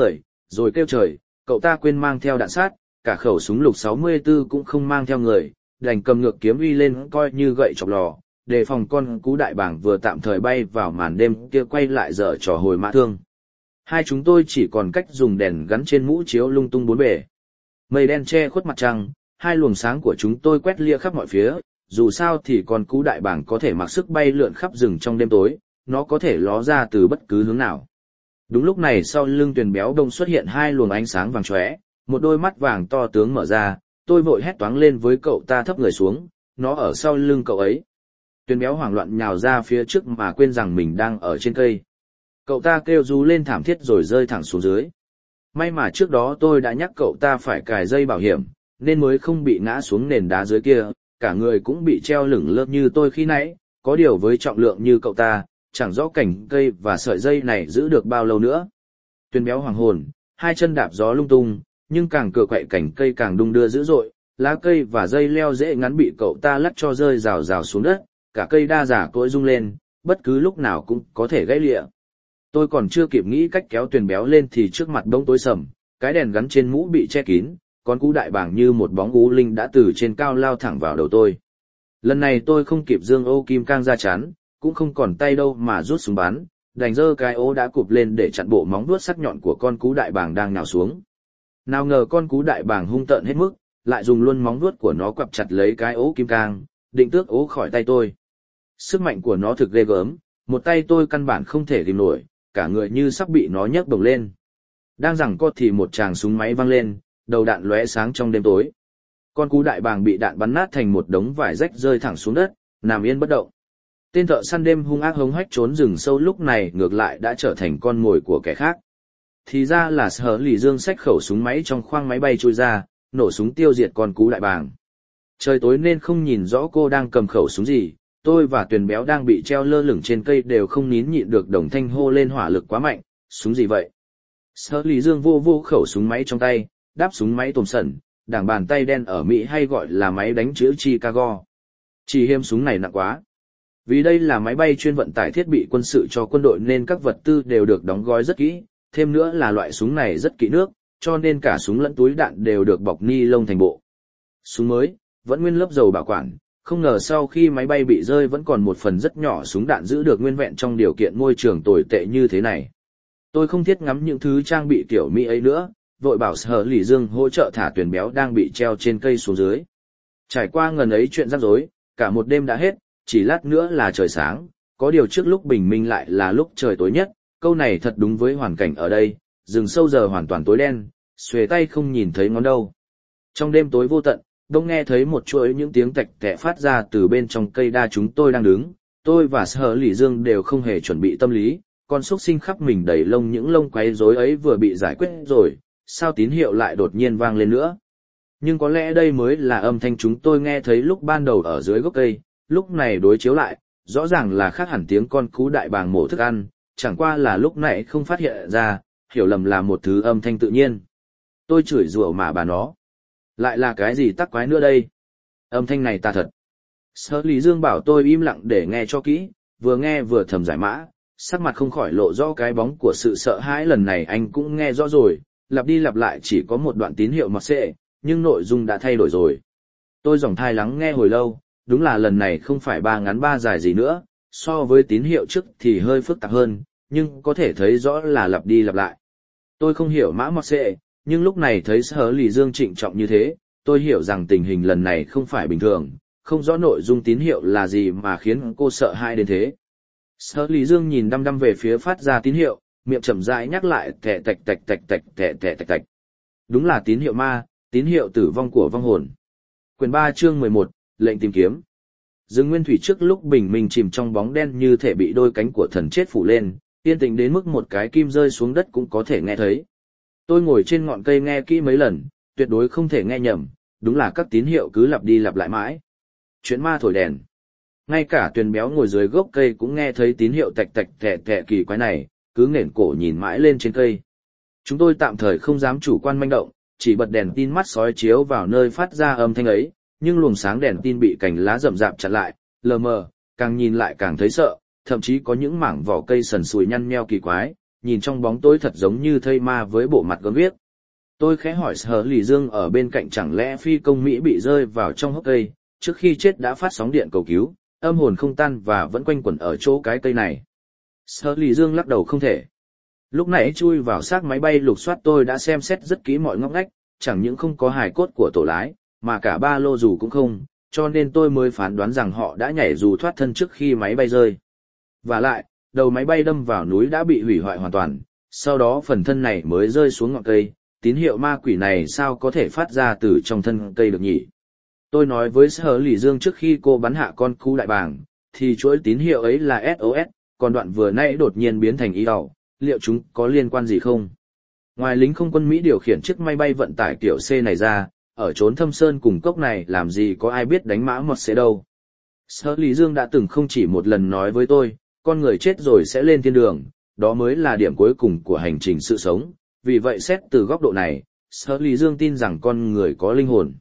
rồi kêu trời, cậu ta quên mang theo đạn sát, cả khẩu súng lục sáu mươi tư cũng không mang theo người, đành cầm ngược kiếm uy lên coi như gậy chọc lò, đề phòng con cú đại bàng vừa tạm thời bay vào màn đêm kia quay lại dở trò hồi mã thương. Hai chúng tôi chỉ còn cách dùng đèn gắn trên mũ chiếu lung tung bốn bề. Mây đen che khuất mặt trăng, hai luồng sáng của chúng tôi quét lia khắp mọi phía, dù sao thì con cú đại bàng có thể mặc sức bay lượn khắp rừng trong đêm tối, nó có thể ló ra từ bất cứ hướng nào. Đúng lúc này sau lưng Tuyền Béo Đông xuất hiện hai luồng ánh sáng vàng chóe, một đôi mắt vàng to tướng mở ra, tôi vội hét toáng lên với cậu ta thấp người xuống, nó ở sau lưng cậu ấy. Tuyền Béo hoảng loạn nhào ra phía trước mà quên rằng mình đang ở trên cây. Cậu ta kêu rú lên thảm thiết rồi rơi thẳng xuống dưới. May mà trước đó tôi đã nhắc cậu ta phải cài dây bảo hiểm, nên mới không bị ngã xuống nền đá dưới kia, cả người cũng bị treo lửng lơ như tôi khi nãy, có điều với trọng lượng như cậu ta, chẳng rõ cành cây và sợi dây này giữ được bao lâu nữa. Tuyền Béo hoàng hồn, hai chân đạp gió lung tung, nhưng càng cựa quậy cành cây càng đung đưa dữ dội, lá cây và dây leo dễ ngắn bị cậu ta lắc cho rơi rào rào xuống đất, cả cây đa giả cỗi rung lên, bất cứ lúc nào cũng có thể gãy lịa. Tôi còn chưa kịp nghĩ cách kéo Tuyền Béo lên thì trước mặt bỗng tối sầm, cái đèn gắn trên mũ bị che kín, con cú đại bàng như một bóng u linh đã từ trên cao lao thẳng vào đầu tôi. Lần này tôi không kịp giương ô kim cang ra chắn, cũng không còn tay đâu mà rút súng bắn, đành giơ cái ô đã cụp lên để chặn bộ móng vuốt sắc nhọn của con cú đại bàng đang nhào xuống. Nào ngờ con cú đại bàng hung tợn hết mức, lại dùng luôn móng vuốt của nó quặp chặt lấy cái ố kim cang, định tước ố khỏi tay tôi. Sức mạnh của nó thực ghê gớm, một tay tôi căn bản không thể ghim nổi, cả người như sắp bị nó nhấc bổng lên. Đang giằng co thì một tràng súng máy vang lên, đầu đạn lóe sáng trong đêm tối. Con cú đại bàng bị đạn bắn nát thành một đống vải rách rơi thẳng xuống đất, nằm yên bất động. Tên thợ săn đêm hung ác hống hách trốn rừng sâu lúc này ngược lại đã trở thành con mồi của kẻ khác. Thì ra là Sở Lì Dương xách khẩu súng máy trong khoang máy bay trôi ra, nổ súng tiêu diệt con cú đại bàng. Trời tối nên không nhìn rõ cô đang cầm khẩu súng gì, tôi và Tuyền Béo đang bị treo lơ lửng trên cây đều không nín nhịn được đồng thanh hô lên hỏa lực quá mạnh, súng gì vậy? Sở Lì Dương vô vô khẩu súng máy trong tay, đáp súng máy tôm sẩn, đảng bàn tay đen ở Mỹ hay gọi là máy đánh chữ Chicago. Chỉ hiếm súng này nặng quá. Vì đây là máy bay chuyên vận tải thiết bị quân sự cho quân đội nên các vật tư đều được đóng gói rất kỹ, thêm nữa là loại súng này rất kỹ nước, cho nên cả súng lẫn túi đạn đều được bọc ni lông thành bộ. Súng mới, vẫn nguyên lớp dầu bảo quản, không ngờ sau khi máy bay bị rơi vẫn còn một phần rất nhỏ súng đạn giữ được nguyên vẹn trong điều kiện môi trường tồi tệ như thế này. Tôi không thiết ngắm những thứ trang bị kiểu Mỹ ấy nữa, vội bảo Sở Lì Dương hỗ trợ thả Tuyền Béo đang bị treo trên cây xuống dưới. Trải qua ngần ấy chuyện rắc rối, cả một đêm đã hết, chỉ lát nữa là trời sáng, có điều trước lúc bình minh lại là lúc trời tối nhất, câu này thật đúng với hoàn cảnh ở đây, rừng sâu giờ hoàn toàn tối đen, xuề tay không nhìn thấy ngón đâu. Trong đêm tối vô tận, đông nghe thấy một chuỗi những tiếng tạch tẹ phát ra từ bên trong cây đa chúng tôi đang đứng, tôi và Sở Lì Dương đều không hề chuẩn bị tâm lý, con xúc sinh khắp mình đầy lông những lông quấy rối ấy vừa bị giải quyết rồi, sao tín hiệu lại đột nhiên vang lên nữa. Nhưng có lẽ đây mới là âm thanh chúng tôi nghe thấy lúc ban đầu ở dưới gốc cây, lúc này đối chiếu lại, rõ ràng là khác hẳn tiếng con cú đại bàng mổ thức ăn, chẳng qua là lúc nãy không phát hiện ra, hiểu lầm là một thứ âm thanh tự nhiên. Tôi chửi rủa mà bà nó. Lại là cái gì tắc quái nữa đây? Âm thanh này tà thật. Sở Lý Dương bảo tôi im lặng để nghe cho kỹ, vừa nghe vừa thầm giải mã, sắc mặt không khỏi lộ rõ cái bóng của sự sợ hãi. Lần này anh cũng nghe rõ rồi, lặp đi lặp lại chỉ có một đoạn tín hiệu mặc xệ, nhưng nội dung đã thay đổi rồi. Tôi dòng thai lắng nghe hồi lâu, đúng là lần này không phải ba ngắn ba dài gì nữa, so với tín hiệu trước thì hơi phức tạp hơn, nhưng có thể thấy rõ là lặp đi lặp lại. Tôi không hiểu mã mặc xệ, nhưng lúc này thấy Sở Lì Dương trịnh trọng như thế, tôi hiểu rằng tình hình lần này không phải bình thường, không rõ nội dung tín hiệu là gì mà khiến cô sợ hãi đến thế. Sở Lì Dương nhìn đăm đăm về phía phát ra tín hiệu, miệng chậm rãi nhắc lại tẹ tạch tạch tạch tạch tẹ tẹ tạch tạch. Đúng là tín hiệu ma, tín hiệu tử vong của vong hồn. Quyển ba chương mười một, lệnh tìm kiếm. Rừng nguyên thủy trước lúc bình minh chìm trong bóng đen như thể bị đôi cánh của thần chết phủ lên, yên tĩnh đến mức một cái kim rơi xuống đất cũng có thể nghe thấy. Tôi ngồi trên ngọn cây nghe kỹ mấy lần, tuyệt đối không thể nghe nhầm, đúng là các tín hiệu cứ lặp đi lặp lại mãi. Chuyện ma thổi đèn. Ngay cả Tuyền Béo ngồi dưới gốc cây cũng nghe thấy tín hiệu tạch tạch tẹ tẹ kỳ quái này, cứ nghển cổ nhìn mãi lên trên cây. Chúng tôi tạm thời không dám chủ quan manh động, chỉ bật đèn tin mắt sói chiếu vào nơi phát ra âm thanh ấy, nhưng luồng sáng đèn tin bị cành lá rậm rạp chặn lại, lờ mờ, càng nhìn lại càng thấy sợ, thậm chí có những mảng vỏ cây sần sùi nhăn nheo kỳ quái, nhìn trong bóng tối thật giống như thây ma với bộ mặt gớm ghiếc. Tôi khẽ hỏi Sở Lì Dương ở bên cạnh chẳng lẽ phi công Mỹ bị rơi vào trong hốc cây, trước khi chết đã phát sóng điện cầu cứu, âm hồn không tan và vẫn quanh quẩn ở chỗ cái cây này. Sở Lì Dương lắc đầu không thể. Lúc nãy chui vào xác máy bay lục soát tôi đã xem xét rất kỹ mọi ngóc ngách, chẳng những không có hài cốt của tổ lái, mà cả ba lô dù cũng không, cho nên tôi mới phán đoán rằng họ đã nhảy dù thoát thân trước khi máy bay rơi. Và lại, đầu máy bay đâm vào núi đã bị hủy hoại hoàn toàn, sau đó phần thân này mới rơi xuống ngọn cây, tín hiệu ma quỷ này sao có thể phát ra từ trong thân cây được nhỉ? Tôi nói với Sở Lì Dương trước khi cô bắn hạ con cú đại bàng, thì chuỗi tín hiệu ấy là ét ô ét, còn đoạn vừa nãy đột nhiên biến thành ý ẩu, liệu chúng có liên quan gì không? Ngoài lính không quân Mỹ điều khiển chiếc máy bay vận tải kiểu C này ra, ở chốn thâm sơn cùng cốc này làm gì có ai biết đánh mã một xe đâu. Sở Lý Dương đã từng không chỉ một lần nói với tôi, con người chết rồi sẽ lên thiên đường, đó mới là điểm cuối cùng của hành trình sự sống, vì vậy xét từ góc độ này, Sở Lý Dương tin rằng con người có linh hồn.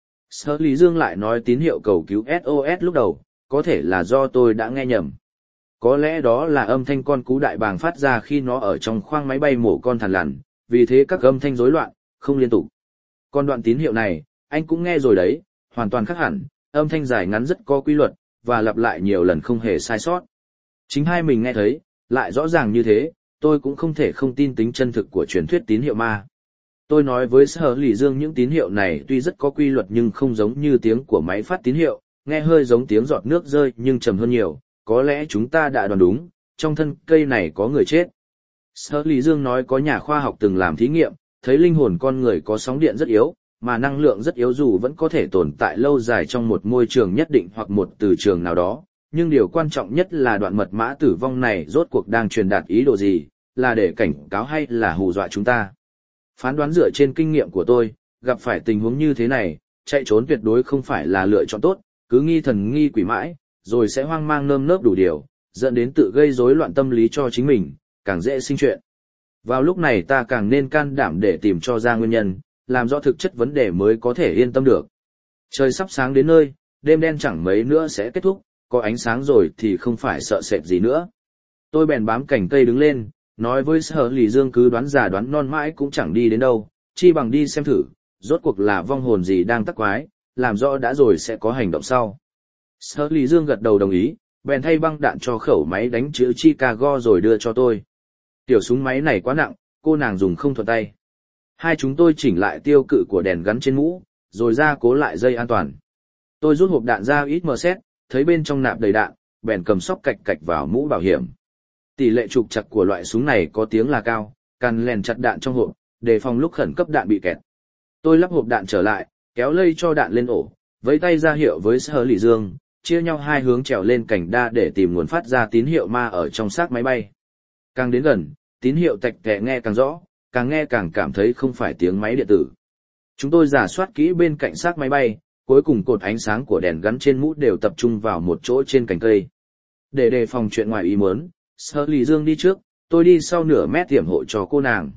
Sở Lý Dương lại nói tín hiệu cầu cứu ét ô ét lúc đầu, có thể là do tôi đã nghe nhầm. Có lẽ đó là âm thanh con cú đại bàng phát ra khi nó ở trong khoang máy bay mổ con thằn lằn, vì thế các âm thanh rối loạn, không liên tục. Còn đoạn tín hiệu này, anh cũng nghe rồi đấy, hoàn toàn khác hẳn, âm thanh dài ngắn rất có quy luật, và lặp lại nhiều lần không hề sai sót. Chính hai mình nghe thấy, lại rõ ràng như thế, tôi cũng không thể không tin tính chân thực của truyền thuyết tín hiệu ma. Tôi nói với Sở Lì Dương những tín hiệu này tuy rất có quy luật nhưng không giống như tiếng của máy phát tín hiệu, nghe hơi giống tiếng giọt nước rơi nhưng trầm hơn nhiều, có lẽ chúng ta đã đoán đúng, trong thân cây này có người chết. Sở Lý Dương nói có nhà khoa học từng làm thí nghiệm, thấy linh hồn con người có sóng điện rất yếu, mà năng lượng rất yếu dù vẫn có thể tồn tại lâu dài trong một môi trường nhất định hoặc một từ trường nào đó, nhưng điều quan trọng nhất là đoạn mật mã tử vong này rốt cuộc đang truyền đạt ý đồ gì, là để cảnh cáo hay là hù dọa chúng ta. Phán đoán dựa trên kinh nghiệm của tôi, gặp phải tình huống như thế này, chạy trốn tuyệt đối không phải là lựa chọn tốt, cứ nghi thần nghi quỷ mãi, rồi sẽ hoang mang nơm nớp đủ điều, dẫn đến tự gây rối loạn tâm lý cho chính mình, càng dễ sinh chuyện. Vào lúc này ta càng nên can đảm để tìm cho ra nguyên nhân, làm rõ thực chất vấn đề mới có thể yên tâm được. Trời sắp sáng đến nơi, đêm đen chẳng mấy nữa sẽ kết thúc, có ánh sáng rồi thì không phải sợ sệt gì nữa. Tôi bèn bám cành cây đứng lên, nói với Sở Lì Dương cứ đoán già đoán non mãi cũng chẳng đi đến đâu, chi bằng đi xem thử, rốt cuộc là vong hồn gì đang tắc quái, làm rõ đã rồi sẽ có hành động sau. Sở Lý Dương gật đầu đồng ý, bèn thay băng đạn cho khẩu máy đánh chữ Chicago rồi đưa cho tôi. Tiểu súng máy này quá nặng, cô nàng dùng không thuận tay. Hai chúng tôi chỉnh lại tiêu cự của đèn gắn trên mũ, rồi ra cố lại dây an toàn. Tôi rút hộp đạn ra ít mờ xét, thấy bên trong nạp đầy đạn, bèn cầm sóc cạch cạch vào mũ bảo hiểm. Tỷ lệ trục chặt của loại súng này có tiếng là cao, cần lèn chặt đạn trong hộp, đề phòng lúc khẩn cấp đạn bị kẹt. Tôi lắp hộp đạn trở lại, kéo lây cho đạn lên ổ, vẫy tay ra hiệu với Sở Lý Dương, chia nhau hai hướng trèo lên cành đa để tìm nguồn phát ra tín hiệu ma ở trong xác máy bay. Càng đến gần, tín hiệu tạch tẹ nghe càng rõ, càng nghe càng cảm thấy không phải tiếng máy điện tử. Chúng tôi rà soát kỹ bên cạnh xác máy bay, cuối cùng cột ánh sáng của đèn gắn trên mũ đều tập trung vào một chỗ trên cành cây. Để đề phòng chuyện ngoài ý muốn, Sở Lý Dương đi trước, tôi đi sau nửa mét tiểm hộ cho cô nàng.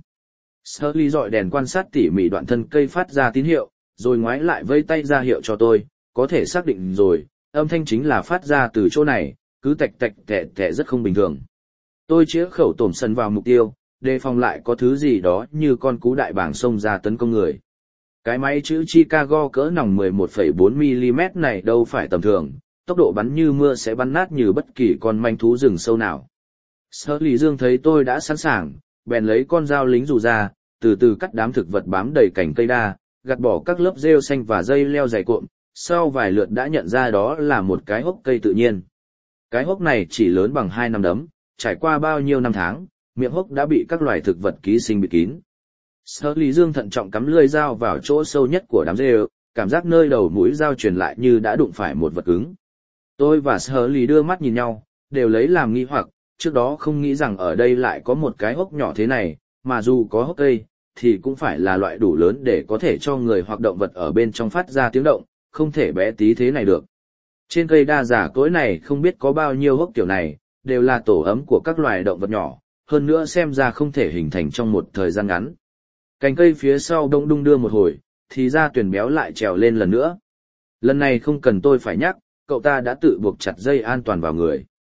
Sở Lý dọi đèn quan sát tỉ mỉ đoạn thân cây phát ra tín hiệu, rồi ngoái lại vây tay ra hiệu cho tôi, có thể xác định rồi, âm thanh chính là phát ra từ chỗ này, cứ tạch tạch tẹ tẹ rất không bình thường. Tôi chĩa khẩu tổm sân vào mục tiêu, đề phòng lại có thứ gì đó như con cú đại bàng xông ra tấn công người. Cái máy chữ Chicago cỡ nòng mười một phẩy bốn mi li mét này đâu phải tầm thường, tốc độ bắn như mưa sẽ bắn nát như bất kỳ con manh thú rừng sâu nào. Sở Lý Dương thấy tôi đã sẵn sàng, bèn lấy con dao lính dù ra, từ từ cắt đám thực vật bám đầy cành cây đa, gạt bỏ các lớp rêu xanh và dây leo dày cộm, sau vài lượt đã nhận ra đó là một cái hốc cây tự nhiên. Cái hốc này chỉ lớn bằng hai nắm đấm, trải qua bao nhiêu năm tháng, miệng hốc đã bị các loài thực vật ký sinh bịt kín. Sở Lý Dương thận trọng cắm lưỡi dao vào chỗ sâu nhất của đám rêu, cảm giác nơi đầu mũi dao truyền lại như đã đụng phải một vật cứng. Tôi và Sở Lý đưa mắt nhìn nhau, đều lấy làm nghi hoặc, trước đó không nghĩ rằng ở đây lại có một cái hốc nhỏ thế này, mà dù có hốc cây, thì cũng phải là loại đủ lớn để có thể cho người hoặc động vật ở bên trong phát ra tiếng động, không thể bé tí thế này được. Trên cây đa giả cối này không biết có bao nhiêu hốc kiểu này, đều là tổ ấm của các loài động vật nhỏ, hơn nữa xem ra không thể hình thành trong một thời gian ngắn. Cành cây phía sau đông đung đưa một hồi, thì ra Tuyền béo lại trèo lên lần nữa. Lần này không cần tôi phải nhắc, cậu ta đã tự buộc chặt dây an toàn vào người.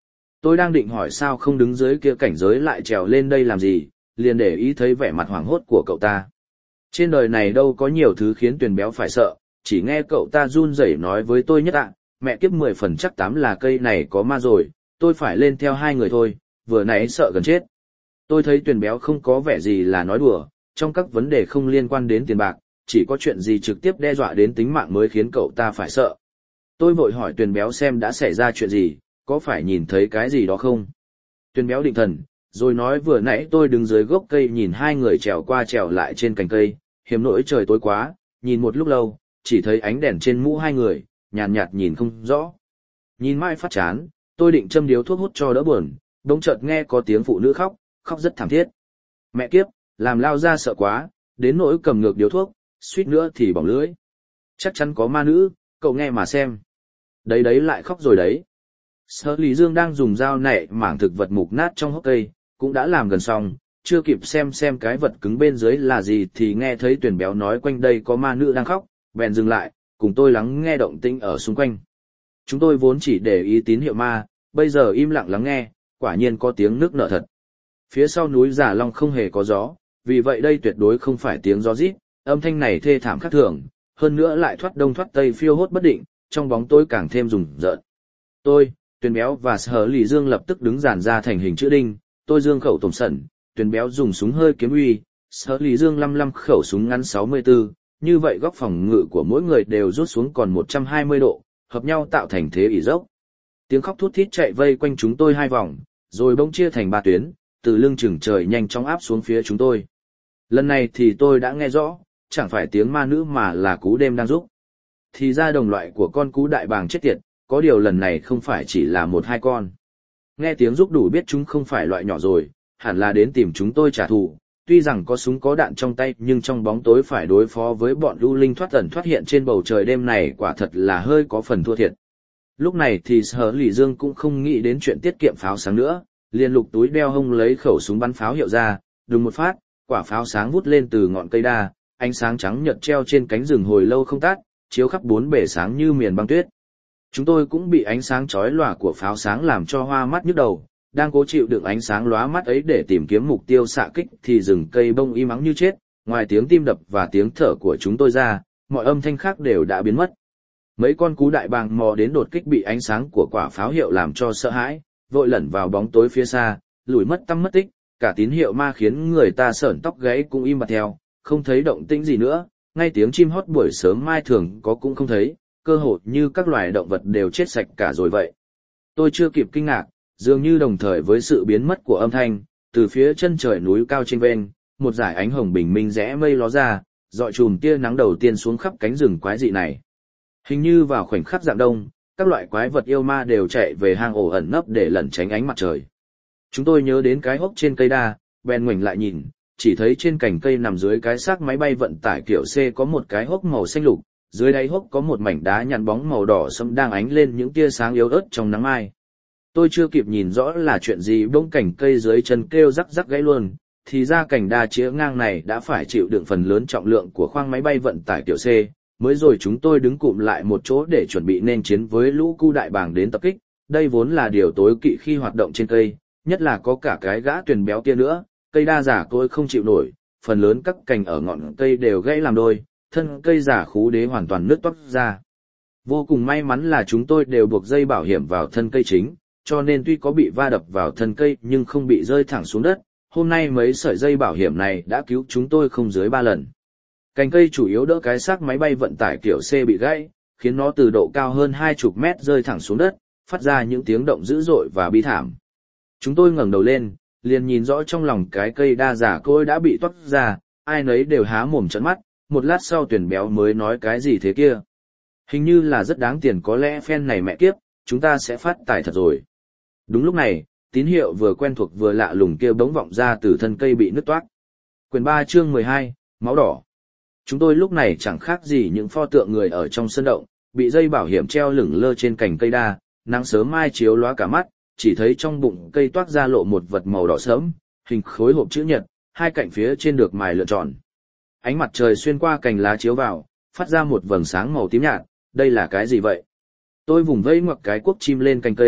Tôi đang định hỏi sao không đứng dưới kia cảnh giới lại trèo lên đây làm gì, liền để ý thấy vẻ mặt hoảng hốt của cậu ta. Trên đời này đâu có nhiều thứ khiến Tuyền béo phải sợ, chỉ nghe cậu ta run rẩy nói với tôi nhất ạ, mẹ kiếp mười phần chắc tám là cây này có ma rồi, tôi phải lên theo hai người thôi, vừa nãy sợ gần chết. Tôi thấy Tuyền béo không có vẻ gì là nói đùa, trong các vấn đề không liên quan đến tiền bạc, chỉ có chuyện gì trực tiếp đe dọa đến tính mạng mới khiến cậu ta phải sợ. Tôi vội hỏi Tuyền béo xem đã xảy ra chuyện gì, có phải nhìn thấy cái gì đó không? Tuyền béo định thần, rồi nói vừa nãy tôi đứng dưới gốc cây nhìn hai người trèo qua trèo lại trên cành cây, hiếm nỗi trời tối quá, nhìn một lúc lâu, chỉ thấy ánh đèn trên mũ hai người, nhàn nhạt, nhạt nhìn không rõ. Nhìn mãi phát chán, tôi định châm điếu thuốc hút cho đỡ buồn, đống chợt nghe có tiếng phụ nữ khóc, khóc rất thảm thiết. Mẹ kiếp, làm lao ra sợ quá, đến nỗi cầm ngược điếu thuốc, suýt nữa thì bỏng lưỡi. Chắc chắn có ma nữ, cậu nghe mà xem. Đấy đấy lại khóc rồi đấy. Sở Lý Dương đang dùng dao nạy mảng thực vật mục nát trong hốc cây, cũng đã làm gần xong, chưa kịp xem xem cái vật cứng bên dưới là gì thì nghe thấy Tuyền béo nói quanh đây có ma nữ đang khóc, bèn dừng lại, cùng tôi lắng nghe động tĩnh ở xung quanh. Chúng tôi vốn chỉ để ý tín hiệu ma, bây giờ im lặng lắng nghe, quả nhiên có tiếng nước nở thật. Phía sau núi Giả Long không hề có gió, vì vậy đây tuyệt đối không phải tiếng gió rít, âm thanh này thê thảm khác thường, hơn nữa lại thoát đông thoát tây phiêu hốt bất định, trong bóng tối càng thêm rùng rợn. Tôi, Tuyền béo và Sở Lý Dương lập tức đứng dàn ra thành hình chữ đinh, tôi dương khẩu tổng sẩn, Tuyền béo dùng súng hơi kiếm uy, Sở Lý Dương lăm lăm khẩu súng ngắn sáu mươi tư, như vậy góc phòng ngự của mỗi người đều rút xuống còn một trăm hai mươi độ, hợp nhau tạo thành thế ỉ dốc. Tiếng khóc thút thít chạy vây quanh chúng tôi hai vòng, rồi bỗng chia thành ba tuyến, từ lưng chừng trời nhanh chóng áp xuống phía chúng tôi. Lần này thì tôi đã nghe rõ, chẳng phải tiếng ma nữ mà là cú đêm đang rúc. Thì ra đồng loại của con cú đại bàng chết tiệt, có điều lần này không phải chỉ là một hai con. Nghe tiếng rúc đủ biết chúng không phải loại nhỏ rồi, hẳn là đến tìm chúng tôi trả thù. Tuy rằng có súng có đạn trong tay nhưng trong bóng tối phải đối phó với bọn lưu linh thoát ẩn thoát hiện trên bầu trời đêm này quả thật là hơi có phần thua thiệt. Lúc này thì Sở Lý Dương cũng không nghĩ đến chuyện tiết kiệm pháo sáng nữa, liền lục túi đeo hông lấy khẩu súng bắn pháo hiệu ra, đùng một phát, quả pháo sáng vút lên từ ngọn cây đa, ánh sáng trắng nhợt treo trên cánh rừng hồi lâu không tắt, chiếu khắp bốn bể sáng như miền băng tuyết. Chúng tôi cũng bị ánh sáng chói lòa của pháo sáng làm cho hoa mắt nhức đầu, đang cố chịu đựng ánh sáng lóa mắt ấy để tìm kiếm mục tiêu xạ kích thì rừng cây bông im ắng như chết, ngoài tiếng tim đập và tiếng thở của chúng tôi ra, mọi âm thanh khác đều đã biến mất. Mấy con cú đại bàng mò đến đột kích bị ánh sáng của quả pháo hiệu làm cho sợ hãi, vội lẩn vào bóng tối phía xa, lùi mất tăm mất tích, cả tín hiệu ma khiến người ta sởn tóc gáy cũng im bặt theo, không thấy động tĩnh gì nữa, ngay tiếng chim hót buổi sớm mai thường có cũng không thấy, cơ hội như các loài động vật đều chết sạch cả rồi vậy. Tôi chưa kịp kinh ngạc, dường như đồng thời với sự biến mất của âm thanh, từ phía chân trời núi cao trên ven, một dải ánh hồng bình minh rẽ mây ló ra, dọi chùm tia nắng đầu tiên xuống khắp cánh rừng quái dị này. Hình như vào khoảnh khắc rạng đông, các loại quái vật yêu ma đều chạy về hang ổ ẩn nấp để lẩn tránh ánh mặt trời. Chúng tôi nhớ đến cái hốc trên cây đa, bèn ngoảnh lại nhìn, chỉ thấy trên cành cây nằm dưới cái xác máy bay vận tải kiểu C có một cái hốc màu xanh lục, dưới đáy hốc có một mảnh đá nhăn bóng màu đỏ sẫm đang ánh lên những tia sáng yếu ớt trong nắng mai. Tôi chưa kịp nhìn rõ là chuyện gì bỗng cành cây dưới chân kêu rắc rắc gãy luôn, thì ra cành đa chĩa ngang này đã phải chịu đựng phần lớn trọng lượng của khoang máy bay vận tải kiểu C, mới rồi chúng tôi đứng cụm lại một chỗ để chuẩn bị nên chiến với lũ cu đại bàng đến tập kích, đây vốn là điều tối kỵ khi hoạt động trên cây, nhất là có cả cái gã Tuyền béo kia nữa, cây đa giả tôi không chịu nổi, phần lớn các cành ở ngọn cây đều gãy làm đôi, thân cây giả khú đế hoàn toàn nứt toác ra. Vô cùng may mắn là chúng tôi đều buộc dây bảo hiểm vào thân cây chính, cho nên tuy có bị va đập vào thân cây nhưng không bị rơi thẳng xuống đất, hôm nay mấy sợi dây bảo hiểm này đã cứu chúng tôi không dưới ba lần. Cành cây chủ yếu đỡ cái xác máy bay vận tải kiểu C bị gãy, khiến nó từ độ cao hơn hai chục mét rơi thẳng xuống đất, phát ra những tiếng động dữ dội và bi thảm. Chúng tôi ngẩng đầu lên, liền nhìn rõ trong lòng cái cây đa giả cối đã bị toát ra, ai nấy đều há mồm trợn mắt, một lát sau Tuyền béo mới nói cái gì thế kia. Hình như là rất đáng tiền, có lẽ phen này mẹ kiếp, chúng ta sẽ phát tài thật rồi. Đúng lúc này, tín hiệu vừa quen thuộc vừa lạ lùng kia bỗng vọng ra từ thân cây bị nứt toác. Quyển ba chương mười hai, máu đỏ. Chúng tôi lúc này chẳng khác gì những pho tượng người ở trong sân động, bị dây bảo hiểm treo lửng lơ trên cành cây đa, nắng sớm mai chiếu lóa cả mắt, chỉ thấy trong bụng cây toát ra lộ một vật màu đỏ sớm, hình khối hộp chữ nhật, hai cạnh phía trên được mài lượn tròn. Ánh mặt trời xuyên qua cành lá chiếu vào, phát ra một vầng sáng màu tím nhạt, đây là cái gì vậy? Tôi vùng vẫy ngoặc cái cuốc chim lên cành cây,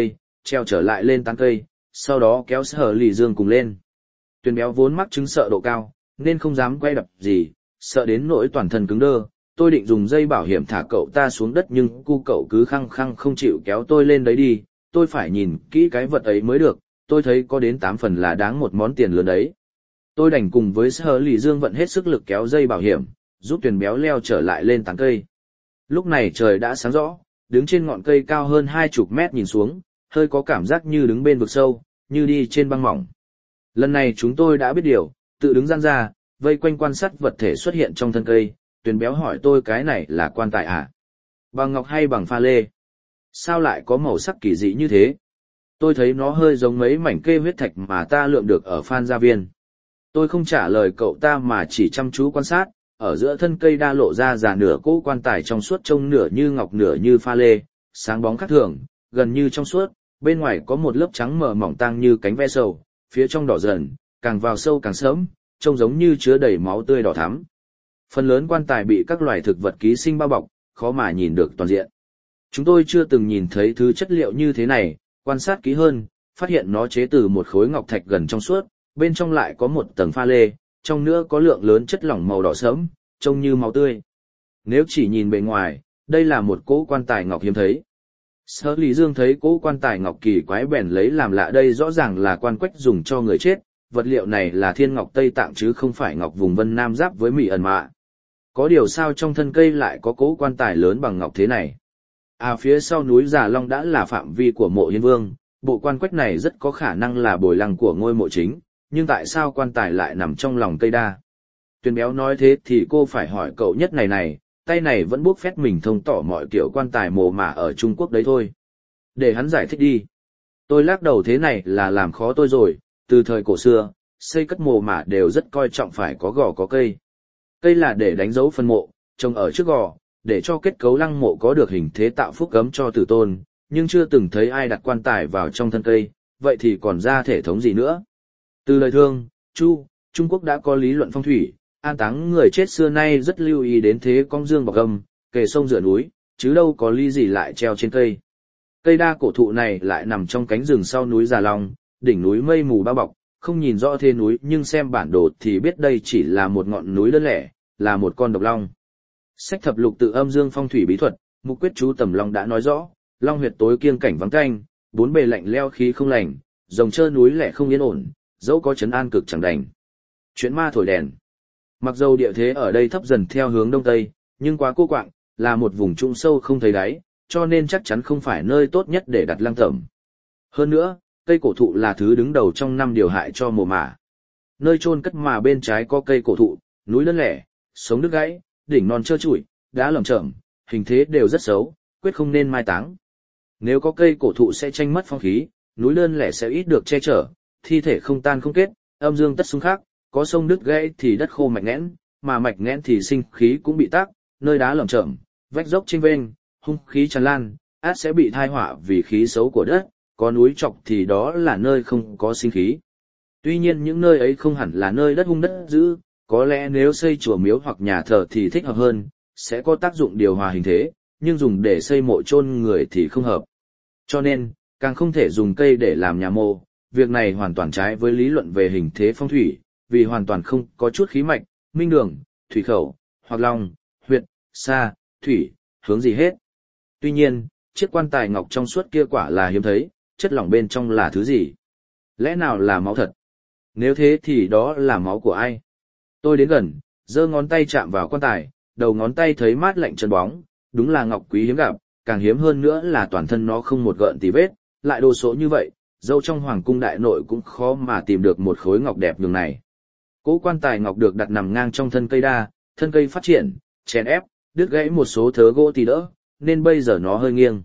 treo trở lại lên tán cây, sau đó kéo Sở Lì Dương cùng lên. Tuyền béo vốn mắc chứng sợ độ cao, nên không dám quay đập gì, sợ đến nỗi toàn thân cứng đơ. Tôi định dùng dây bảo hiểm thả cậu ta xuống đất nhưng cu cậu cứ khăng khăng không chịu kéo tôi lên đấy đi, tôi phải nhìn kỹ cái vật ấy mới được, tôi thấy có đến tám phần là đáng một món tiền lớn đấy. Tôi đành cùng với Sở Lì Dương vận hết sức lực kéo dây bảo hiểm, giúp Tuyền béo leo trở lại lên tán cây. Lúc này trời đã sáng rõ, đứng trên ngọn cây cao hơn hai chục mét nhìn xuống, hơi có cảm giác như đứng bên vực sâu, như đi trên băng mỏng. Lần này chúng tôi đã biết điều, tự đứng gian ra, vây quanh quan sát vật thể xuất hiện trong thân cây. Tuyền béo hỏi tôi cái này là quan tài à? Bằng ngọc hay bằng pha lê? Sao lại có màu sắc kỳ dị như thế? Tôi thấy nó hơi giống mấy mảnh kê huyết thạch mà ta lượm được ở Phan Gia Viên. Tôi không trả lời cậu ta mà chỉ chăm chú quan sát, ở giữa thân cây đa lộ ra già nửa cỗ quan tài trong suốt trông nửa như ngọc nửa như pha lê, sáng bóng khác thường, gần như trong suốt, bên ngoài có một lớp trắng mờ mỏng tang như cánh ve sầu, phía trong đỏ dần, càng vào sâu càng sớm, trông giống như chứa đầy máu tươi đỏ thắm. Phần lớn quan tài bị các loài thực vật ký sinh bao bọc, khó mà nhìn được toàn diện. Chúng tôi chưa từng nhìn thấy thứ chất liệu như thế này, quan sát kỹ hơn, phát hiện nó chế từ một khối ngọc thạch gần trong suốt, bên trong lại có một tầng pha lê, trong nữa có lượng lớn chất lỏng màu đỏ sẫm, trông như máu tươi. Nếu chỉ nhìn bề ngoài, đây là một cỗ quan tài ngọc hiếm thấy. Sở Lý Dương thấy cỗ quan tài ngọc kỳ quái bèn lấy làm lạ, đây rõ ràng là quan quách dùng cho người chết, vật liệu này là thiên ngọc Tây Tạng chứ không phải ngọc vùng Vân Nam giáp với Mỹ ẩn mạ. Có điều sao trong thân cây lại có cỗ quan tài lớn bằng ngọc thế này? À, phía sau núi Già Long đã là phạm vi của mộ Hiến Vương, bộ quan quách này rất có khả năng là bồi lăng của ngôi mộ chính, nhưng tại sao quan tài lại nằm trong lòng cây đa? Tuyền béo nói thế thì cô phải hỏi cậu nhất này này, tay này vẫn buốc phét mình thông tỏ mọi kiểu quan tài mồ mả ở Trung Quốc đấy thôi. Để hắn giải thích đi. Tôi lắc đầu, thế này là làm khó tôi rồi, từ thời cổ xưa, xây cất mồ mả đều rất coi trọng phải có gò có cây. Cây là để đánh dấu phân mộ, trồng ở trước gò, để cho kết cấu lăng mộ có được hình thế tạo phúc cấm cho tử tôn, nhưng chưa từng thấy ai đặt quan tài vào trong thân cây, vậy thì còn ra thể thống gì nữa. Từ lời Thương, Chu, Trung Quốc đã có lý luận phong thủy, an táng người chết xưa nay rất lưu ý đến thế cong dương bọc gầm, kề sông dựa núi, chứ đâu có lý gì lại treo trên cây. Cây đa cổ thụ này lại nằm trong cánh rừng sau núi Già Long, đỉnh núi mây mù bao bọc, không nhìn rõ thế núi nhưng xem bản đồ thì biết đây chỉ là một ngọn núi đơn lẻ, là một con độc long. Sách thập lục tự âm dương phong thủy bí thuật, mục quyết chú Tầm Long đã nói rõ, long huyệt tối kiêng cảnh vắng canh, bốn bề lạnh leo khí không lành, rồng trơ núi lẻ không yên ổn, dẫu có trấn an cực chẳng đành. Chuyện ma thổi đèn. Mặc dầu địa thế ở đây thấp dần theo hướng đông tây, nhưng quá cô quạng, là một vùng trũng sâu không thấy đáy, cho nên chắc chắn không phải nơi tốt nhất để đặt lăng tẩm. Hơn nữa, cây cổ thụ là thứ đứng đầu trong năm điều hại cho mồ mả. Nơi chôn cất mà bên trái có cây cổ thụ, núi đơn lẻ, sống đứt gãy, đỉnh non trơ trụi, đá lởm chởm, hình thế đều rất xấu, quyết không nên mai táng. Nếu có cây cổ thụ sẽ tranh mất phong khí, núi đơn lẻ sẽ ít được che chở, thi thể không tan không kết, âm dương tất xung khắc, có sông đứt gãy thì đất khô mạch nghẽn, mà mạch nghẽn thì sinh khí cũng bị tắc, nơi đá lởm chởm, vách dốc chênh vênh, hung khí tràn lan, át sẽ bị thai họa vì khí xấu của đất, có núi trọc thì đó là nơi không có sinh khí. Tuy nhiên những nơi ấy không hẳn là nơi đất hung đất dữ, có lẽ nếu xây chùa miếu hoặc nhà thờ thì thích hợp hơn, sẽ có tác dụng điều hòa hình thế, nhưng dùng để xây mộ chôn người thì không hợp. Cho nên, càng không thể dùng cây để làm nhà mộ, việc này hoàn toàn trái với lý luận về hình thế phong thủy, vì hoàn toàn không có chút khí mạch, minh đường, thủy khẩu, hoặc long, huyệt, xa, thủy, hướng gì hết. Tuy nhiên, chiếc quan tài ngọc trong suốt kia quả là hiếm thấy, chất lỏng bên trong là thứ gì? Lẽ nào là máu thật? Nếu thế thì đó là máu của ai? Tôi đến gần, giơ ngón tay chạm vào quan tài, đầu ngón tay thấy mát lạnh chân bóng, đúng là ngọc quý hiếm gặp, càng hiếm hơn nữa là toàn thân nó không một gợn tì vết, lại đồ sộ như vậy, dẫu trong hoàng cung đại nội cũng khó mà tìm được một khối ngọc đẹp nhường này. Cỗ quan tài ngọc được đặt nằm ngang trong thân cây đa, thân cây phát triển, chèn ép, đứt gãy một số thớ gỗ thì đỡ, nên bây giờ nó hơi nghiêng.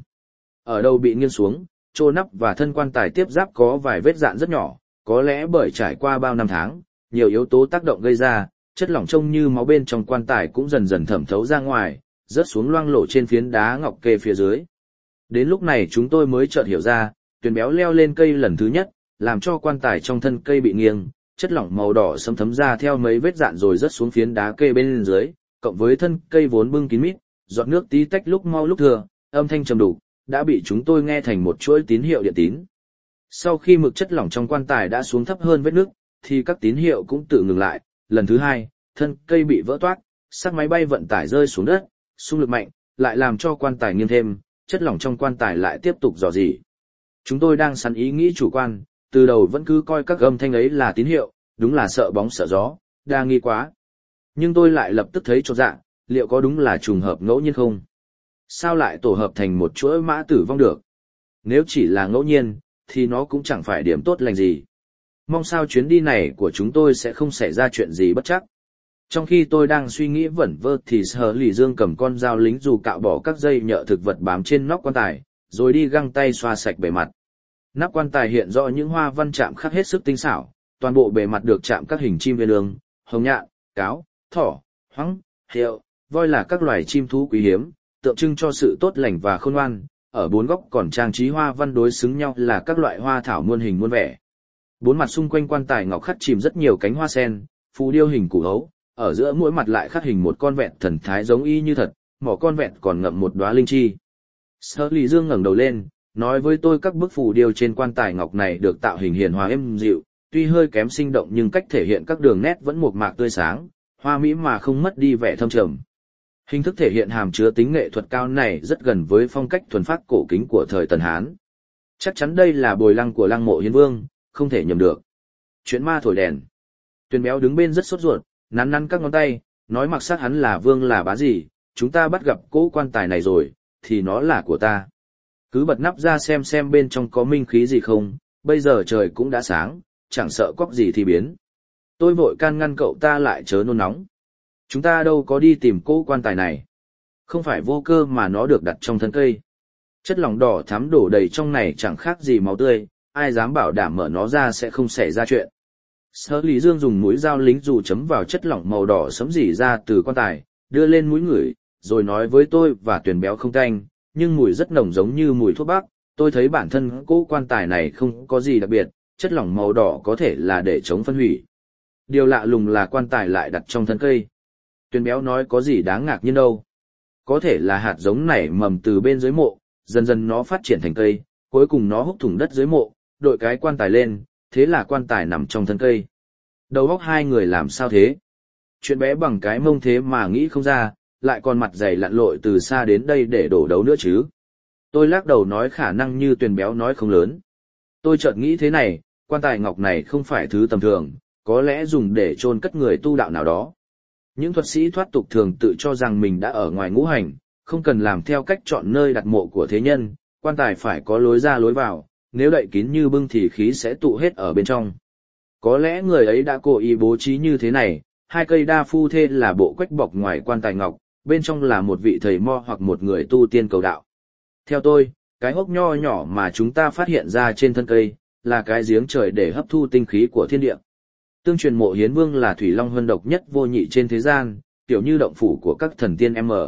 Ở đầu bị nghiêng xuống, trô nắp và thân quan tài tiếp giáp có vài vết dạn rất nhỏ, có lẽ bởi trải qua bao năm tháng, nhiều yếu tố tác động gây ra, chất lỏng trông như máu bên trong quan tài cũng dần dần thẩm thấu ra ngoài, rớt xuống loang lổ trên phiến đá ngọc kê phía dưới. Đến lúc này chúng tôi mới chợt hiểu ra, Tuyền béo leo lên cây lần thứ nhất, làm cho quan tài trong thân cây bị nghiêng, chất lỏng màu đỏ xâm thấm ra theo mấy vết dạn rồi rớt xuống phiến đá kê bên dưới, cộng với thân cây vốn bưng kín mít, giọt nước tí tách lúc mau lúc thừa, âm thanh trầm đục, đã bị chúng tôi nghe thành một chuỗi tín hiệu điện tín. Sau khi mực chất lỏng trong quan tài đã xuống thấp hơn vết nước, thì các tín hiệu cũng tự ngừng lại. Lần thứ hai, thân cây bị vỡ toác, xác máy bay vận tải rơi xuống đất, xung lực mạnh, lại làm cho quan tài nghiêng thêm, chất lỏng trong quan tài lại tiếp tục rò rỉ. Chúng tôi đang sẵn ý nghĩ chủ quan, từ đầu vẫn cứ coi các âm thanh ấy là tín hiệu, đúng là sợ bóng sợ gió, đa nghi quá. Nhưng tôi lại lập tức thấy chột dạ, liệu có đúng là trùng hợp ngẫu nhiên không? Sao lại tổ hợp thành một chuỗi mã tử vong được? Nếu chỉ là ngẫu nhiên, thì nó cũng chẳng phải điểm tốt lành gì. Mong sao chuyến đi này của chúng tôi sẽ không xảy ra chuyện gì bất trắc. Trong khi tôi đang suy nghĩ vẩn vơ thì Sở Lỷ Dương cầm con dao lính dù cạo bỏ các dây nhợ thực vật bám trên nóc quan tài, rồi đi găng tay xoa sạch bề mặt. Nắp quan tài hiện rõ những hoa văn chạm khắc hết sức tinh xảo, toàn bộ bề mặt được chạm các hình chim viên ương, hồng nhạn, cáo, thỏ, hoắng, hiệu, voi là các loài chim thú quý hiếm, tượng trưng cho sự tốt lành và khôn ngoan. Ở bốn góc còn trang trí hoa văn đối xứng nhau là các loại hoa thảo muôn hình muôn vẻ. Bốn mặt xung quanh quan tài ngọc khắc chìm rất nhiều cánh hoa sen, phù điêu hình củ hấu, ở giữa mỗi mặt lại khắc hình một con vẹn thần thái giống y như thật, mỏ con vẹn còn ngậm một đóa linh chi. Sở Lỷ Dương ngẩng đầu lên, nói với tôi các bức phù điêu trên quan tài ngọc này được tạo hình hiền hòa êm dịu, tuy hơi kém sinh động nhưng cách thể hiện các đường nét vẫn mộc mạc tươi sáng, hoa mỹ mà không mất đi vẻ thâm trầm. Hình thức thể hiện hàm chứa tính nghệ thuật cao này rất gần với phong cách thuần phác cổ kính của thời Tần Hán. Chắc chắn đây là bồi lăng của lăng mộ Hiến Vương, không thể nhầm được. Chuyện ma thổi đèn. Tuyền Béo đứng bên rất sốt ruột, nắn nắn các ngón tay, nói mặc xác hắn là vương là bá gì, chúng ta bắt gặp cỗ quan tài này rồi, thì nó là của ta. Cứ bật nắp ra xem xem bên trong có minh khí gì không, bây giờ trời cũng đã sáng, chẳng sợ quắc gì thì biến. Tôi vội can ngăn cậu ta lại chớ nôn nóng. Chúng ta đâu có đi tìm cỗ quan tài này. Không phải vô cơ mà nó được đặt trong thân cây. Chất lỏng đỏ thắm đổ đầy trong này chẳng khác gì máu tươi, ai dám bảo đảm mở nó ra sẽ không xảy ra chuyện. Sở Lý Dương dùng mũi dao lính dù chấm vào chất lỏng màu đỏ sẫm rỉ ra từ quan tài, đưa lên mũi ngửi, rồi nói với tôi và Tuyền Béo không tanh, nhưng mùi rất nồng giống như mùi thuốc bắc. Tôi thấy bản thân cỗ quan tài này không có gì đặc biệt, chất lỏng màu đỏ có thể là để chống phân hủy. Điều lạ lùng là quan tài lại đặt trong thân cây. Tuyền Béo nói có gì đáng ngạc nhiên đâu. Có thể là hạt giống nảy mầm từ bên dưới mộ, dần dần nó phát triển thành cây, cuối cùng nó húc thủng đất dưới mộ, đội cái quan tài lên, thế là quan tài nằm trong thân cây. Đầu óc hai người làm sao thế? Chuyện bé bằng cái mông thế mà nghĩ không ra, lại còn mặt dày lặn lội từ xa đến đây để đổ đấu nữa chứ. Tôi lắc đầu nói khả năng như Tuyền Béo nói không lớn. Tôi chợt nghĩ thế này, quan tài ngọc này không phải thứ tầm thường, có lẽ dùng để chôn cất người tu đạo nào đó. Những thuật sĩ thoát tục thường tự cho rằng mình đã ở ngoài ngũ hành, không cần làm theo cách chọn nơi đặt mộ của thế nhân, quan tài phải có lối ra lối vào, nếu đậy kín như bưng thì khí sẽ tụ hết ở bên trong. Có lẽ người ấy đã cố ý bố trí như thế này, hai cây đa phu thê là bộ quách bọc ngoài quan tài ngọc, bên trong là một vị thầy mo hoặc một người tu tiên cầu đạo. Theo tôi, cái hốc nho nhỏ mà chúng ta phát hiện ra trên thân cây, là cái giếng trời để hấp thu tinh khí của thiên địa. Tương truyền mộ Hiến Vương là thủy long huân độc nhất vô nhị trên thế gian, kiểu như động phủ của các thần tiên M.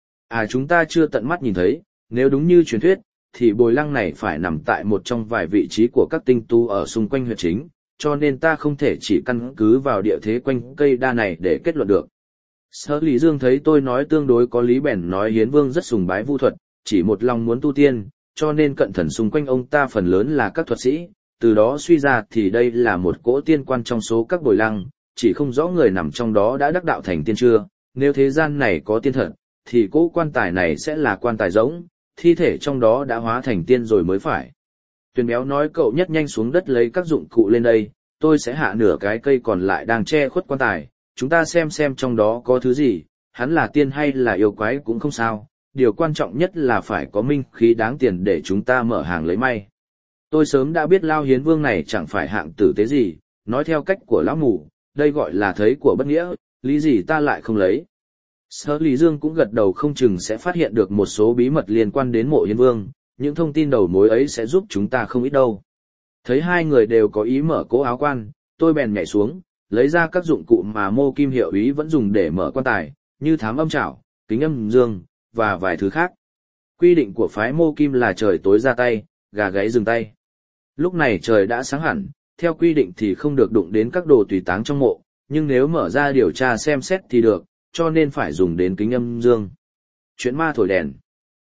À chúng ta chưa tận mắt nhìn thấy, nếu đúng như truyền thuyết, thì bồi lăng này phải nằm tại một trong vài vị trí của các tinh tu ở xung quanh huyệt chính, cho nên ta không thể chỉ căn cứ vào địa thế quanh cây đa này để kết luận được. Sở Lý Dương thấy tôi nói tương đối có lý bèn nói Hiến Vương rất sùng bái vu thuật, chỉ một lòng muốn tu tiên, cho nên cận thần xung quanh ông ta phần lớn là các thuật sĩ, từ đó suy ra thì đây là một cỗ tiên quan trong số các bồi lăng, chỉ không rõ người nằm trong đó đã đắc đạo thành tiên chưa. Nếu thế gian này có tiên thật, thì cỗ quan tài này sẽ là quan tài rỗng, thi thể trong đó đã hóa thành tiên rồi mới phải. Tuyền Béo nói cậu nhất nhanh xuống đất lấy các dụng cụ lên đây, tôi sẽ hạ nửa cái cây còn lại đang che khuất quan tài, chúng ta xem xem trong đó có thứ gì, hắn là tiên hay là yêu quái cũng không sao, điều quan trọng nhất là phải có minh khí đáng tiền để chúng ta mở hàng lấy may. Tôi sớm đã biết Lao Hiến Vương này chẳng phải hạng tử tế gì, nói theo cách của lão mù, đây gọi là thấy của bất nghĩa, lý gì ta lại không lấy. Sở Lý Dương cũng gật đầu không chừng sẽ phát hiện được một số bí mật liên quan đến mộ Hiến Vương, những thông tin đầu mối ấy sẽ giúp chúng ta không ít đâu. Thấy hai người đều có ý mở cố áo quan, tôi bèn nhảy xuống, lấy ra các dụng cụ mà Mô Kim hiệu ý vẫn dùng để mở quan tài, như thám âm chảo, kính âm dương, và vài thứ khác. Quy định của phái Mô Kim là trời tối ra tay, gà gáy dừng tay. Lúc này trời đã sáng hẳn, theo quy định thì không được đụng đến các đồ tùy táng trong mộ, nhưng nếu mở ra điều tra xem xét thì được, cho nên phải dùng đến kính âm dương. Chuyện ma thổi đèn.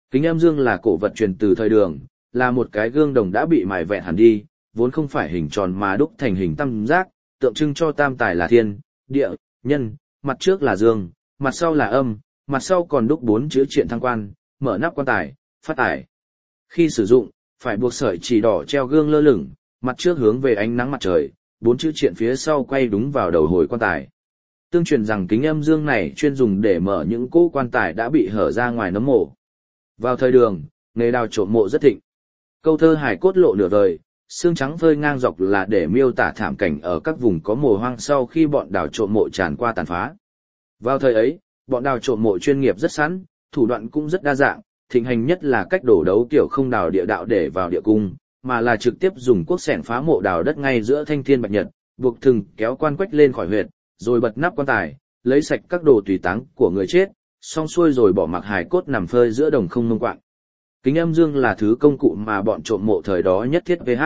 Kính âm dương là cổ vật truyền từ thời Đường, là một cái gương đồng đã bị mài vẹn hẳn đi, vốn không phải hình tròn mà đúc thành hình tam giác, tượng trưng cho tam tài là thiên, địa, nhân, mặt trước là dương, mặt sau là âm, mặt sau còn đúc bốn chữ triện thăng quan, mở nắp quan tài, phát tài. Khi sử dụng, phải buộc sợi chỉ đỏ treo gương lơ lửng, mặt trước hướng về ánh nắng mặt trời, bốn chữ triện phía sau quay đúng vào đầu hồi quan tài. Tương truyền rằng kính âm dương này chuyên dùng để mở những cỗ quan tài đã bị hở ra ngoài nấm mộ. Vào thời Đường, nghề đào trộm mộ rất thịnh. Câu thơ hài cốt lộ nửa vời, xương trắng phơi ngang dọc là để miêu tả thảm cảnh ở các vùng có mồ hoang sau khi bọn đào trộm mộ tràn qua tàn phá. Vào thời ấy, bọn đào trộm mộ chuyên nghiệp rất sẵn, thủ đoạn cũng rất đa dạng, thịnh hành nhất là cách đổ đấu kiểu không đào địa đạo để vào địa cung, mà là trực tiếp dùng cuốc xẻng phá mộ đào đất ngay giữa thanh thiên bạch nhật, buộc thừng kéo quan quách lên khỏi huyệt, rồi bật nắp quan tài, lấy sạch các đồ tùy táng của người chết, xong xuôi rồi bỏ mặc hài cốt nằm phơi giữa đồng không mông quạng. Kính âm dương là thứ công cụ mà bọn trộm mộ thời đó nhất thiết vh.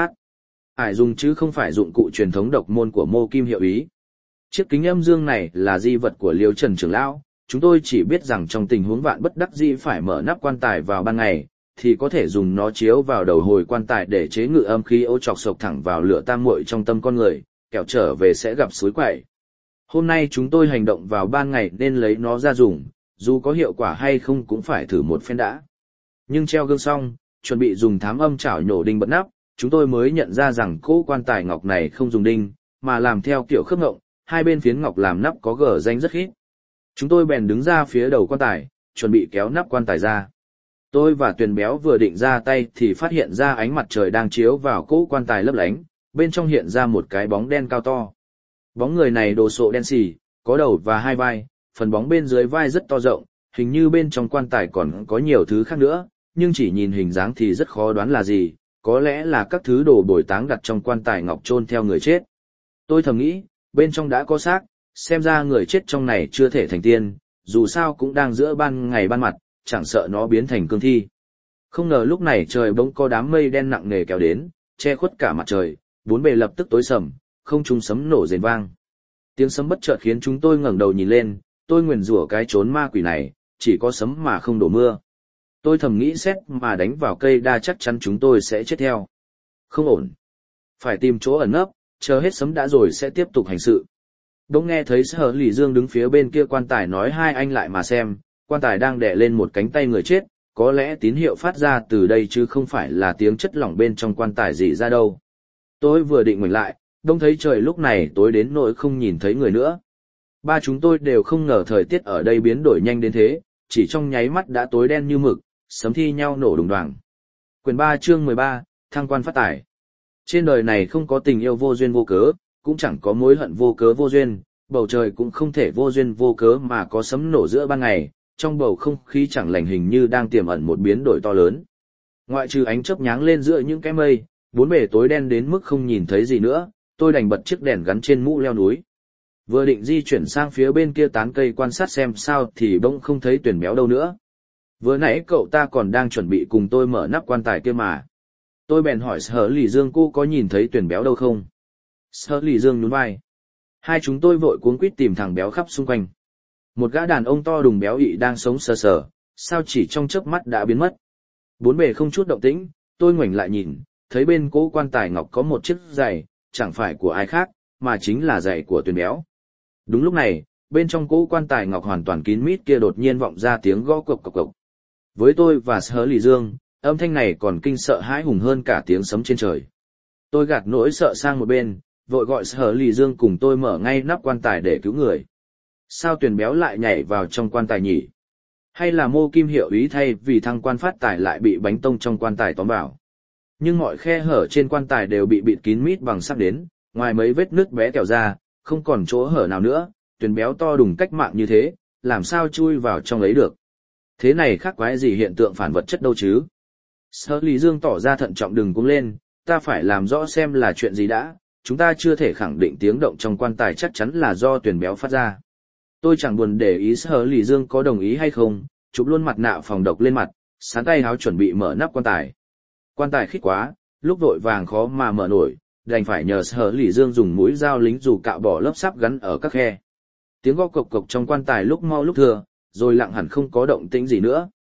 Ải dùng chứ không phải dụng cụ truyền thống độc môn của Mô Kim Hiệu Ý. Chiếc kính âm dương này là di vật của Liêu Trần trưởng lão, chúng tôi chỉ biết rằng trong tình huống vạn bất đắc dĩ phải mở nắp quan tài vào ban ngày, thì có thể dùng nó chiếu vào đầu hồi quan tài để chế ngự âm khí ô chọc sộc thẳng vào lửa tam muội trong tâm con người, kẻo trở về sẽ gặp suối quậy. Hôm nay chúng tôi hành động vào ban ngày nên lấy nó ra dùng, dù có hiệu quả hay không cũng phải thử một phen đã. Nhưng treo gương xong, chuẩn bị dùng thám âm chảo nhổ đinh bật nắp, chúng tôi mới nhận ra rằng cỗ quan tài ngọc này không dùng đinh, mà làm theo kiểu khớp ngộng, hai bên phiến ngọc làm nắp có gờ danh rất khít. Chúng tôi bèn đứng ra phía đầu quan tài, chuẩn bị kéo nắp quan tài ra. Tôi và Tuyền Béo vừa định ra tay thì phát hiện ra ánh mặt trời đang chiếu vào cỗ quan tài lấp lánh, bên trong hiện ra một cái bóng đen cao to. Bóng người này đồ sộ đen xì, có đầu và hai vai, phần bóng bên dưới vai rất to rộng, hình như bên trong quan tài còn có nhiều thứ khác nữa, nhưng chỉ nhìn hình dáng thì rất khó đoán là gì, có lẽ là các thứ đồ bồi táng đặt trong quan tài ngọc chôn theo người chết. Tôi thầm nghĩ, bên trong đã có xác, xem ra người chết trong này chưa thể thành tiên, dù sao cũng đang giữa ban ngày ban mặt, chẳng sợ nó biến thành cương thi. Không ngờ lúc này trời bỗng có đám mây đen nặng nề kéo đến, che khuất cả mặt trời, bốn bề lập tức tối sầm, không trung sấm nổ rền vang. Tiếng sấm bất chợt khiến chúng tôi ngẩng đầu nhìn lên, tôi nguyền rủa cái trốn ma quỷ này, chỉ có sấm mà không đổ mưa. Tôi thầm nghĩ xét mà đánh vào cây đa chắc chắn chúng tôi sẽ chết theo. Không ổn. Phải tìm chỗ ẩn nấp, chờ hết sấm đã rồi sẽ tiếp tục hành sự. Bỗng nghe thấy Sở Lỷ Dương đứng phía bên kia quan tài nói hai anh lại mà xem, quan tài đang đè lên một cánh tay người chết, có lẽ tín hiệu phát ra từ đây chứ không phải là tiếng chất lỏng bên trong quan tài gì ra đâu. Tôi vừa định ngoảnh lại, đông thấy trời lúc này tối đến nỗi không nhìn thấy người nữa. Ba chúng tôi đều không ngờ thời tiết ở đây biến đổi nhanh đến thế, chỉ trong nháy mắt đã tối đen như mực, sấm thi nhau nổ đùng đoàng. Quyển ba chương mười ba, thăng quan phát tài. Trên đời này không có tình yêu vô duyên vô cớ, cũng chẳng có mối hận vô cớ vô duyên, bầu trời cũng không thể vô duyên vô cớ mà có sấm nổ giữa ban ngày, trong bầu không khí chẳng lành hình như đang tiềm ẩn một biến đổi to lớn. Ngoại trừ ánh chớp nháng lên giữa những cái mây, bốn bề tối đen đến mức không nhìn thấy gì nữa, tôi đành bật chiếc đèn gắn trên mũ leo núi. Vừa định di chuyển sang phía bên kia tán cây quan sát xem sao thì bỗng không thấy Tuyển Béo đâu nữa. Vừa nãy cậu ta còn đang chuẩn bị cùng tôi mở nắp quan tài kia mà. Tôi bèn hỏi Sở Lỷ Dương cô có nhìn thấy Tuyển Béo đâu không? Sở Lỷ Dương nhún vai. Hai chúng tôi vội cuống quýt tìm thằng Béo khắp xung quanh. Một gã đàn ông to đùng béo ị đang sống sờ sờ, sao chỉ trong chớp mắt đã biến mất. Bốn bề không chút động tĩnh, tôi ngoảnh lại nhìn, thấy bên cỗ quan tài ngọc có một chiếc giày, chẳng phải của ai khác, mà chính là giày của Tuyển Béo. Đúng lúc này, bên trong cỗ quan tài ngọc hoàn toàn kín mít kia đột nhiên vọng ra tiếng gõ cộc cộc cộc. Với tôi và Sở Lỷ Dương, âm thanh này còn kinh sợ hãi hùng hơn cả tiếng sấm trên trời. Tôi gạt nỗi sợ sang một bên, vội gọi Sở Lỷ Dương cùng tôi mở ngay nắp quan tài để cứu người. Sao Tuyển Béo lại nhảy vào trong quan tài nhỉ? Hay là Mô Kim Hiệu Ý thay vì thăng quan phát tài lại bị bánh tông trong quan tài tóm vào? Nhưng mọi khe hở trên quan tài đều bị bịt kín mít bằng sắt đến, ngoài mấy vết nứt bé kẹo ra, không còn chỗ hở nào nữa. Tuyển Béo to đùng cách mạng như thế, làm sao chui vào trong ấy được? Thế này khác quái gì hiện tượng phản vật chất đâu chứ? Sở Lỷ Dương tỏ ra thận trọng đừng cuống lên, ta phải làm rõ xem là chuyện gì đã, chúng ta chưa thể khẳng định tiếng động trong quan tài chắc chắn là do Tuyển Béo phát ra. Tôi chẳng buồn để ý Sở Lỷ Dương có đồng ý hay không, chụp luôn mặt nạ phòng độc lên mặt, sán tay háo chuẩn bị mở nắp quan tài. Quan tài khít quá, lúc vội vàng khó mà mở nổi, đành phải nhờ Sở Lỷ Dương dùng mũi dao lính dù cạo bỏ lớp sáp gắn ở các khe. Tiếng gõ cộc cộc trong quan tài lúc mau lúc thừa, rồi lặng hẳn không có động tĩnh gì nữa.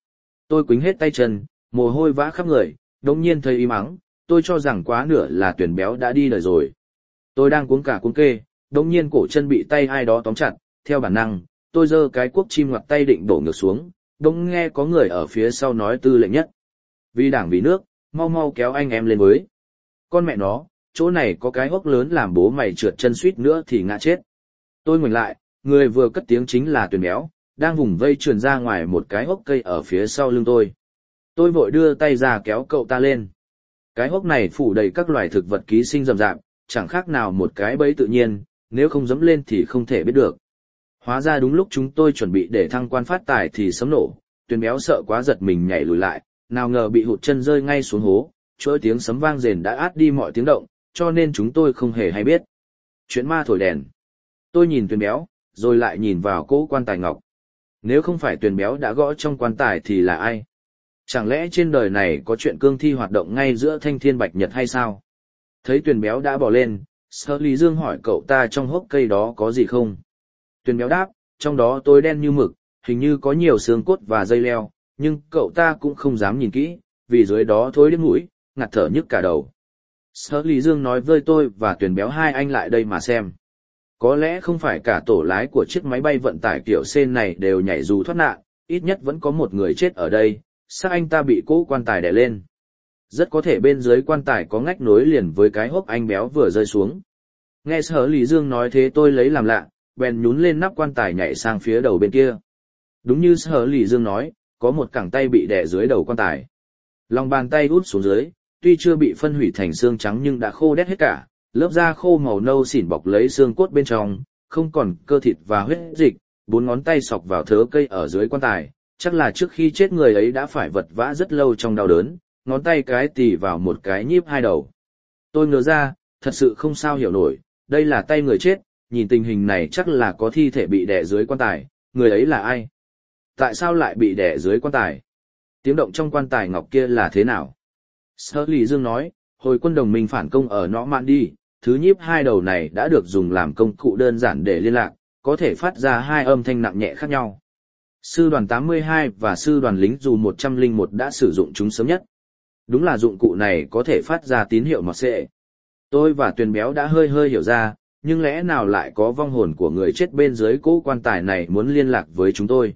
Tôi quýnh hết tay chân, mồ hôi vã khắp người, đống nhiên thấy im ắng, tôi cho rằng quá nửa là tuyển béo đã đi đời rồi. Tôi đang cuống cả cuống kê, đống nhiên cổ chân bị tay ai đó tóm chặt, theo bản năng, tôi giơ cái cuốc chim ngoặt tay định đổ ngược xuống, đống nghe có người ở phía sau nói tư lệnh nhất. Vì đảng vì nước, mau mau kéo anh em lên với. Con mẹ nó, chỗ này có cái hốc lớn làm bố mày trượt chân suýt nữa thì ngã chết. Tôi ngoảnh lại, người vừa cất tiếng chính là tuyển béo, đang vùng vây trườn ra ngoài một cái hốc cây ở phía sau lưng tôi. Tôi vội đưa tay ra kéo cậu ta lên. Cái hốc này phủ đầy các loài thực vật ký sinh rậm rạp, chẳng khác nào một cái bẫy tự nhiên, nếu không dẫm lên thì không thể biết được. Hóa ra đúng lúc chúng tôi chuẩn bị để thăng quan phát tài thì sấm nổ, tuyển béo sợ quá giật mình nhảy lùi lại, nào ngờ bị hụt chân rơi ngay xuống hố, chuỗi tiếng sấm vang rền đã át đi mọi tiếng động, cho nên chúng tôi không hề hay biết. Chuyện ma thổi đèn. Tôi nhìn tuyển béo, rồi lại nhìn vào cỗ quan tài ngọc. Nếu không phải tuyển béo đã gõ trong quan tài thì là ai? Chẳng lẽ trên đời này có chuyện cương thi hoạt động ngay giữa thanh thiên bạch nhật hay sao? Thấy tuyển béo đã bỏ lên, Sở Lý Dương hỏi cậu ta trong hốc cây đó có gì không? Tuyển béo đáp, trong đó tối đen như mực, hình như có nhiều xương cốt và dây leo, nhưng cậu ta cũng không dám nhìn kỹ, vì dưới đó thối đến mũi, ngạt thở nhức cả đầu. Sở Lý Dương nói với tôi và tuyển béo hai anh lại đây mà xem. Có lẽ không phải cả tổ lái của chiếc máy bay vận tải kiểu C này đều nhảy dù thoát nạn, ít nhất vẫn có một người chết ở đây, xác anh ta bị cỗ quan tài đè lên. Rất có thể bên dưới quan tài có ngách nối liền với cái hốc anh béo vừa rơi xuống. Nghe Sở Lý Dương nói thế tôi lấy làm lạ, bèn nhún lên nắp quan tài nhảy sang phía đầu bên kia. Đúng như Sở Lý Dương nói, có một cẳng tay bị đè dưới đầu quan tài. Lòng bàn tay út xuống dưới, tuy chưa bị phân hủy thành xương trắng nhưng đã khô đét hết cả, lớp da khô màu nâu xỉn bọc lấy xương cốt bên trong, không còn cơ thịt và huyết dịch, bốn ngón tay sọc vào thớ cây ở dưới quan tài, chắc là trước khi chết người ấy đã phải vật vã rất lâu trong đau đớn, ngón tay cái tì vào một cái nhíp hai đầu. Tôi ngớ ra, thật sự không sao hiểu nổi, đây là tay người chết, nhìn tình hình này chắc là có thi thể bị đè dưới quan tài, người ấy là ai? Tại sao lại bị đè dưới quan tài? Tiếng động trong quan tài ngọc kia là thế nào? Sở Lý Dương nói, hồi quân đồng minh phản công ở Normandy, thứ nhíp hai đầu này đã được dùng làm công cụ đơn giản để liên lạc, có thể phát ra hai âm thanh nặng nhẹ khác nhau. Sư đoàn tám mươi hai và sư đoàn lính dù một trăm lẻ một đã sử dụng chúng sớm nhất. Đúng là dụng cụ này có thể phát ra tín hiệu mọt xệ. Tôi và Tuyền Béo đã hơi hơi hiểu ra, nhưng lẽ nào lại có vong hồn của người chết bên dưới cỗ quan tài này muốn liên lạc với chúng tôi.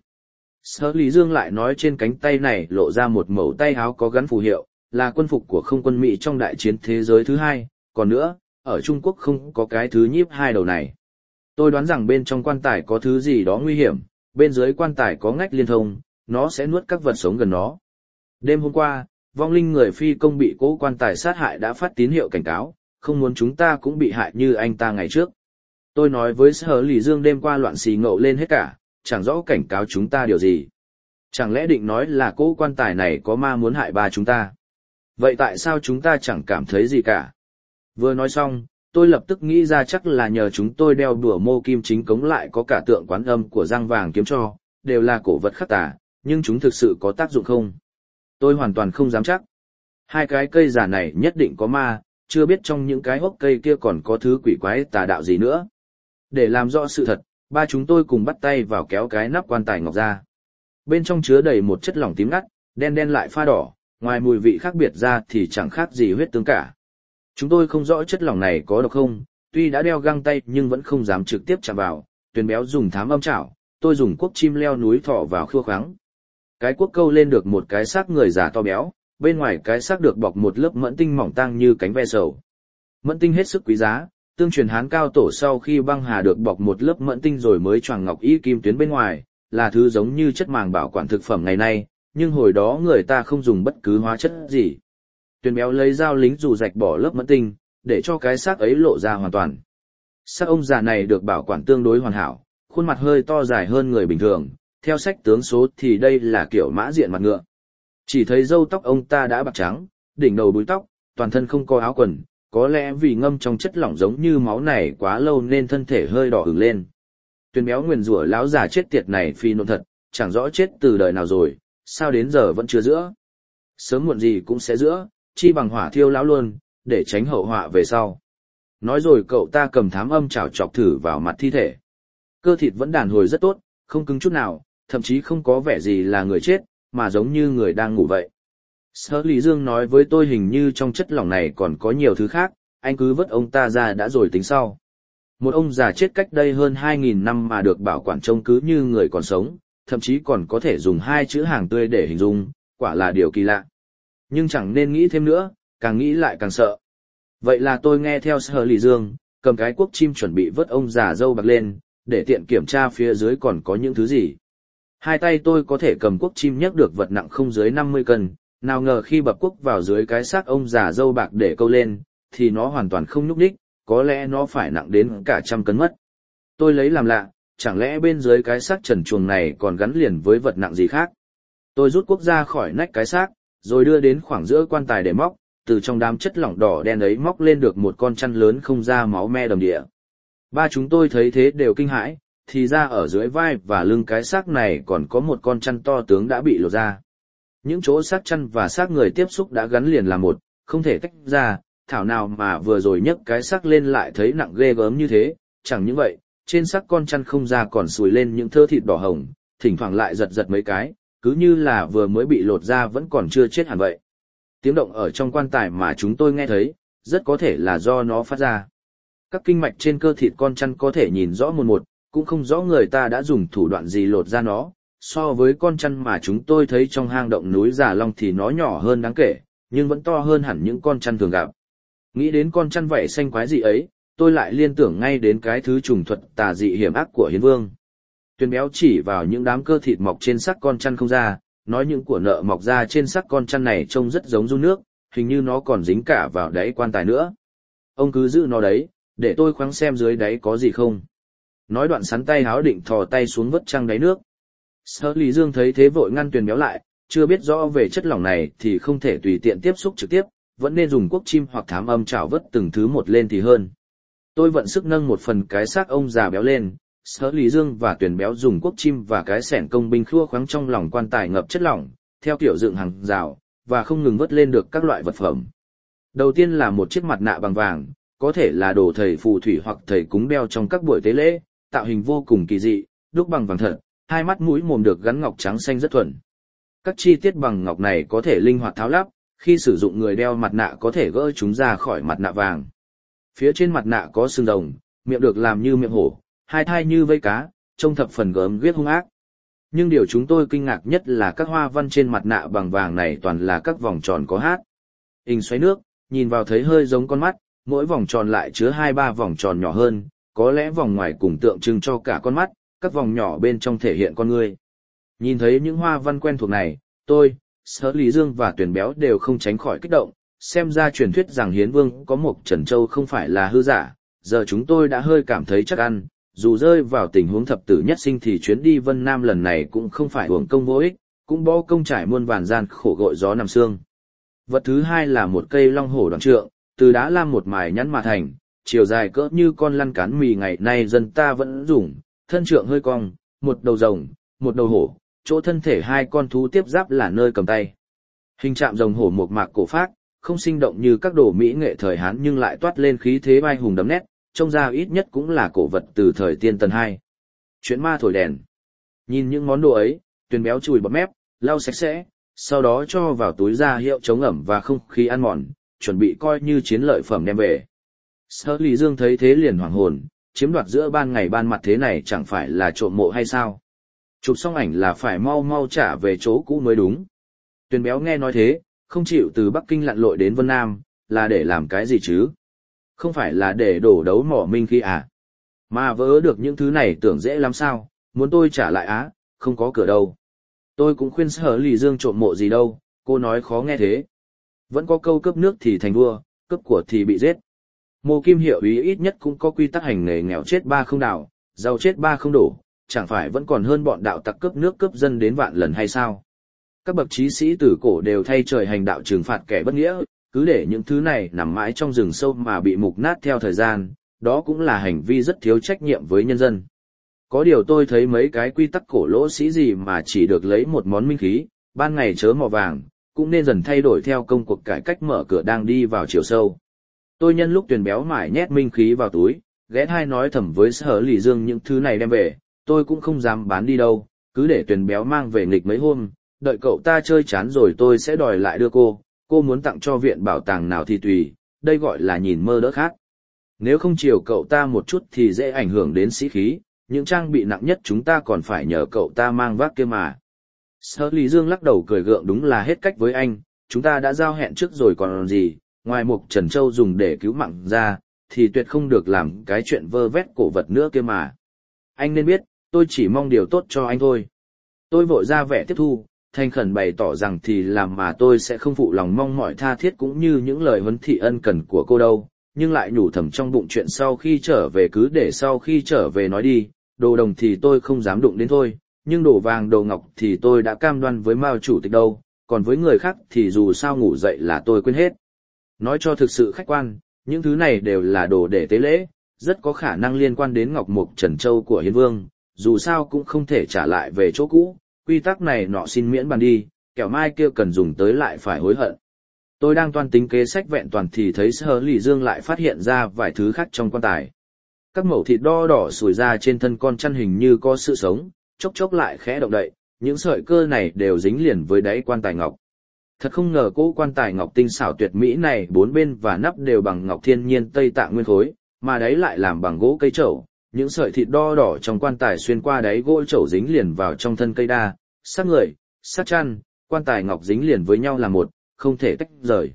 Sở Lý Dương lại nói trên cánh tay này lộ ra một mẩu tay áo có gắn phù hiệu, là quân phục của không quân Mỹ trong đại chiến thế giới thứ hai, còn nữa, ở Trung Quốc không có cái thứ nhíp hai đầu này. Tôi đoán rằng bên trong quan tài có thứ gì đó nguy hiểm, bên dưới quan tài có ngách liên thông, nó sẽ nuốt các vật sống gần nó. Đêm hôm qua, vong linh người phi công bị cỗ quan tài sát hại đã phát tín hiệu cảnh cáo, không muốn chúng ta cũng bị hại như anh ta ngày trước. Tôi nói với Sở Lý Dương đêm qua loạn xì ngộ lên hết cả, chẳng rõ cảnh cáo chúng ta điều gì. Chẳng lẽ định nói là cỗ quan tài này có ma muốn hại ba chúng ta? Vậy tại sao chúng ta chẳng cảm thấy gì cả? Vừa nói xong, tôi lập tức nghĩ ra chắc là nhờ chúng tôi đeo đùa mô kim chính cống lại có cả tượng Quán Âm của Giang Vàng Kiếm Cho, đều là cổ vật khắc tà, nhưng chúng thực sự có tác dụng không? Tôi hoàn toàn không dám chắc. Hai cái cây giả này nhất định có ma, chưa biết trong những cái hốc cây kia còn có thứ quỷ quái tà đạo gì nữa. Để làm rõ sự thật, ba chúng tôi cùng bắt tay vào kéo cái nắp quan tài ngọc ra. Bên trong chứa đầy một chất lỏng tím ngắt, đen đen lại pha đỏ, ngoài mùi vị khác biệt ra thì chẳng khác gì huyết tương cả. Chúng tôi không rõ chất lỏng này có độc không, tuy đã đeo găng tay nhưng vẫn không dám trực tiếp chạm vào. Tuyền Béo dùng thám âm chảo, tôi dùng cuốc chim leo núi thọ vào khua khoáng. Cái cuốc câu lên được một cái xác người già to béo, bên ngoài cái xác được bọc một lớp mẫn tinh mỏng tang như cánh ve sầu. Mẫn tinh hết sức quý giá, tương truyền Hán cao tổ sau khi băng hà được bọc một lớp mẫn tinh rồi mới choàng ngọc y kim tuyến bên ngoài, là thứ giống như chất màng bảo quản thực phẩm ngày nay, nhưng hồi đó người ta không dùng bất cứ hóa chất gì. Tuyền Béo lấy dao lính dù rạch bỏ lớp mẫn tinh, để cho cái xác ấy lộ ra hoàn toàn. Xác ông già này được bảo quản tương đối hoàn hảo, khuôn mặt hơi to dài hơn người bình thường, theo sách tướng số thì đây là kiểu mã diện mặt ngựa. Chỉ thấy râu tóc ông ta đã bạc trắng, đỉnh đầu búi tóc, toàn thân không có áo quần, có lẽ vì ngâm trong chất lỏng giống như máu này quá lâu nên thân thể hơi đỏ ửng lên. Tuyền Béo nguyền rủa láo già chết tiệt này phi nộn thật, chẳng rõ chết từ đời nào rồi, sao đến giờ vẫn chưa giữa. Sớm muộn gì cũng sẽ giữa, chi bằng hỏa thiêu lão luôn, để tránh hậu họa về sau. Nói rồi cậu ta cầm thám âm chảo chọc thử vào mặt thi thể. Cơ thịt vẫn đàn hồi rất tốt, không cứng chút nào, thậm chí không có vẻ gì là người chết, mà giống như người đang ngủ vậy. Sở Lý Dương nói với tôi hình như trong chất lỏng này còn có nhiều thứ khác, anh cứ vớt ông ta ra đã rồi tính sau. Một ông già chết cách đây hơn hai nghìn năm mà được bảo quản trông cứ như người còn sống, thậm chí còn có thể dùng hai chữ hàng tươi để hình dung, quả là điều kỳ lạ. Nhưng chẳng nên nghĩ thêm nữa, càng nghĩ lại càng sợ. Vậy là tôi nghe theo Sở Lý Dương, cầm cái cuốc chim chuẩn bị vớt ông già râu bạc lên, để tiện kiểm tra phía dưới còn có những thứ gì. Hai tay tôi có thể cầm cuốc chim nhấc được vật nặng không dưới năm mươi cân, nào ngờ khi bập cuốc vào dưới cái xác ông già râu bạc để câu lên, thì nó hoàn toàn không nhúc nhích, có lẽ nó phải nặng đến cả trăm cân mất. Tôi lấy làm lạ, chẳng lẽ bên dưới cái xác trần truồng này còn gắn liền với vật nặng gì khác. Tôi rút cuốc ra khỏi nách cái xác, rồi đưa đến khoảng giữa quan tài để móc, từ trong đám chất lỏng đỏ đen ấy móc lên được một con chăn lớn không ra máu me đầm địa. Ba chúng tôi thấy thế đều kinh hãi, thì ra ở dưới vai và lưng cái xác này còn có một con chăn to tướng đã bị lột ra. Những chỗ xác chăn và xác người tiếp xúc đã gắn liền là một, không thể tách ra, thảo nào mà vừa rồi nhấc cái xác lên lại thấy nặng ghê gớm như thế. Chẳng những vậy, trên xác con chăn không ra còn sùi lên những thớ thịt đỏ hồng, thỉnh thoảng lại giật giật mấy cái, cứ như là vừa mới bị lột ra vẫn còn chưa chết hẳn vậy. Tiếng động ở trong quan tài mà chúng tôi nghe thấy, rất có thể là do nó phát ra. Các kinh mạch trên cơ thịt con chăn có thể nhìn rõ một một, cũng không rõ người ta đã dùng thủ đoạn gì lột ra nó. So với con chăn mà chúng tôi thấy trong hang động núi Già Long thì nó nhỏ hơn đáng kể, nhưng vẫn to hơn hẳn những con chăn thường gặp. Nghĩ đến con chăn vảy xanh quái dị ấy, tôi lại liên tưởng ngay đến cái thứ trùng thuật tà dị hiểm ác của Hiến Vương. Tuyền Béo chỉ vào những đám cơ thịt mọc trên xác con chăn không ra, nói những của nợ mọc ra trên xác con chăn này trông rất giống giun nước, hình như nó còn dính cả vào đáy quan tài nữa. Ông cứ giữ nó đấy, để tôi khoáng xem dưới đáy có gì không. Nói đoạn sắn tay háo định thò tay xuống vớt trăng đáy nước. Sở Lý Dương thấy thế vội ngăn Tuyền Béo lại, chưa biết rõ về chất lỏng này thì không thể tùy tiện tiếp xúc trực tiếp, vẫn nên dùng cuốc chim hoặc thám âm chảo vớt từng thứ một lên thì hơn. Tôi vận sức nâng một phần cái xác ông già béo lên, Sở Lý Dương và Tuyền Béo dùng cuốc chim và cái xẻng công binh khua khoáng trong lòng quan tài ngập chất lỏng, theo kiểu dựng hàng rào, và không ngừng vớt lên được các loại vật phẩm. Đầu tiên là một chiếc mặt nạ bằng vàng, có thể là đồ thầy phù thủy hoặc thầy cúng đeo trong các buổi tế lễ, tạo hình vô cùng kỳ dị, đúc bằng vàng thật, hai mắt mũi mồm được gắn ngọc trắng xanh rất thuần. Các chi tiết bằng ngọc này có thể linh hoạt tháo lắp, khi sử dụng người đeo mặt nạ có thể gỡ chúng ra khỏi mặt nạ vàng. Phía trên mặt nạ có xương rồng, miệng được làm như miệng hổ, hai thai như vây cá, trông thập phần gớm ghiếc hung ác. Nhưng điều chúng tôi kinh ngạc nhất là các hoa văn trên mặt nạ bằng vàng này toàn là các vòng tròn có hát. Hình xoáy nước, nhìn vào thấy hơi giống con mắt, mỗi vòng tròn lại chứa hai ba vòng tròn nhỏ hơn, có lẽ vòng ngoài cùng tượng trưng cho cả con mắt, các vòng nhỏ bên trong thể hiện con người. Nhìn thấy những hoa văn quen thuộc này, tôi, Sở Lý Dương và Tuyền Béo đều không tránh khỏi kích động, xem ra truyền thuyết rằng Hiến Vương có một Trần Châu không phải là hư giả, giờ chúng tôi đã hơi cảm thấy chắc ăn, dù rơi vào tình huống thập tử nhất sinh thì chuyến đi Vân Nam lần này cũng không phải uổng công vô ích, cũng bỏ công trải muôn vàn gian khổ gội gió nằm xương. Vật thứ hai là một cây long hổ đoạn trượng, từ đá lam một mài nhẵn mà thành, chiều dài cỡ như con lăn cán mì ngày nay dân ta vẫn dùng, thân trượng hơi cong, một đầu rồng, một đầu hổ, chỗ thân thể hai con thú tiếp giáp là nơi cầm tay. Hình trạng rồng hổ mộc mạc cổ phác, không sinh động như các đồ mỹ nghệ thời Hán nhưng lại toát lên khí thế vai hùng đậm nét, trông ra ít nhất cũng là cổ vật từ thời tiên tần hai. Chuyện ma thổi đèn. Nhìn những món đồ ấy, Tuyền Béo chùi bọt mép, lau sạch sẽ, sau đó cho vào túi ra hiệu chống ẩm và không khí ăn mòn, chuẩn bị coi như chiến lợi phẩm đem về. Sở Lý Dương thấy thế liền hoảng hồn, chiếm đoạt giữa ban ngày ban mặt thế này chẳng phải là trộm mộ hay sao? Chụp xong ảnh là phải mau mau trả về chỗ cũ mới đúng. Tuyền Béo nghe nói thế, không chịu từ Bắc Kinh lặn lội đến Vân Nam, là để làm cái gì chứ? Không phải là để đổ đấu mỏ minh khí à? Mà vỡ được những thứ này tưởng dễ lắm sao, muốn tôi trả lại á, không có cửa đâu. Tôi cũng khuyên Sở Lý Dương trộm mộ gì đâu, cô nói khó nghe thế. Vẫn có câu cướp nước thì thành vua, cướp của thì bị giết. Mộ Kim Hiệu Úy ít nhất cũng có quy tắc hành nghề nghèo chết ba không đảo, giàu chết ba không đổ, chẳng phải vẫn còn hơn bọn đạo tặc cướp nước cướp dân đến vạn lần hay sao? Các bậc trí sĩ tử cổ đều thay trời hành đạo trừng phạt kẻ bất nghĩa, cứ để những thứ này nằm mãi trong rừng sâu mà bị mục nát theo thời gian, đó cũng là hành vi rất thiếu trách nhiệm với nhân dân. Có điều tôi thấy mấy cái quy tắc cổ lỗ sĩ gì mà chỉ được lấy một món minh khí, ban ngày chớ mỏ vàng, cũng nên dần thay đổi theo công cuộc cải cách mở cửa đang đi vào chiều sâu. Tôi nhân lúc Tuyền Béo mải nhét minh khí vào túi, ghé thai nói thầm với Sở Lý Dương những thứ này đem về, tôi cũng không dám bán đi đâu, cứ để Tuyền Béo mang về nghịch mấy hôm, Đợi cậu ta chơi chán rồi tôi sẽ đòi lại đưa cô, cô muốn tặng cho viện bảo tàng nào thì tùy, đây gọi là nhìn mơ đỡ khác. Nếu không chiều cậu ta một chút thì dễ ảnh hưởng đến sĩ khí, những trang bị nặng nhất chúng ta còn phải nhờ cậu ta mang vác kia mà. Sở Lý Dương lắc đầu cười gượng, đúng là hết cách với anh, chúng ta đã giao hẹn trước rồi còn gì, ngoài Mục Trần Châu dùng để cứu mạng ra, thì tuyệt không được làm cái chuyện vơ vét cổ vật nữa kia mà. Anh nên biết, tôi chỉ mong điều tốt cho anh thôi. Tôi vội ra vẻ tiếp thu, thành khẩn bày tỏ rằng thì làm mà tôi sẽ không phụ lòng mong mỏi tha thiết cũng như những lời huấn thị ân cần của cô đâu, nhưng lại nhủ thầm trong bụng chuyện sau khi trở về cứ để sau khi trở về nói đi, đồ đồng thì tôi không dám đụng đến thôi, nhưng đồ vàng đồ ngọc thì tôi đã cam đoan với Mao chủ tịch đâu, còn với người khác thì dù sao ngủ dậy là tôi quên hết. Nói cho thực sự khách quan, những thứ này đều là đồ để tế lễ, rất có khả năng liên quan đến Ngọc Mục Trần Châu của Hiến Vương, dù sao cũng không thể trả lại về chỗ cũ, quy tắc này nọ xin miễn bàn đi, kẻo mai kia cần dùng tới lại phải hối hận. Tôi đang toan tính kế sách vẹn toàn thì thấy Sở Lý Dương lại phát hiện ra vài thứ khác trong quan tài. Các mẩu thịt đo đỏ sủi ra trên thân con chăn hình như có sự sống, chốc chốc lại khẽ động đậy, những sợi cơ này đều dính liền với đáy quan tài ngọc. Thật không ngờ cỗ quan tài ngọc tinh xảo tuyệt mỹ này bốn bên và nắp đều bằng ngọc thiên nhiên Tây Tạng nguyên khối, mà đáy lại làm bằng gỗ cây trẩu. Những sợi thịt đo đỏ trong quan tài xuyên qua đáy gỗ trẩu dính liền vào trong thân cây đa, xác người, xác chăn, quan tài ngọc dính liền với nhau là một, không thể tách rời.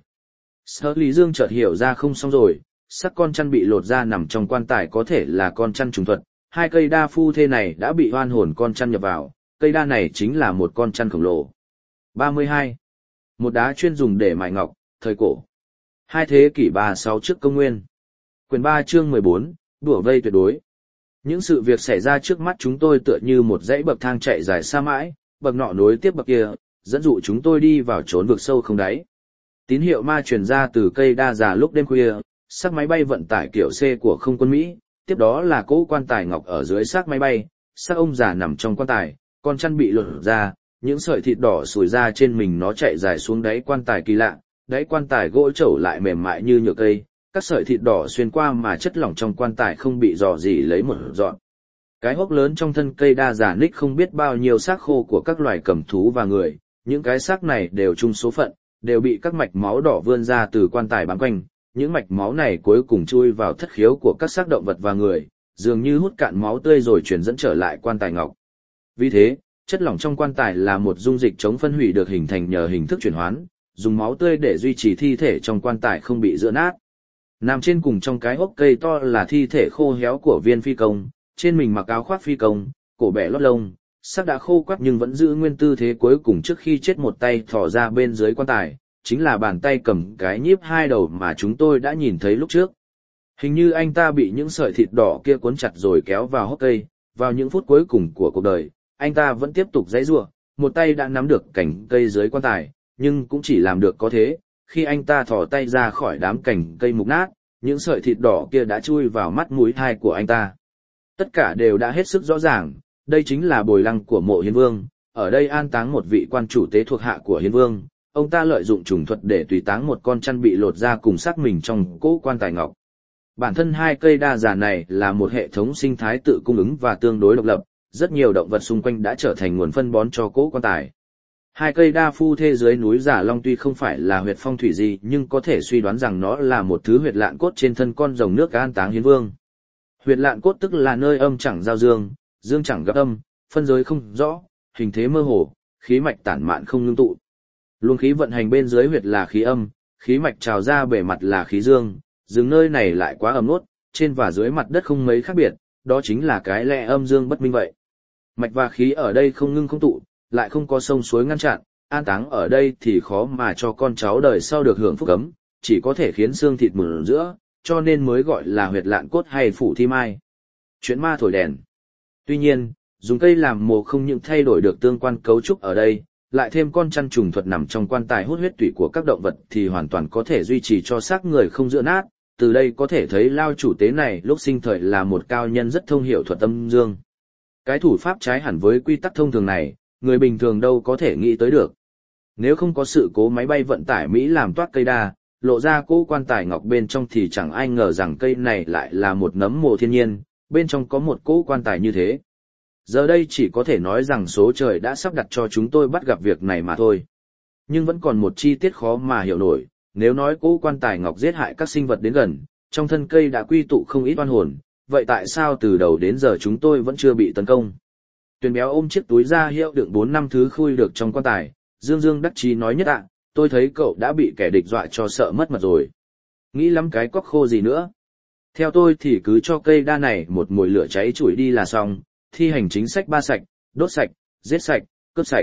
Sở Lý Dương chợt hiểu ra không xong rồi, xác con chăn bị lột ra nằm trong quan tài có thể là con chăn trùng thuật, hai cây đa phu thê này đã bị oan hồn con chăn nhập vào, cây đa này chính là một con chăn khổng lồ. ba mươi hai. Một đá chuyên dùng để mài ngọc, thời cổ. Hai thế kỷ ba mươi sáu trước công nguyên. Quyển ba chương mười bốn, đùa vây tuyệt đối. Những sự việc xảy ra trước mắt chúng tôi tựa như một dãy bậc thang chạy dài xa mãi, bậc nọ nối tiếp bậc kia, dẫn dụ chúng tôi đi vào chốn vực sâu không đáy. Tín hiệu ma truyền ra từ cây đa già lúc đêm khuya, xác máy bay vận tải kiểu C của không quân Mỹ, tiếp đó là cỗ quan tài ngọc ở dưới xác máy bay, xác ông già nằm trong quan tài, con chăn bị lột ra, những sợi thịt đỏ sủi ra trên mình nó chạy dài xuống đáy quan tài kỳ lạ, đáy quan tài gỗ trẩu lại mềm mại như nhựa cây, các sợi thịt đỏ xuyên qua mà chất lỏng trong quan tài không bị rò rỉ lấy một dọn. Cái hốc lớn trong thân cây đa giả ních không biết bao nhiêu xác khô của các loài cầm thú và người, những cái xác này đều chung số phận, đều bị các mạch máu đỏ vươn ra từ quan tài bám quanh, những mạch máu này cuối cùng chui vào thất khiếu của các xác động vật và người, dường như hút cạn máu tươi rồi truyền dẫn trở lại quan tài ngọc. Vì thế, chất lỏng trong quan tài là một dung dịch chống phân hủy được hình thành nhờ hình thức chuyển hoán, dùng máu tươi để duy trì thi thể trong quan tài không bị rữa nát. Nằm trên cùng trong cái hốc cây to là thi thể khô héo của viên phi công, trên mình mặc áo khoác phi công, cổ bẻ lót lông, xác đã khô quắt nhưng vẫn giữ nguyên tư thế cuối cùng trước khi chết, một tay thò ra bên dưới quan tài, chính là bàn tay cầm cái nhíp hai đầu mà chúng tôi đã nhìn thấy lúc trước. Hình như anh ta bị những sợi thịt đỏ kia cuốn chặt rồi kéo vào hốc cây, vào những phút cuối cùng của cuộc đời, anh ta vẫn tiếp tục giãy giụa, một tay đã nắm được cành cây dưới quan tài, nhưng cũng chỉ làm được có thế. Khi anh ta thò tay ra khỏi đám cành cây mục nát, những sợi thịt đỏ kia đã chui vào mắt mũi tai của anh ta. Tất cả đều đã hết sức rõ ràng, đây chính là bồi lăng của mộ Hiến Vương, ở đây an táng một vị quan chủ tế thuộc hạ của Hiến Vương, ông ta lợi dụng trùng thuật để tùy táng một con chăn bị lột ra cùng xác mình trong cỗ quan tài ngọc. Bản thân hai cây đa già này là một hệ thống sinh thái tự cung ứng và tương đối độc lập, rất nhiều động vật xung quanh đã trở thành nguồn phân bón cho cỗ quan tài. Hai cây đa phu thê dưới núi Giả Long tuy không phải là huyệt phong thủy gì nhưng có thể suy đoán rằng nó là một thứ huyệt lạn cốt trên thân con rồng nước an táng Hiến Vương. Huyệt lạn cốt tức là nơi âm chẳng giao dương, dương chẳng gặp âm, phân giới không rõ, hình thế mơ hồ, khí mạch tản mạn không ngưng tụ. Luồng khí vận hành bên dưới huyệt là khí âm, khí mạch trào ra bề mặt là khí dương, dừng nơi này lại quá ẩm ướt, trên và dưới mặt đất không mấy khác biệt, đó chính là cái lẽ âm dương bất minh vậy. Mạch và khí ở đây không ngưng không tụ, lại không có sông suối ngăn chặn, an táng ở đây thì khó mà cho con cháu đời sau được hưởng phúc cấm, chỉ có thể khiến xương thịt mủn giữa, cho nên mới gọi là huyệt lạn cốt hay phủ thi mai. Chuyện ma thổi đèn. Tuy nhiên, dùng cây làm mồ không những thay đổi được tương quan cấu trúc ở đây, lại thêm con chăn trùng thuật nằm trong quan tài hút huyết tủy của các động vật thì hoàn toàn có thể duy trì cho xác người không rữa nát. Từ đây có thể thấy Lao chủ tế này lúc sinh thời là một cao nhân rất thông hiểu thuật âm dương. Cái thủ pháp trái hẳn với quy tắc thông thường này, người bình thường đâu có thể nghĩ tới được. Nếu không có sự cố máy bay vận tải Mỹ làm toát cây đa, lộ ra cỗ quan tài ngọc bên trong thì chẳng ai ngờ rằng cây này lại là một nấm mồ thiên nhiên, bên trong có một cỗ quan tài như thế. Giờ đây chỉ có thể nói rằng số trời đã sắp đặt cho chúng tôi bắt gặp việc này mà thôi. Nhưng vẫn còn một chi tiết khó mà hiểu nổi, nếu nói cỗ quan tài ngọc giết hại các sinh vật đến gần, trong thân cây đã quy tụ không ít oan hồn, vậy tại sao từ đầu đến giờ chúng tôi vẫn chưa bị tấn công? Tuyền béo ôm chiếc túi ra hiệu đựng bốn năm thứ khui được trong quan tài, dương dương đắc chí nói nhất ạ, tôi thấy cậu đã bị kẻ địch dọa cho sợ mất mật rồi. Nghĩ lắm cái cóc khô gì nữa. Theo tôi thì cứ cho cây đa này một mồi lửa cháy chủi đi là xong, thi hành chính sách ba sạch, đốt sạch, giết sạch, cướp sạch.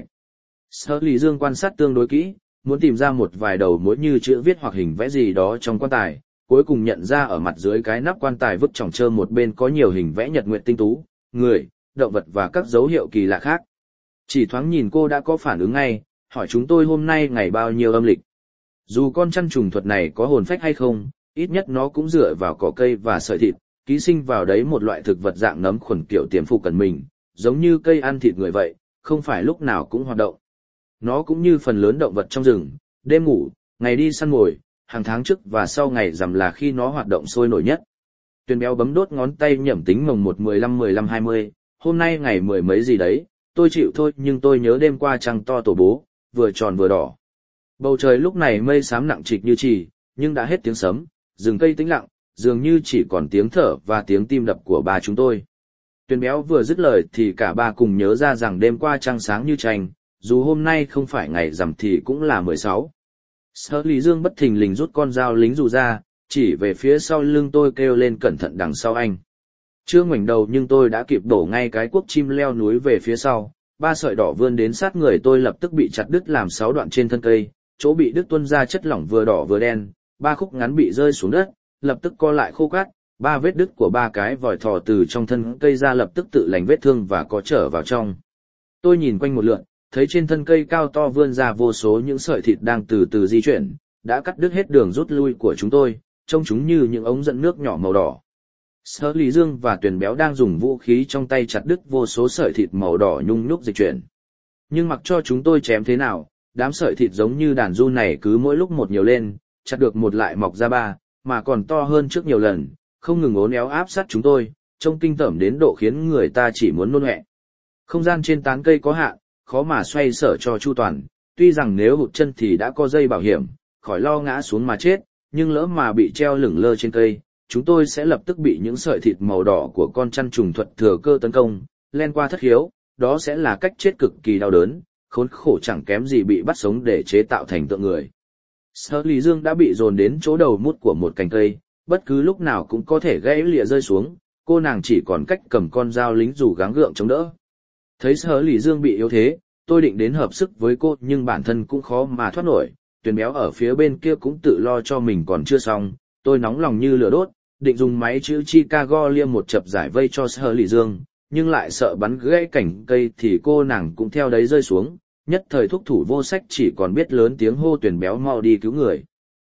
Sở Lý Dương quan sát tương đối kỹ, muốn tìm ra một vài đầu mối như chữ viết hoặc hình vẽ gì đó trong quan tài, cuối cùng nhận ra ở mặt dưới cái nắp quan tài vứt trỏng trơ một bên có nhiều hình vẽ nhật nguyệt tinh tú, người, động vật và các dấu hiệu kỳ lạ khác. Chỉ thoáng nhìn cô đã có phản ứng ngay, hỏi chúng tôi hôm nay ngày bao nhiêu âm lịch. Dù con chăn trùng thuật này có hồn phách hay không, ít nhất nó cũng dựa vào cỏ cây và sợi thịt, ký sinh vào đấy một loại thực vật dạng nấm khuẩn kiểu tiềm phục cần mình, giống như cây ăn thịt người vậy, không phải lúc nào cũng hoạt động. Nó cũng như phần lớn động vật trong rừng, đêm ngủ, ngày đi săn mồi, hàng tháng trước và sau ngày rằm là khi nó hoạt động sôi nổi nhất. Tuyền béo bấm đốt ngón tay nhẩm tính mồng một mười lăm mười lăm hai mươi, hôm nay ngày mười mấy gì đấy, tôi chịu thôi nhưng tôi nhớ đêm qua trăng to tổ bố, vừa tròn vừa đỏ. Bầu trời lúc này mây xám nặng trịch như chì, nhưng đã hết tiếng sấm, rừng cây tĩnh lặng, dường như chỉ còn tiếng thở và tiếng tim đập của ba chúng tôi. Tuyền béo vừa dứt lời thì cả ba cùng nhớ ra rằng đêm qua trăng sáng như tranh, dù hôm nay không phải ngày rằm thì cũng là mười sáu. Sở Lý Dương bất thình lình rút con dao lính dù ra, chỉ về phía sau lưng tôi kêu lên cẩn thận đằng sau anh. Chưa ngoảnh đầu nhưng tôi đã kịp đổ ngay cái cuốc chim leo núi về phía sau, ba sợi đỏ vươn đến sát người tôi lập tức bị chặt đứt làm sáu đoạn trên thân cây, chỗ bị đứt tuôn ra chất lỏng vừa đỏ vừa đen, ba khúc ngắn bị rơi xuống đất, lập tức co lại khô cát, ba vết đứt của ba cái vòi thò từ trong thân cây ra lập tức tự lành vết thương và có trở vào trong. Tôi nhìn quanh một lượt, thấy trên thân cây cao to vươn ra vô số những sợi thịt đang từ từ di chuyển, đã cắt đứt hết đường rút lui của chúng tôi, trông chúng như những ống dẫn nước nhỏ màu đỏ. Sở Lý Dương và Tuyền béo đang dùng vũ khí trong tay chặt đứt vô số sợi thịt màu đỏ nhung nhúc dịch chuyển. Nhưng mặc cho chúng tôi chém thế nào, đám sợi thịt giống như đàn giun này cứ mỗi lúc một nhiều lên, chặt được một lại mọc ra ba, mà còn to hơn trước nhiều lần, không ngừng uốn éo áp sát chúng tôi, trông kinh tởm đến độ khiến người ta chỉ muốn nôn ọe. Không gian trên tán cây có hạn, khó mà xoay sở cho chu toàn, tuy rằng nếu hụt chân thì đã có dây bảo hiểm, khỏi lo ngã xuống mà chết, nhưng lỡ mà bị treo lửng lơ trên cây, chúng tôi sẽ lập tức bị những sợi thịt màu đỏ của con chăn trùng thuật thừa cơ tấn công, len qua thất khiếu, đó sẽ là cách chết cực kỳ đau đớn, khốn khổ chẳng kém gì bị bắt sống để chế tạo thành tượng người. Sở Lý Dương đã bị dồn đến chỗ đầu mút của một cành cây, bất cứ lúc nào cũng có thể gãy lìa rơi xuống, cô nàng chỉ còn cách cầm con dao lính dù gắng gượng chống đỡ. Thấy Sở Lý Dương bị yếu thế, tôi định đến hợp sức với cô nhưng bản thân cũng khó mà thoát nổi, Tuyền béo ở phía bên kia cũng tự lo cho mình còn chưa xong, tôi nóng lòng như lửa đốt, định dùng máy chữ Chicago liêm một chập giải vây cho Sở Lý Dương, nhưng lại sợ bắn gãy cành cây thì cô nàng cũng theo đấy rơi xuống, nhất thời thúc thủ vô sách chỉ còn biết lớn tiếng hô Tuyền béo mau đi cứu người.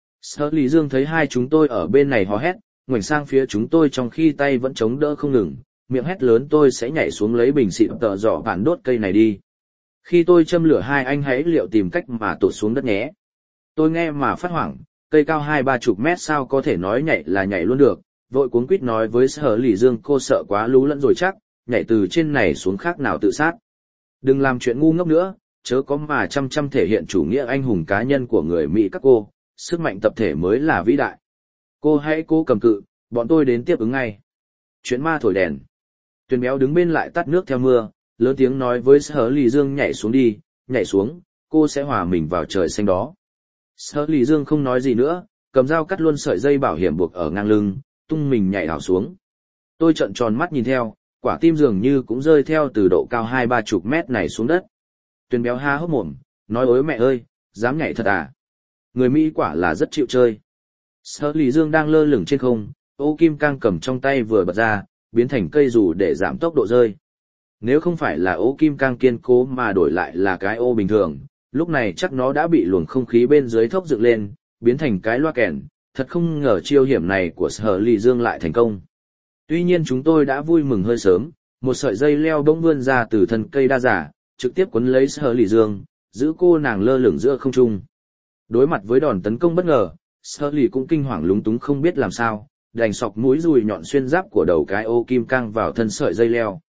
Sở Lý Dương thấy hai chúng tôi ở bên này hò hét, ngoảnh sang phía chúng tôi trong khi tay vẫn chống đỡ không ngừng, miệng hét lớn tôi sẽ nhảy xuống lấy bình xịt tợ dọ phản đốt cây này đi. Khi tôi châm lửa hai anh hãy liệu tìm cách mà tụt xuống đất nhé. Tôi nghe mà phát hoảng, cây cao hai ba chục mét sao có thể nói nhảy là nhảy luôn được, vội cuống quýt nói với Sở Lý Dương cô sợ quá lú lẫn rồi chắc, nhảy từ trên này xuống khác nào tự sát. Đừng làm chuyện ngu ngốc nữa, chớ có mà chăm chăm thể hiện chủ nghĩa anh hùng cá nhân của người Mỹ các cô, sức mạnh tập thể mới là vĩ đại. Cô hãy cố cầm cự, bọn tôi đến tiếp ứng ngay. Chuyện ma thổi đèn. Tuyền béo đứng bên lại tắt nước theo mưa, lớn tiếng nói với Sở Lý Dương nhảy xuống đi, nhảy xuống, cô sẽ hòa mình vào trời xanh đó. Sở Lý Dương không nói gì nữa, cầm dao cắt luôn sợi dây bảo hiểm buộc ở ngang lưng, tung mình nhảy hào xuống. Tôi trợn tròn mắt nhìn theo, quả tim dường như cũng rơi theo từ độ cao hai ba chục mét này xuống đất. Tuyền béo há hốc mồm, nói ối mẹ ơi, dám nhảy thật à? Người Mỹ quả là rất chịu chơi. Sở Lý Dương đang lơ lửng trên không, ô kim cang cầm trong tay vừa bật ra, biến thành cây dù để giảm tốc độ rơi. Nếu không phải là ô kim cang kiên cố mà đổi lại là cái ô bình thường, lúc này chắc nó đã bị luồng không khí bên dưới thốc dựng lên, biến thành cái loa kèn, thật không ngờ chiêu hiểm này của Sở Lý Dương lại thành công. Tuy nhiên chúng tôi đã vui mừng hơi sớm, một sợi dây leo bỗng vươn ra từ thân cây đa giả, trực tiếp quấn lấy Sở Lý Dương, giữ cô nàng lơ lửng giữa không trung. Đối mặt với đòn tấn công bất ngờ, Sở Lý cũng kinh hoàng lúng túng không biết làm sao, đành sọc mũi dùi nhọn xuyên giáp của đầu cái ô kim cang vào thân sợi dây leo.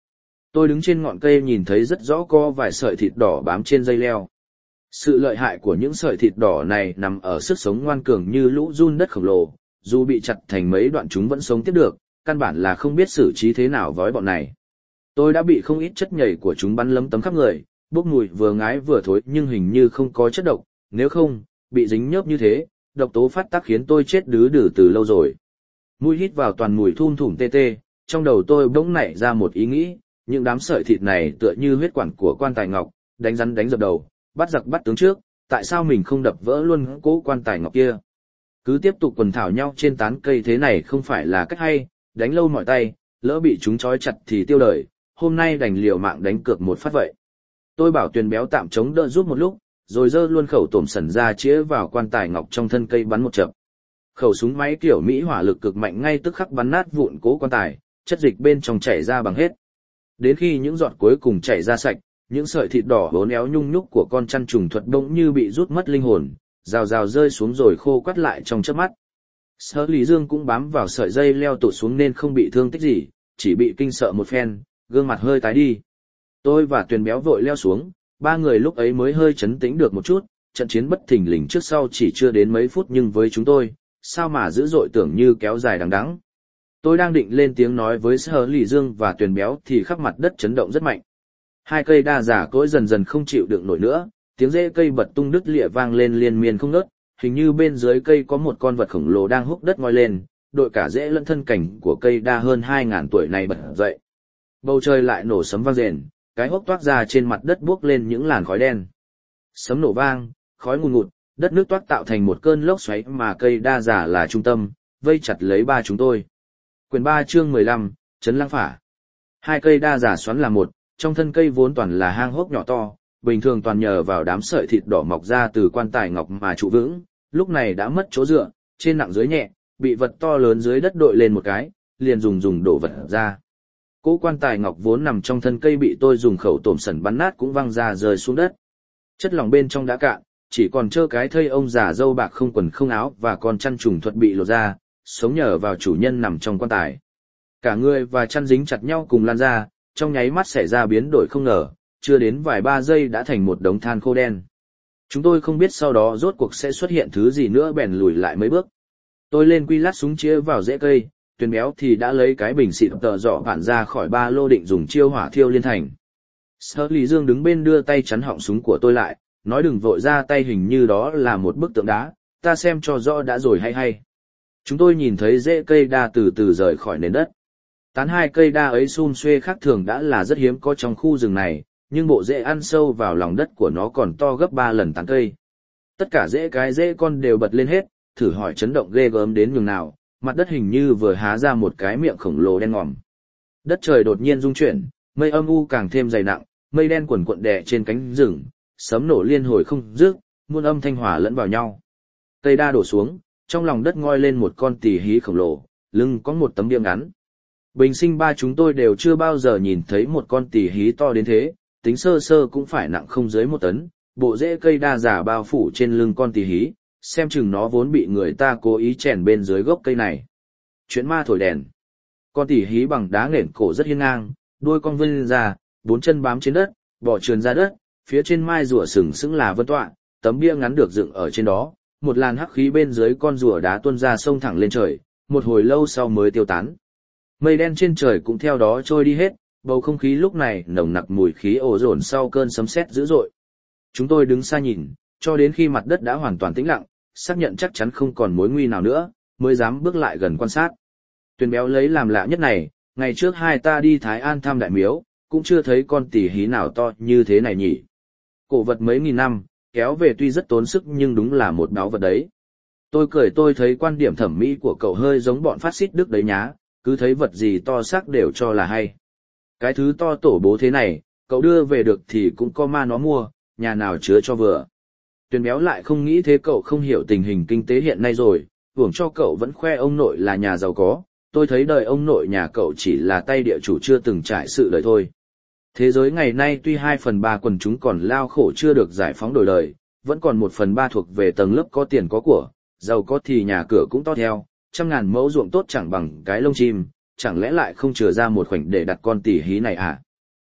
Tôi đứng trên ngọn cây nhìn thấy rất rõ có vài sợi thịt đỏ bám trên dây leo. Sự lợi hại của những sợi thịt đỏ này nằm ở sức sống ngoan cường như lũ giun đất khổng lồ, dù bị chặt thành mấy đoạn chúng vẫn sống tiếp được, căn bản là không biết xử trí thế nào với bọn này. Tôi đã bị không ít chất nhầy của chúng bắn lấm tấm khắp người, bốc mùi vừa ngái vừa thối nhưng hình như không có chất độc, nếu không, bị dính nhớp như thế, độc tố phát tác khiến tôi chết đứ đừ từ lâu rồi. Mũi hít vào toàn mùi thum thủm tê tê, trong đầu tôi bỗng nảy ra một ý nghĩ, những đám sợi thịt này tựa như huyết quản của quan tài ngọc, đánh rắn đánh dập đầu, bắt giặc bắt tướng trước, tại sao mình không đập vỡ luôn cố quan tài ngọc kia? Cứ tiếp tục quần thảo nhau trên tán cây thế này không phải là cách hay, đánh lâu mỏi tay, lỡ bị chúng trói chặt thì tiêu đời, hôm nay đành liều mạng đánh cược một phát vậy. Tôi bảo Tuyền béo tạm chống đỡ giúp một lúc, rồi giơ luôn khẩu tổm sẩn ra chĩa vào quan tài ngọc trong thân cây bắn một chập. Khẩu súng máy kiểu Mỹ hỏa lực cực mạnh ngay tức khắc bắn nát vụn cố quan tài, chất dịch bên trong chảy ra bằng hết. Đến khi những giọt cuối cùng chảy ra sạch, những sợi thịt đỏ bốn éo nhung nhúc của con chăn trùng thuật bỗng như bị rút mất linh hồn, rào rào rơi xuống rồi khô quắt lại trong chớp mắt. Sở Lý Dương cũng bám vào sợi dây leo tụt xuống nên không bị thương tích gì, chỉ bị kinh sợ một phen, gương mặt hơi tái đi. Tôi và Tuyền béo vội leo xuống, ba người lúc ấy mới hơi chấn tĩnh được một chút, trận chiến bất thình lình trước sau chỉ chưa đến mấy phút nhưng với chúng tôi, sao mà dữ dội tưởng như kéo dài đằng đẵng. Tôi đang định lên tiếng nói với Sở Lý Dương và Tuyền béo thì khắp mặt đất chấn động rất mạnh. Hai cây đa giả cỗi dần dần không chịu đựng nổi nữa, tiếng rễ cây bật tung đứt lịa vang lên liên miên không ngớt, hình như bên dưới cây có một con vật khổng lồ đang húc đất ngoi lên, đội cả rễ lẫn thân cảnh của cây đa hơn hai ngàn tuổi này bật dậy. Bầu trời lại nổ sấm vang rền, cái hốc toát ra trên mặt đất buốc lên những làn khói đen. Sấm nổ vang, khói ngùn ngụt, đất nước toát tạo thành một cơn lốc xoáy mà cây đa giả là trung tâm, vây chặt lấy ba chúng tôi. Quyển ba chương mười lăm, Trấn Lăng Phả. Hai cây đa giả xoắn là một, trong thân cây vốn toàn là hang hốc nhỏ to, bình thường toàn nhờ vào đám sợi thịt đỏ mọc ra từ quan tài ngọc mà trụ vững, lúc này đã mất chỗ dựa, trên nặng dưới nhẹ, bị vật to lớn dưới đất đội lên một cái, liền dùng dùng đổ vật ra. Cỗ quan tài ngọc vốn nằm trong thân cây bị tôi dùng khẩu tổm sẩn bắn nát cũng văng ra rơi xuống đất. Chất lỏng bên trong đã cạn, chỉ còn trơ cái thây ông già râu bạc không quần không áo và con chăn trùng thuật bị lột ra, sống nhờ vào chủ nhân nằm trong quan tài. Cả người và chăn dính chặt nhau cùng lan ra, trong nháy mắt xảy ra biến đổi không ngờ, chưa đến vài ba giây đã thành một đống than khô đen. Chúng tôi không biết sau đó rốt cuộc sẽ xuất hiện thứ gì nữa bèn lùi lại mấy bước. Tôi lên quy lát súng chĩa vào rễ cây, Tuyền béo thì đã lấy cái bình xịt tờ dọ phản ra khỏi ba lô định dùng chiêu hỏa thiêu liên thành. Sở Lý Dương đứng bên đưa tay chắn họng súng của tôi lại, nói đừng vội ra tay, hình như đó là một bức tượng đá, ta xem cho rõ đã rồi hay hay. Chúng tôi nhìn thấy rễ cây đa từ từ rời khỏi nền đất. Tán hai cây đa ấy sum xuê khác thường đã là rất hiếm có trong khu rừng này, nhưng bộ rễ ăn sâu vào lòng đất của nó còn to gấp ba lần tán cây. Tất cả rễ cái rễ con đều bật lên hết, thử hỏi chấn động ghê gớm đến nhường nào, mặt đất hình như vừa há ra một cái miệng khổng lồ đen ngòm. Đất trời đột nhiên rung chuyển, mây âm u càng thêm dày nặng, mây đen quần quận đè trên cánh rừng, sấm nổ liên hồi không dứt, muôn âm thanh hòa lẫn vào nhau. Cây đa đổ xuống, trong lòng đất ngoi lên một con tỳ hí khổng lồ, lưng có một tấm bia ngắn. Bình sinh ba chúng tôi đều chưa bao giờ nhìn thấy một con tỳ hí to đến thế, tính sơ sơ cũng phải nặng không dưới một tấn, bộ rễ cây đa giả bao phủ trên lưng con tỳ hí, xem chừng nó vốn bị người ta cố ý chèn bên dưới gốc cây này. Chuyện ma thổi đèn. Con tỳ hí bằng đá nghển cổ rất hiên ngang, đuôi cong vươn ra, bốn chân bám trên đất, bò trườn ra đất, phía trên mai rùa sừng sững là vân tọa, tấm bia ngắn được dựng ở trên đó, một làn hắc khí bên dưới con rùa đá tuôn ra sông thẳng lên trời, một hồi lâu sau mới tiêu tán. Mây đen trên trời cũng theo đó trôi đi hết, bầu không khí lúc này nồng nặc mùi khí ồ dồn sau cơn sấm sét dữ dội. Chúng tôi đứng xa nhìn, cho đến khi mặt đất đã hoàn toàn tĩnh lặng, xác nhận chắc chắn không còn mối nguy nào nữa, mới dám bước lại gần quan sát. Tuyền béo lấy làm lạ nhất này, ngày trước hai ta đi Thái An thăm đại miếu, cũng chưa thấy con tỳ hí nào to như thế này nhỉ. Cổ vật mấy nghìn năm, kéo về tuy rất tốn sức nhưng đúng là một báu vật đấy. Tôi cười tôi thấy quan điểm thẩm mỹ của cậu hơi giống bọn phát xít Đức đấy nhá, cứ thấy vật gì to xác đều cho là hay. Cái thứ to tổ bố thế này, cậu đưa về được thì cũng có ma nó mua, nhà nào chứa cho vừa. Tuyền béo lại không nghĩ thế, cậu không hiểu tình hình kinh tế hiện nay rồi, hưởng cho cậu vẫn khoe ông nội là nhà giàu có, tôi thấy đời ông nội nhà cậu chỉ là tay địa chủ chưa từng trải sự đời thôi. Thế giới ngày nay tuy hai phần ba quần chúng còn lao khổ chưa được giải phóng đổi đời, vẫn còn một phần ba thuộc về tầng lớp có tiền có của, giàu có thì nhà cửa cũng to theo, trăm ngàn mẫu ruộng tốt chẳng bằng cái lông chim, chẳng lẽ lại không chừa ra một khoảnh để đặt con tỉ hí này à?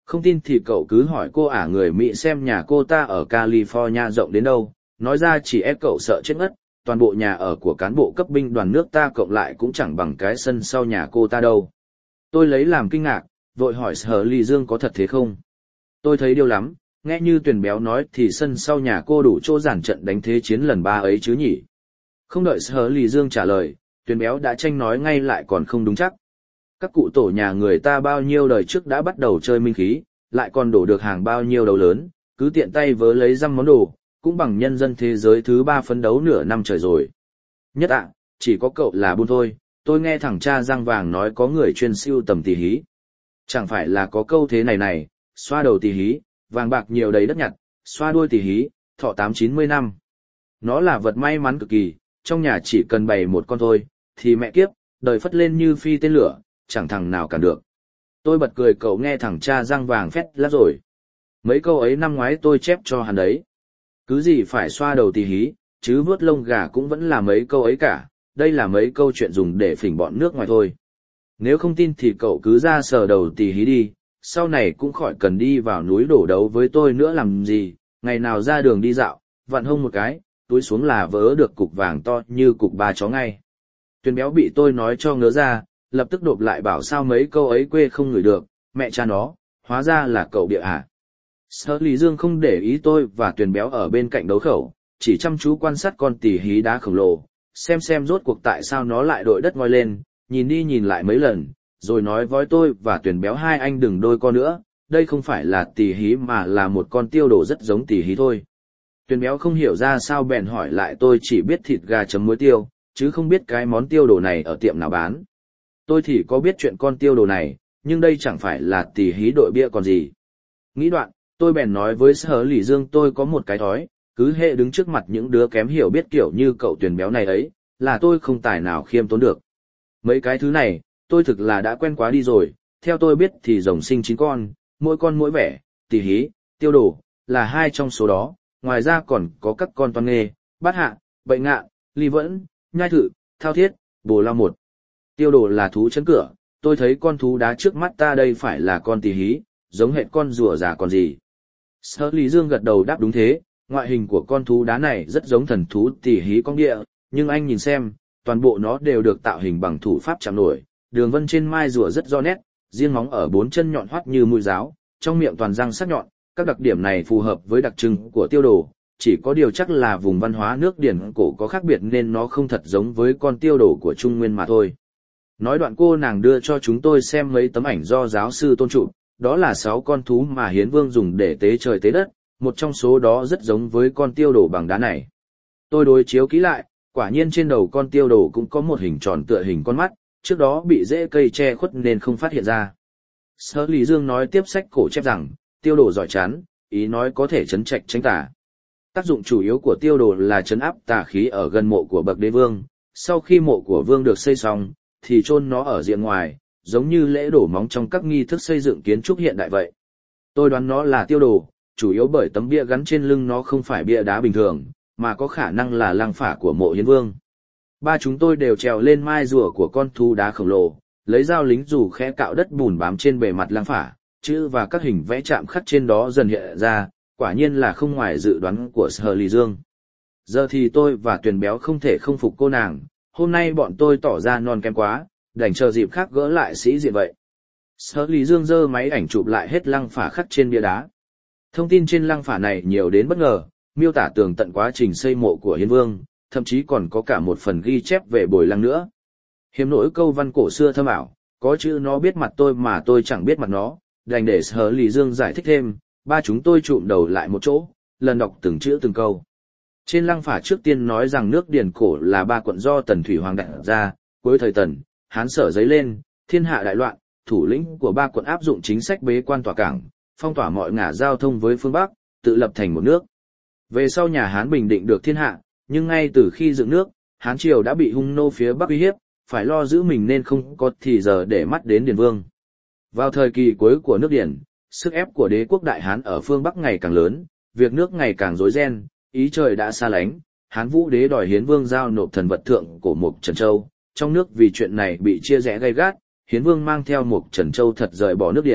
Không tin thì cậu cứ hỏi cô ả người Mỹ xem nhà cô ta ở California rộng đến đâu, nói ra chỉ e cậu sợ chết ngất, toàn bộ nhà ở của cán bộ cấp binh đoàn nước ta cộng lại cũng chẳng bằng cái sân sau nhà cô ta đâu. Tôi lấy làm kinh ngạc, vội hỏi Sở Lì Dương có thật thế không? Tôi thấy điều lắm, nghe như Tuyền Béo nói thì sân sau nhà cô đủ chỗ giản trận đánh thế chiến lần ba ấy chứ nhỉ? Không đợi Sở Lì Dương trả lời, Tuyền Béo đã tranh nói ngay lại còn không đúng chắc. Các cụ tổ nhà người ta bao nhiêu đời trước đã bắt đầu chơi minh khí, lại còn đổ được hàng bao nhiêu đầu lớn, cứ tiện tay vớ lấy răm món đồ, cũng bằng nhân dân thế giới thứ ba phấn đấu nửa năm trời rồi. Nhất ạ, chỉ có cậu là buôn thôi, tôi nghe thằng cha răng vàng nói có người chuyên siêu tầm tỉ hí. Chẳng phải là có câu thế này này, xoa đầu tỉ hí, vàng bạc nhiều đầy đất nhặt, xoa đuôi tỉ hí, thọ tám chín mươi năm. Nó là vật may mắn cực kỳ, trong nhà chỉ cần bày một con thôi, thì mẹ kiếp, đời phất lên như phi tên lửa, chẳng thằng nào cản được. Tôi bật cười cậu nghe thằng cha răng vàng phét lát rồi. Mấy câu ấy năm ngoái tôi chép cho hắn đấy. Cứ gì phải xoa đầu tỉ hí, chứ vuốt lông gà cũng vẫn là mấy câu ấy cả, đây là mấy câu chuyện dùng để phỉnh bọn nước ngoài thôi. Nếu không tin thì cậu cứ ra sờ đầu tỉ hí đi, sau này cũng khỏi cần đi vào núi đổ đấu với tôi nữa làm gì, ngày nào ra đường đi dạo, vặn hông một cái, túi xuống là vớ được cục vàng to như cục ba chó ngay. Tuyền Béo bị tôi nói cho ngớ ra, lập tức đột lại bảo sao mấy câu ấy quê không ngửi được, mẹ cha nó, hóa ra là cậu bịa à. Sở Lý Dương không để ý tôi và Tuyền Béo ở bên cạnh đấu khẩu, chỉ chăm chú quan sát con tỉ hí đá khổng lồ, xem xem rốt cuộc tại sao nó lại đội đất ngoi lên, nhìn đi nhìn lại mấy lần, rồi nói với tôi và Tuyền Béo hai anh đừng đôi co nữa, đây không phải là tỉ hí mà là một con tiêu đồ rất giống tỉ hí thôi. Tuyền Béo không hiểu ra sao bèn hỏi lại tôi chỉ biết thịt gà chấm muối tiêu, chứ không biết cái món tiêu đồ này ở tiệm nào bán. Tôi thì có biết chuyện con tiêu đồ này, nhưng đây chẳng phải là tỉ hí đội bia còn gì. Nghĩ đoạn, tôi bèn nói với Sở Lỷ Dương tôi có một cái thói, cứ hệ đứng trước mặt những đứa kém hiểu biết kiểu như cậu Tuyền Béo này ấy, là tôi không tài nào khiêm tốn được. Mấy cái thứ này, tôi thực là đã quen quá đi rồi, theo tôi biết thì rồng sinh chín con, mỗi con mỗi vẻ, tỉ hí, tiêu đồ, là hai trong số đó, ngoài ra còn có các con toan nghê, bát hạ, bệnh ngạ, ly vẫn, nhai thử, thao thiết, bồ lao một. Tiêu đồ là thú chấn cửa, tôi thấy con thú đá trước mắt ta đây phải là con tỉ hí, giống hệt con rùa già còn gì. Sở Lý Dương gật đầu đáp đúng thế, ngoại hình của con thú đá này rất giống thần thú tỉ hí con địa, nhưng anh nhìn xem, toàn bộ nó đều được tạo hình bằng thủ pháp chạm nổi, đường vân trên mai rùa rất rõ nét, riêng móng ở bốn chân nhọn hoắt như mũi giáo, trong miệng toàn răng sắc nhọn, các đặc điểm này phù hợp với đặc trưng của tiêu đồ, chỉ có điều chắc là vùng văn hóa nước Điển cổ có khác biệt nên nó không thật giống với con tiêu đồ của Trung Nguyên mà thôi. Nói đoạn cô nàng đưa cho chúng tôi xem mấy tấm ảnh do giáo sư tôn chụp, đó là sáu con thú mà Hiến Vương dùng để tế trời tế đất, một trong số đó rất giống với con tiêu đồ bằng đá này. Tôi đối chiếu kỹ lại, quả nhiên trên đầu con tiêu đồ cũng có một hình tròn tựa hình con mắt, trước đó bị rễ cây che khuất nên không phát hiện ra. Sở Lý Dương nói tiếp sách cổ chép rằng, tiêu đồ giỏi chán, ý nói có thể trấn trạch tránh tà. Tác dụng chủ yếu của tiêu đồ là trấn áp tà khí ở gần mộ của bậc đế vương, sau khi mộ của vương được xây xong, thì chôn nó ở diện ngoài, giống như lễ đổ móng trong các nghi thức xây dựng kiến trúc hiện đại vậy. Tôi đoán nó là tiêu đồ, chủ yếu bởi tấm bia gắn trên lưng nó không phải bia đá bình thường, mà có khả năng là lăng phả của mộ Hiến Vương. Ba chúng tôi đều trèo lên mai rùa của con thú đá khổng lồ, lấy dao lính dù khẽ cạo đất bùn bám trên bề mặt lăng phả, chữ và các hình vẽ chạm khắc trên đó dần hiện ra, quả nhiên là không ngoài dự đoán của Sở Lý Dương. Giờ thì tôi và Tuyền Béo không thể không phục cô nàng, hôm nay bọn tôi tỏ ra non kém quá, đành chờ dịp khác gỡ lại sĩ diện vậy. Sở Lý Dương giơ máy ảnh chụp lại hết lăng phả khắc trên bia đá. Thông tin trên lăng phả này nhiều đến bất ngờ, miêu tả tường tận quá trình xây mộ của Hiến Vương, thậm chí còn có cả một phần ghi chép về bồi lăng nữa. Hiếm nỗi câu văn cổ xưa thâm ảo, có chữ nó biết mặt tôi mà tôi chẳng biết mặt nó, đành để Sở Lý Dương giải thích thêm, ba chúng tôi chụm đầu lại một chỗ, lần đọc từng chữ từng câu. Trên lăng phả trước tiên nói rằng nước Điền cổ là ba quận do Tần Thủy Hoàng đặt ra, cuối thời Tần, Hán Sở giấy lên, thiên hạ đại loạn, thủ lĩnh của ba quận áp dụng chính sách bế quan tỏa cảng, phong tỏa mọi ngả giao thông với phương Bắc, tự lập thành một nước. Về sau nhà Hán bình định được thiên hạ, nhưng ngay từ khi dựng nước, Hán Triều đã bị hung nô phía Bắc uy hiếp, phải lo giữ mình nên không có thì giờ để mắt đến Điền Vương. Vào thời kỳ cuối của nước Điền, sức ép của đế quốc Đại Hán ở phương Bắc ngày càng lớn, việc nước ngày càng rối ren, ý trời đã xa lánh, Hán Vũ đế đòi Hiến Vương giao nộp thần vật thượng cổ Mục Trần Châu, trong nước vì chuyện này bị chia rẽ gay gắt, Hiến Vương mang theo Mục Trần Châu thật rời bỏ nước Điền,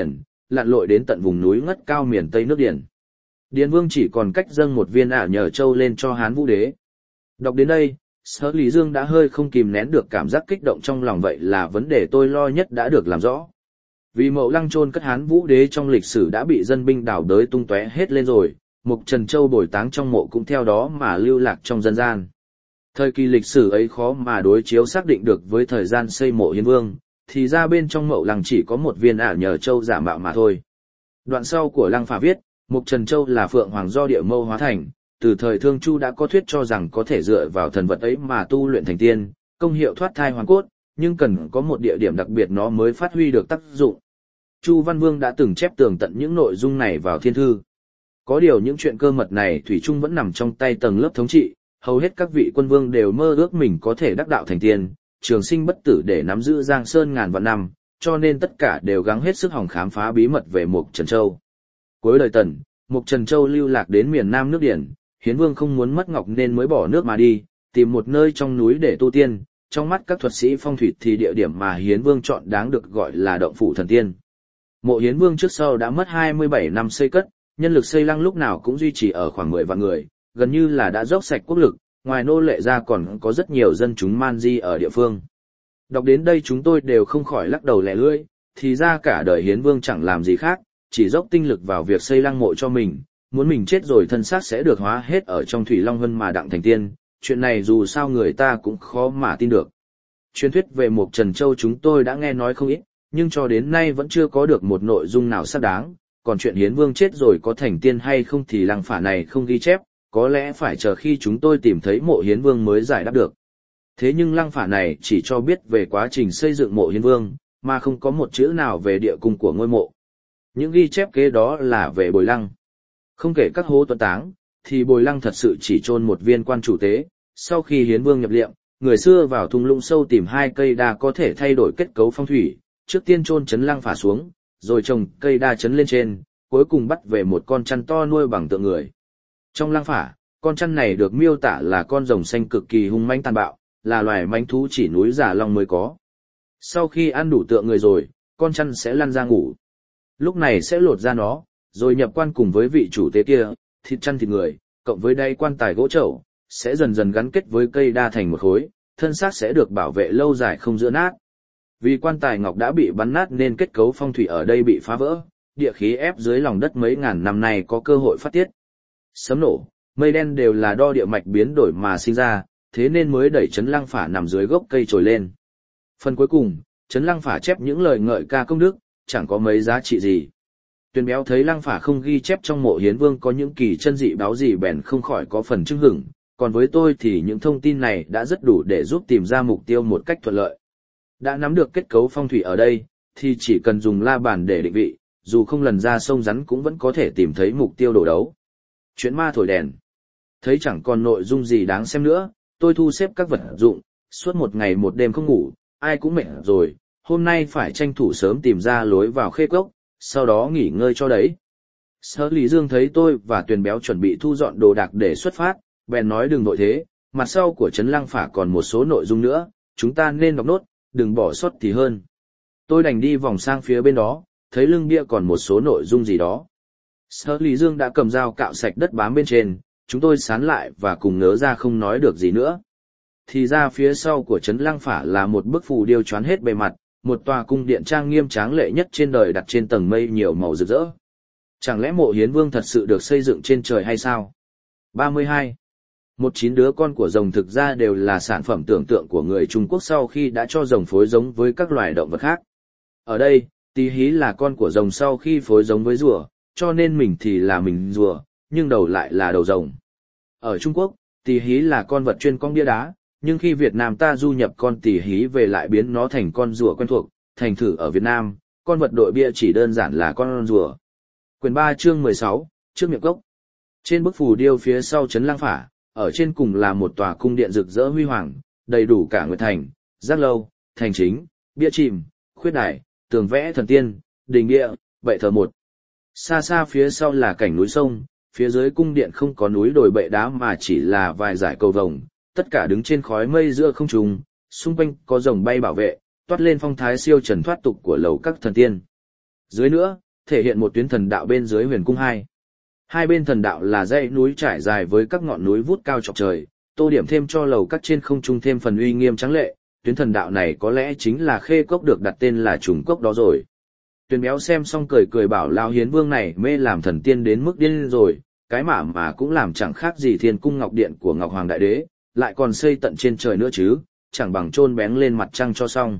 lặn lội đến tận vùng núi ngất cao miền Tây nước Điền. Điền Vương chỉ còn cách dâng một viên ả nhờ châu lên cho Hán Vũ Đế. Đọc đến đây, Sở Lý Dương đã hơi không kìm nén được cảm giác kích động trong lòng, vậy là vấn đề tôi lo nhất đã được làm rõ. Vì Mậu Lăng chôn cất Hán Vũ Đế trong lịch sử đã bị dân binh đào đới tung tóe hết lên rồi, Mục Trần Châu bồi táng trong mộ cũng theo đó mà lưu lạc trong dân gian. Thời kỳ lịch sử ấy khó mà đối chiếu xác định được với thời gian xây mộ Hiến Vương, thì ra bên trong Mậu Lăng chỉ có một viên ả nhờ châu giả mạo mà thôi. Đoạn sau của Lăng Phả viết, Mục Trần Châu là phượng hoàng do địa mâu hóa thành, từ thời Thương Chu đã có thuyết cho rằng có thể dựa vào thần vật ấy mà tu luyện thành tiên, công hiệu thoát thai hoàn cốt, nhưng cần có một địa điểm đặc biệt nó mới phát huy được tác dụng. Chu Văn Vương đã từng chép tường tận những nội dung này vào thiên thư. Có điều những chuyện cơ mật này thủy chung vẫn nằm trong tay tầng lớp thống trị, hầu hết các vị quân vương đều mơ ước mình có thể đắc đạo thành tiên, trường sinh bất tử để nắm giữ Giang Sơn ngàn vạn năm, cho nên tất cả đều gắng hết sức hòng khám phá bí mật về Mục Trần Châu. Cuối đời Tần, Mục Trần Châu lưu lạc đến miền Nam nước Điền, Hiến Vương không muốn mất ngọc nên mới bỏ nước mà đi, tìm một nơi trong núi để tu tiên. Trong mắt các thuật sĩ phong thủy thì địa điểm mà Hiến Vương chọn đáng được gọi là động phủ thần tiên. Mộ Hiến Vương trước sau đã mất hai mươi bảy năm xây cất, nhân lực xây lăng lúc nào cũng duy trì ở khoảng mười vạn người, gần như là đã dốc sạch quốc lực, ngoài nô lệ ra còn có rất nhiều dân chúng man di ở địa phương. Đọc đến đây chúng tôi đều không khỏi lắc đầu lẻ lưỡi, thì ra cả đời Hiến Vương chẳng làm gì khác, chỉ dốc tinh lực vào việc xây lăng mộ cho mình, muốn mình chết rồi thân xác sẽ được hóa hết ở trong Thủy Long Vân mà đặng thành tiên, chuyện này dù sao người ta cũng khó mà tin được. Truyền thuyết về Mục Trần Châu chúng tôi đã nghe nói không ít, nhưng cho đến nay vẫn chưa có được một nội dung nào xác đáng, còn chuyện Hiến Vương chết rồi có thành tiên hay không thì Lăng Phả này không ghi chép, có lẽ phải chờ khi chúng tôi tìm thấy mộ Hiến Vương mới giải đáp được. Thế nhưng Lăng Phả này chỉ cho biết về quá trình xây dựng mộ Hiến Vương, mà không có một chữ nào về địa cung của ngôi mộ. Những ghi chép kế đó là về Bồi Lăng. Không kể các hố tuấn táng, thì Bồi Lăng thật sự chỉ chôn một viên quan chủ tế, sau khi Hiến Vương nhập liệm, người xưa vào thung lũng sâu tìm hai cây đa có thể thay đổi kết cấu phong thủy, trước tiên chôn chấn Lăng Phả xuống, rồi trồng cây đa chấn lên trên, cuối cùng bắt về một con chăn to nuôi bằng tượng người. Trong Lăng Phả, con chăn này được miêu tả là con rồng xanh cực kỳ hung mãnh tàn bạo, là loài mãnh thú chỉ núi Già Long mới có. Sau khi ăn đủ tượng người rồi, con chăn sẽ lăn ra ngủ. Lúc này sẽ lột ra nó, rồi nhập quan cùng với vị chủ tế kia, thịt chăn thịt người, cộng với đáy quan tài gỗ chậu, sẽ dần dần gắn kết với cây đa thành một khối, thân xác sẽ được bảo vệ lâu dài không giữa nát. Vì quan tài ngọc đã bị bắn nát nên kết cấu phong thủy ở đây bị phá vỡ, địa khí ép dưới lòng đất mấy ngàn năm nay có cơ hội phát tiết. Sấm nổ, mây đen đều là do địa mạch biến đổi mà sinh ra, thế nên mới đẩy Trấn Lăng Phả nằm dưới gốc cây trồi lên. Phần cuối cùng, Trấn Lăng Phả chép những lời ngợi ca công đức, chẳng có mấy giá trị gì. Tuyền Béo thấy Lăng Phả không ghi chép trong mộ Hiến Vương có những kỳ chân dị báo gì bèn không khỏi có phần chưng hửng, còn với tôi thì những thông tin này đã rất đủ để giúp tìm ra mục tiêu một cách thuận lợi. Đã nắm được kết cấu phong thủy ở đây, thì chỉ cần dùng la bàn để định vị, dù không lần ra sông rắn cũng vẫn có thể tìm thấy mục tiêu đổ đấu. Chuyện ma thổi đèn. Thấy chẳng còn nội dung gì đáng xem nữa, tôi thu xếp các vật dụng, suốt một ngày một đêm không ngủ, ai cũng mệt rồi, hôm nay phải tranh thủ sớm tìm ra lối vào Khê Cốc, sau đó nghỉ ngơi cho đấy. Sở Lý Dương thấy tôi và Tuyền Béo chuẩn bị thu dọn đồ đạc để xuất phát, bèn nói đừng nội thế, mặt sau của Trấn Lăng Phả còn một số nội dung nữa, chúng ta nên đọc nốt, đừng bỏ sót thì hơn. Tôi đành đi vòng sang phía bên đó, thấy lưng bia còn một số nội dung gì đó. Sở Lý Dương đã cầm dao cạo sạch đất bám bên trên, chúng tôi sán lại và cùng ngớ ra không nói được gì nữa. Thì ra phía sau của Trấn Lăng Phả là một bức phù điêu choán hết bề mặt, một tòa cung điện trang nghiêm tráng lệ nhất trên đời đặt trên tầng mây nhiều màu rực rỡ. Chẳng lẽ mộ Hiến Vương thật sự được xây dựng trên trời hay sao? ba mươi hai. Một chín đứa con của rồng thực ra đều là sản phẩm tưởng tượng của người Trung Quốc sau khi đã cho rồng phối giống với các loài động vật khác. Ở đây, Tý Hí là con của rồng sau khi phối giống với rùa, cho nên mình thì là mình rùa, nhưng đầu lại là đầu rồng. Ở Trung Quốc, Tý Hí là con vật chuyên cong bia đá, nhưng khi Việt Nam ta du nhập con Tý Hí về lại biến nó thành con rùa quen thuộc, thành thử ở Việt Nam, con vật đội bia chỉ đơn giản là con rùa. Quyển ba chương mười sáu, trước miệng cốc. Trên bức phù điêu phía sau Trấn Lăng Phả, ở trên cùng là một tòa cung điện rực rỡ huy hoàng, đầy đủ cả nguyệt thành, giác lâu, thành chính, bia chìm, khuyết đài, tường vẽ thần tiên, đình bia, bệ thờ một. Xa xa phía sau là cảnh núi sông, phía dưới cung điện không có núi đồi bệ đá mà chỉ là vài dải cầu vồng, tất cả đứng trên khói mây giữa không trung, xung quanh có rồng bay bảo vệ, toát lên phong thái siêu trần thoát tục của lầu các thần tiên. Dưới nữa, thể hiện một tuyến thần đạo bên dưới huyền cung hai. Hai bên thần đạo là dãy núi trải dài với các ngọn núi vút cao chọc trời, tô điểm thêm cho lầu các trên không trung thêm phần uy nghiêm trắng lệ, tuyến thần đạo này có lẽ chính là khê cốc được đặt tên là trùng cốc đó rồi. Tuyền béo xem xong cười cười bảo Lão Hiến Vương này mê làm thần tiên đến mức điên rồi, cái mà mà cũng làm chẳng khác gì thiên cung ngọc điện của Ngọc Hoàng Đại Đế, lại còn xây tận trên trời nữa chứ, chẳng bằng chôn bén lên mặt trăng cho xong.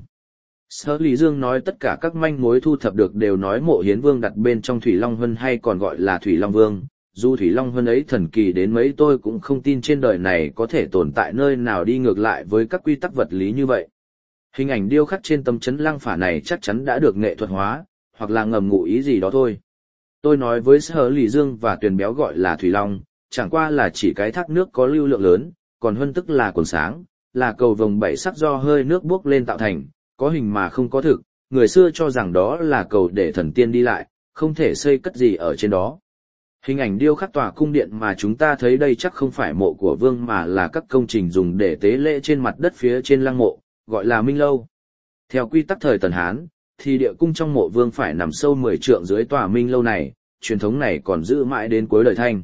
Sở Lý Dương nói tất cả các manh mối thu thập được đều nói mộ Hiến Vương đặt bên trong Thủy Long Vân hay còn gọi là Thủy Long Vương. Dù Thủy Long Vân ấy thần kỳ đến mấy tôi cũng không tin trên đời này có thể tồn tại nơi nào đi ngược lại với các quy tắc vật lý như vậy. Hình ảnh điêu khắc trên tấm chấn lăng phả này chắc chắn đã được nghệ thuật hóa, hoặc là ngầm ngụ ý gì đó thôi. Tôi nói với Sở Lý Dương và Tuyền béo gọi là Thủy Long, chẳng qua là chỉ cái thác nước có lưu lượng lớn, còn Huân tức là quần sáng, là cầu vồng bảy sắc do hơi nước bốc lên tạo thành, có hình mà không có thực, người xưa cho rằng đó là cầu để thần tiên đi lại, không thể xây cất gì ở trên đó. Hình ảnh điêu khắc tòa cung điện mà chúng ta thấy đây chắc không phải mộ của vương mà là các công trình dùng để tế lễ trên mặt đất phía trên lăng mộ, gọi là Minh Lâu. Theo quy tắc thời Tần Hán, thì địa cung trong mộ vương phải nằm sâu mười trượng dưới tòa Minh Lâu này, truyền thống này còn giữ mãi đến cuối đời Thanh.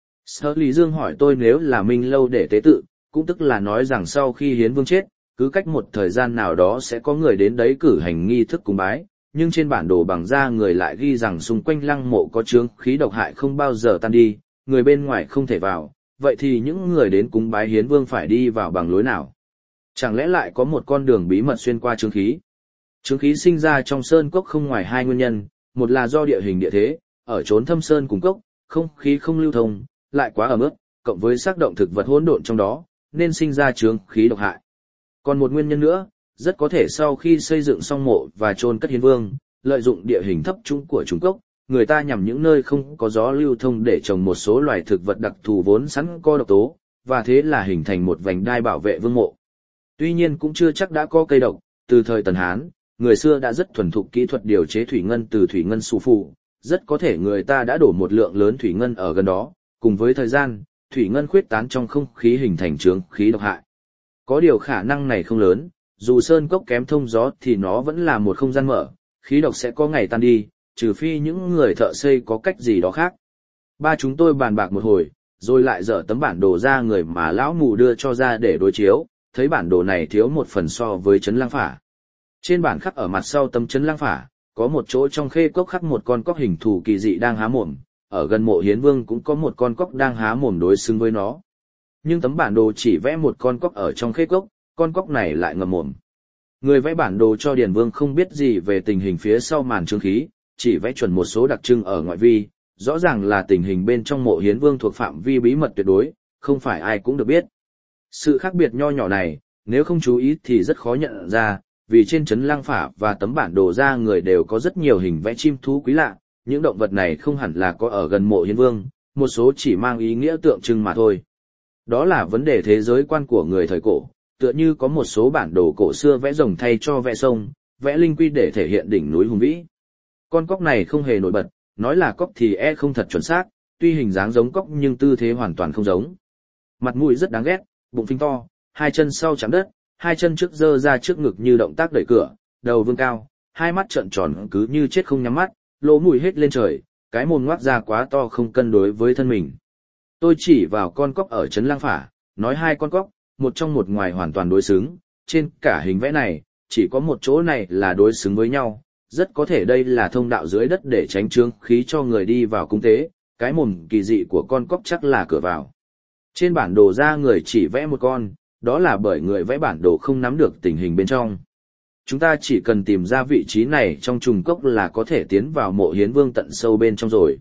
Sở Lý Dương hỏi tôi nếu là Minh Lâu để tế tự, cũng tức là nói rằng sau khi Hiến Vương chết, cứ cách một thời gian nào đó sẽ có người đến đấy cử hành nghi thức cúng bái, nhưng trên bản đồ bằng da người lại ghi rằng xung quanh lăng mộ có chướng khí độc hại không bao giờ tan đi, người bên ngoài không thể vào, vậy thì những người đến cúng bái Hiến Vương phải đi vào bằng lối nào? Chẳng lẽ lại có một con đường bí mật xuyên qua chướng khí? Chướng khí sinh ra trong sơn cốc không ngoài hai nguyên nhân, một là do địa hình địa thế, ở chốn thâm sơn cùng cốc, không khí không lưu thông, lại quá ẩm ướt, cộng với xác động thực vật hỗn độn trong đó, nên sinh ra chướng khí độc hại. Còn một nguyên nhân nữa, rất có thể sau khi xây dựng xong mộ và chôn cất Hiến Vương, lợi dụng địa hình thấp trũng của Trung Cốc, người ta nhằm những nơi không có gió lưu thông để trồng một số loài thực vật đặc thù vốn sẵn có độc tố, và thế là hình thành một vành đai bảo vệ vương mộ. Tuy nhiên cũng chưa chắc đã có cây độc, từ thời Tần Hán, người xưa đã rất thuần thục kỹ thuật điều chế thủy ngân từ thủy ngân su phụ, rất có thể người ta đã đổ một lượng lớn thủy ngân ở gần đó, cùng với thời gian, thủy ngân khuyết tán trong không khí hình thành chướng khí độc hại. Có điều khả năng này không lớn, dù sơn cốc kém thông gió thì nó vẫn là một không gian mở, khí độc sẽ có ngày tan đi, trừ phi những người thợ xây có cách gì đó khác. Ba chúng tôi bàn bạc một hồi, rồi lại dở tấm bản đồ ra người mà lão mù đưa cho ra để đối chiếu, thấy bản đồ này thiếu một phần so với trấn Lăng Phả. Trên bản khắc ở mặt sau tấm trấn Lăng Phả, có một chỗ trong khê cốc khắc một con cóc hình thù kỳ dị đang há mồm, ở gần mộ Hiến Vương cũng có một con cóc đang há mồm đối xứng với nó. Nhưng tấm bản đồ chỉ vẽ một con cóc ở trong khê cốc, con cóc này lại ngậm mồm. Người vẽ bản đồ cho Điền Vương không biết gì về tình hình phía sau màn chướng khí, chỉ vẽ chuẩn một số đặc trưng ở ngoại vi, rõ ràng là tình hình bên trong mộ Hiến Vương thuộc phạm vi bí mật tuyệt đối, không phải ai cũng được biết. Sự khác biệt nho nhỏ này, nếu không chú ý thì rất khó nhận ra, vì trên trấn Lăng Phả và tấm bản đồ ra người đều có rất nhiều hình vẽ chim thú quý lạ, những động vật này không hẳn là có ở gần mộ Hiến Vương, một số chỉ mang ý nghĩa tượng trưng mà thôi. Đó là vấn đề thế giới quan của người thời cổ, tựa như có một số bản đồ cổ xưa vẽ rồng thay cho vẽ sông, vẽ linh quy để thể hiện đỉnh núi hùng vĩ. Con cóc này không hề nổi bật, nói là cóc thì e không thật chuẩn xác, tuy hình dáng giống cóc nhưng tư thế hoàn toàn không giống. Mặt mũi rất đáng ghét, bụng phình to, hai chân sau chạm đất, hai chân trước giơ ra trước ngực như động tác đẩy cửa, đầu vươn cao, hai mắt trợn tròn cứ như chết không nhắm mắt, lỗ mũi hết lên trời, cái mồm ngoác ra quá to không cân đối với thân mình. Tôi chỉ vào con cóc ở trấn Lăng Phả, nói hai con cóc, một trong một ngoài hoàn toàn đối xứng, trên cả hình vẽ này, chỉ có một chỗ này là đối xứng với nhau, rất có thể đây là thông đạo dưới đất để tránh chướng khí cho người đi vào cung tế, cái mồm kỳ dị của con cóc chắc là cửa vào. Trên bản đồ ra người chỉ vẽ một con, đó là bởi người vẽ bản đồ không nắm được tình hình bên trong. Chúng ta chỉ cần tìm ra vị trí này trong trùng cốc là có thể tiến vào mộ Hiến Vương tận sâu bên trong rồi.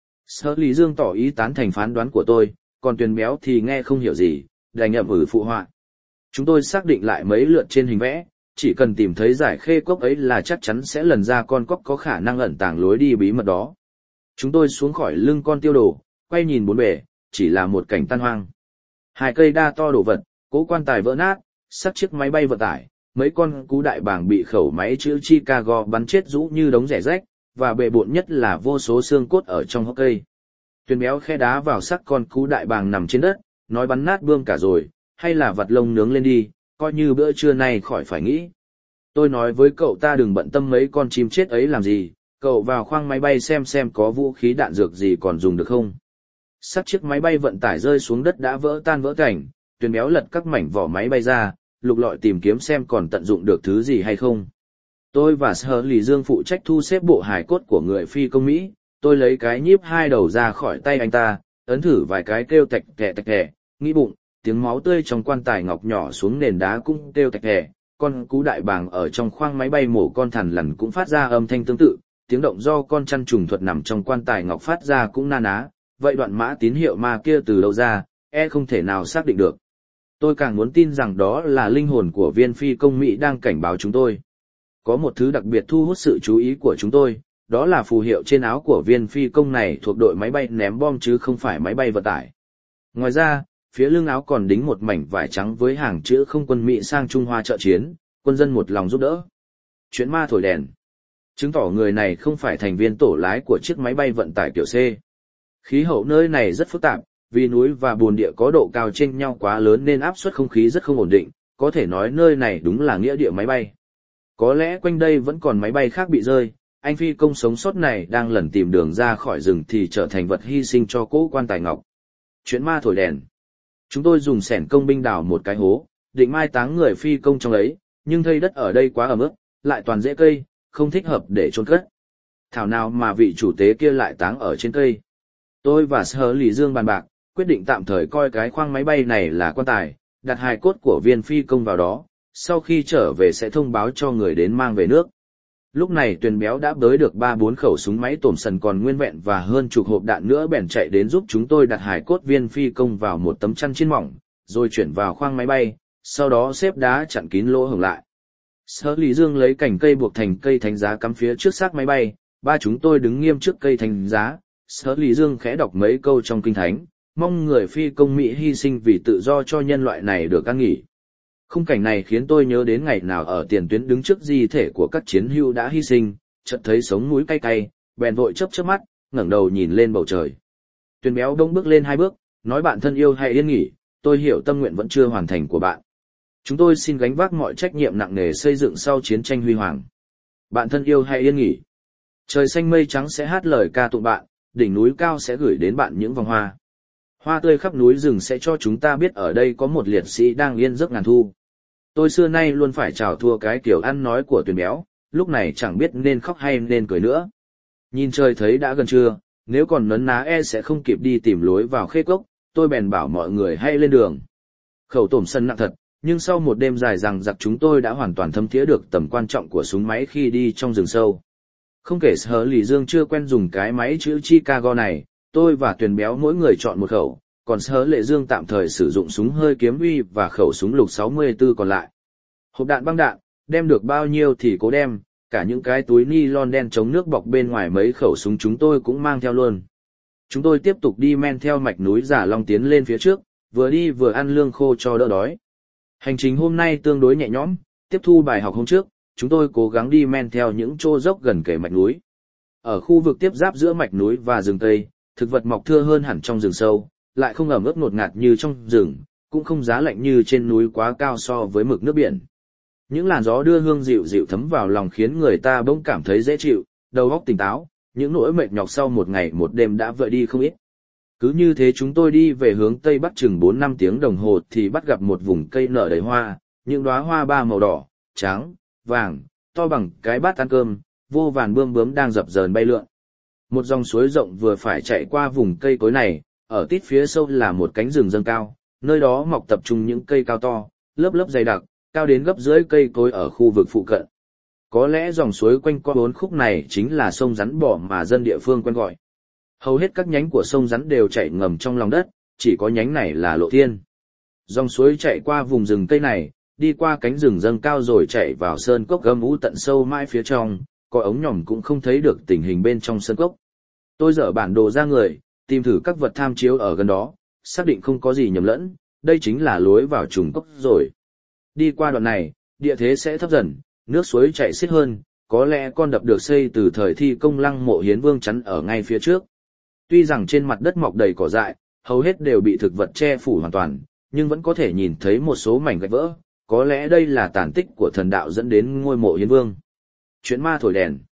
Sở Lý Dương tỏ ý tán thành phán đoán của tôi, còn Tuyền béo thì nghe không hiểu gì, đành nhậm ử phụ họa. Chúng tôi xác định lại mấy lượt trên hình vẽ, chỉ cần tìm thấy giải khê cốc ấy là chắc chắn sẽ lần ra con cóc có khả năng ẩn tàng lối đi bí mật đó. Chúng tôi xuống khỏi lưng con tiêu đồ, quay nhìn bốn bề, chỉ là một cảnh tan hoang. Hai cây đa to đổ vật, cố quan tài vỡ nát, xác chiếc máy bay vận tải, mấy con cú đại bàng bị khẩu máy chữ Chicago bắn chết rũ như đống rẻ rách, và bề bộn nhất là vô số xương cốt ở trong hốc cây. Tuyền béo khe đá vào xác con cú đại bàng nằm trên đất, nói bắn nát bươm cả rồi, hay là vặt lông nướng lên đi, coi như bữa trưa nay khỏi phải nghĩ. Tôi nói với cậu ta đừng bận tâm mấy con chim chết ấy làm gì, Cậu vào khoang máy bay xem xem có vũ khí đạn dược gì còn dùng được không. Sắp chiếc máy bay vận tải rơi xuống đất đã vỡ tan vỡ cảnh, Tuyền Béo lật các mảnh vỏ máy bay ra, lục lọi tìm kiếm xem còn tận dụng được thứ gì hay không. Tôi và Sở Lì Dương phụ trách thu xếp bộ hài cốt của người phi công Mỹ, tôi lấy cái nhíp hai đầu ra khỏi tay anh ta, ấn thử vài cái kêu tạch kẹ tạch kẹ, nghĩ bụng, tiếng máu tươi trong quan tài ngọc nhỏ xuống nền đá cũng kêu tạch kẹ, con cú đại bàng ở trong khoang máy bay mổ con thằn lằn cũng phát ra âm thanh tương tự, tiếng động do con chăn trùng thuật nằm trong quan tài ngọc phát ra cũng na ná, vậy đoạn mã tín hiệu ma kia từ đâu ra, e không thể nào xác định được. Tôi càng muốn tin rằng đó là linh hồn của viên phi công Mỹ đang cảnh báo chúng tôi. Có một thứ đặc biệt thu hút sự chú ý của chúng tôi, đó là phù hiệu trên áo của viên phi công này thuộc đội máy bay ném bom chứ không phải máy bay vận tải. Ngoài ra, phía lưng áo còn đính một mảnh vải trắng với hàng chữ không quân Mỹ sang Trung Hoa trợ chiến, quân dân một lòng giúp đỡ. Chuyện ma thổi đèn. Chứng tỏ người này không phải thành viên tổ lái của chiếc máy bay vận tải kiểu C. Khí hậu nơi này rất phức tạp, vì núi và bùn địa có độ cao chênh nhau quá lớn nên áp suất không khí rất không ổn định, có thể nói nơi này đúng là nghĩa địa máy bay. Có lẽ quanh đây vẫn còn máy bay khác bị rơi, anh phi công sống sót này đang lần tìm đường ra khỏi rừng thì trở thành vật hy sinh cho cỗ quan tài ngọc. Chuyện ma thổi đèn. Chúng tôi dùng xẻng công binh đào một cái hố, định mai táng người phi công trong ấy, nhưng thây đất ở đây quá ẩm ướt, lại toàn rễ cây, không thích hợp để chôn cất. Thảo nào mà vị chủ tế kia lại táng ở trên cây. Tôi và Sở Lì Dương bàn bạc, quyết định tạm thời coi cái khoang máy bay này là quan tài, đặt hài cốt của viên phi công vào đó, sau khi trở về sẽ thông báo cho người đến mang về nước. Lúc này Tuyền Béo đã bới được ba bốn khẩu súng máy tổm sần còn nguyên vẹn và hơn chục hộp đạn nữa bèn chạy đến giúp chúng tôi đặt hài cốt viên phi công vào một tấm chăn chiên mỏng, rồi chuyển vào khoang máy bay, sau đó xếp đá chặn kín lỗ hổng lại. Sở Lý Dương lấy cành cây buộc thành cây thánh giá cắm phía trước xác máy bay, ba chúng tôi đứng nghiêm trước cây thánh giá. Sở Lý Dương khẽ đọc mấy câu trong kinh thánh, mong người phi công Mỹ hy sinh vì tự do cho nhân loại này được an nghỉ. Khung cảnh này khiến tôi nhớ đến ngày nào ở tiền tuyến đứng trước di thể của các chiến hữu đã hy sinh, chợt thấy sống mũi cay cay, bèn vội chớp chớp mắt, ngẩng đầu nhìn lên bầu trời. Tuyền Béo đông bước lên hai bước, nói bạn thân yêu hãy yên nghỉ, tôi hiểu tâm nguyện vẫn chưa hoàn thành của bạn. Chúng tôi xin gánh vác mọi trách nhiệm nặng nề xây dựng sau chiến tranh huy hoàng. Bạn thân yêu hãy yên nghỉ. Trời xanh mây trắng sẽ hát lời ca tụng bạn, đỉnh núi cao sẽ gửi đến bạn những vòng hoa. Hoa tươi khắp núi rừng sẽ cho chúng ta biết ở đây có một liệt sĩ đang yên giấc ngàn thu. Tôi xưa nay luôn phải chào thua cái kiểu ăn nói của Tuyền Béo, lúc này chẳng biết nên khóc hay nên cười nữa. Nhìn trời thấy đã gần trưa, nếu còn nấn ná e sẽ không kịp đi tìm lối vào khê cốc, tôi bèn bảo mọi người hãy lên đường. Khẩu tổm sân nặng thật, nhưng sau một đêm dài rằng giặc chúng tôi đã hoàn toàn thấm thía được tầm quan trọng của súng máy khi đi trong rừng sâu. Không kể Sở Lì Dương chưa quen dùng cái máy chữ Chicago này, tôi và Tuyền Béo mỗi người chọn một khẩu, còn Sở Lệ Dương tạm thời sử dụng súng hơi kiếm uy và khẩu súng lục sáu mươi tư còn lại. Hộp đạn băng đạn, đem được bao nhiêu thì cố đem, cả những cái túi ni lon đen chống nước bọc bên ngoài mấy khẩu súng chúng tôi cũng mang theo luôn. Chúng tôi tiếp tục đi men theo mạch núi Giả Long tiến lên phía trước, vừa đi vừa ăn lương khô cho đỡ đói. Hành trình hôm nay tương đối nhẹ nhõm, tiếp thu bài học hôm trước, chúng tôi cố gắng đi men theo những chỗ dốc gần kề mạch núi. Ở khu vực tiếp giáp giữa mạch núi và rừng Tây, thực vật mọc thưa hơn hẳn trong rừng sâu, lại không ẩm ướt ngột ngạt như trong rừng, cũng không giá lạnh như trên núi quá cao so với mực nước biển. Những làn gió đưa hương dịu dịu thấm vào lòng khiến người ta bỗng cảm thấy dễ chịu, đầu óc tỉnh táo, những nỗi mệt nhọc sau một ngày một đêm đã vơi đi không ít. Cứ như thế chúng tôi đi về hướng Tây Bắc chừng bốn năm tiếng đồng hồ thì bắt gặp một vùng cây nở đầy hoa, những đóa hoa ba màu đỏ, trắng, vàng, to bằng cái bát ăn cơm, vô vàn bươm bướm đang dập dờn bay lượn. Một dòng suối rộng vừa phải chạy qua vùng cây cối này, ở tít phía sâu là một cánh rừng dâng cao, nơi đó mọc tập trung những cây cao to, lớp lớp dày đặc, cao đến gấp rưỡi cây cối ở khu vực phụ cận. Có lẽ dòng suối quanh qua bốn khúc này chính là sông Rắn Bò mà dân địa phương quen gọi. Hầu hết các nhánh của sông Rắn đều chảy ngầm trong lòng đất, chỉ có nhánh này là lộ thiên. Dòng suối chạy qua vùng rừng cây này, đi qua cánh rừng dâng cao rồi chạy vào sơn cốc gầm u tận sâu mãi phía trong, có ống nhòm cũng không thấy được tình hình bên trong sơn cốc. Tôi dở bản đồ ra người, tìm thử các vật tham chiếu ở gần đó, xác định không có gì nhầm lẫn, đây chính là lối vào trùng cốc rồi. Đi qua đoạn này, địa thế sẽ thấp dần, nước suối chảy xiết hơn, có lẽ con đập được xây từ thời thi công Lăng Mộ Hiến Vương chắn ở ngay phía trước. Tuy rằng trên mặt đất mọc đầy cỏ dại, hầu hết đều bị thực vật che phủ hoàn toàn, nhưng vẫn có thể nhìn thấy một số mảnh gạch vỡ, có lẽ đây là tàn tích của thần đạo dẫn đến ngôi mộ Hiến Vương. Chuyện ma thổi đèn.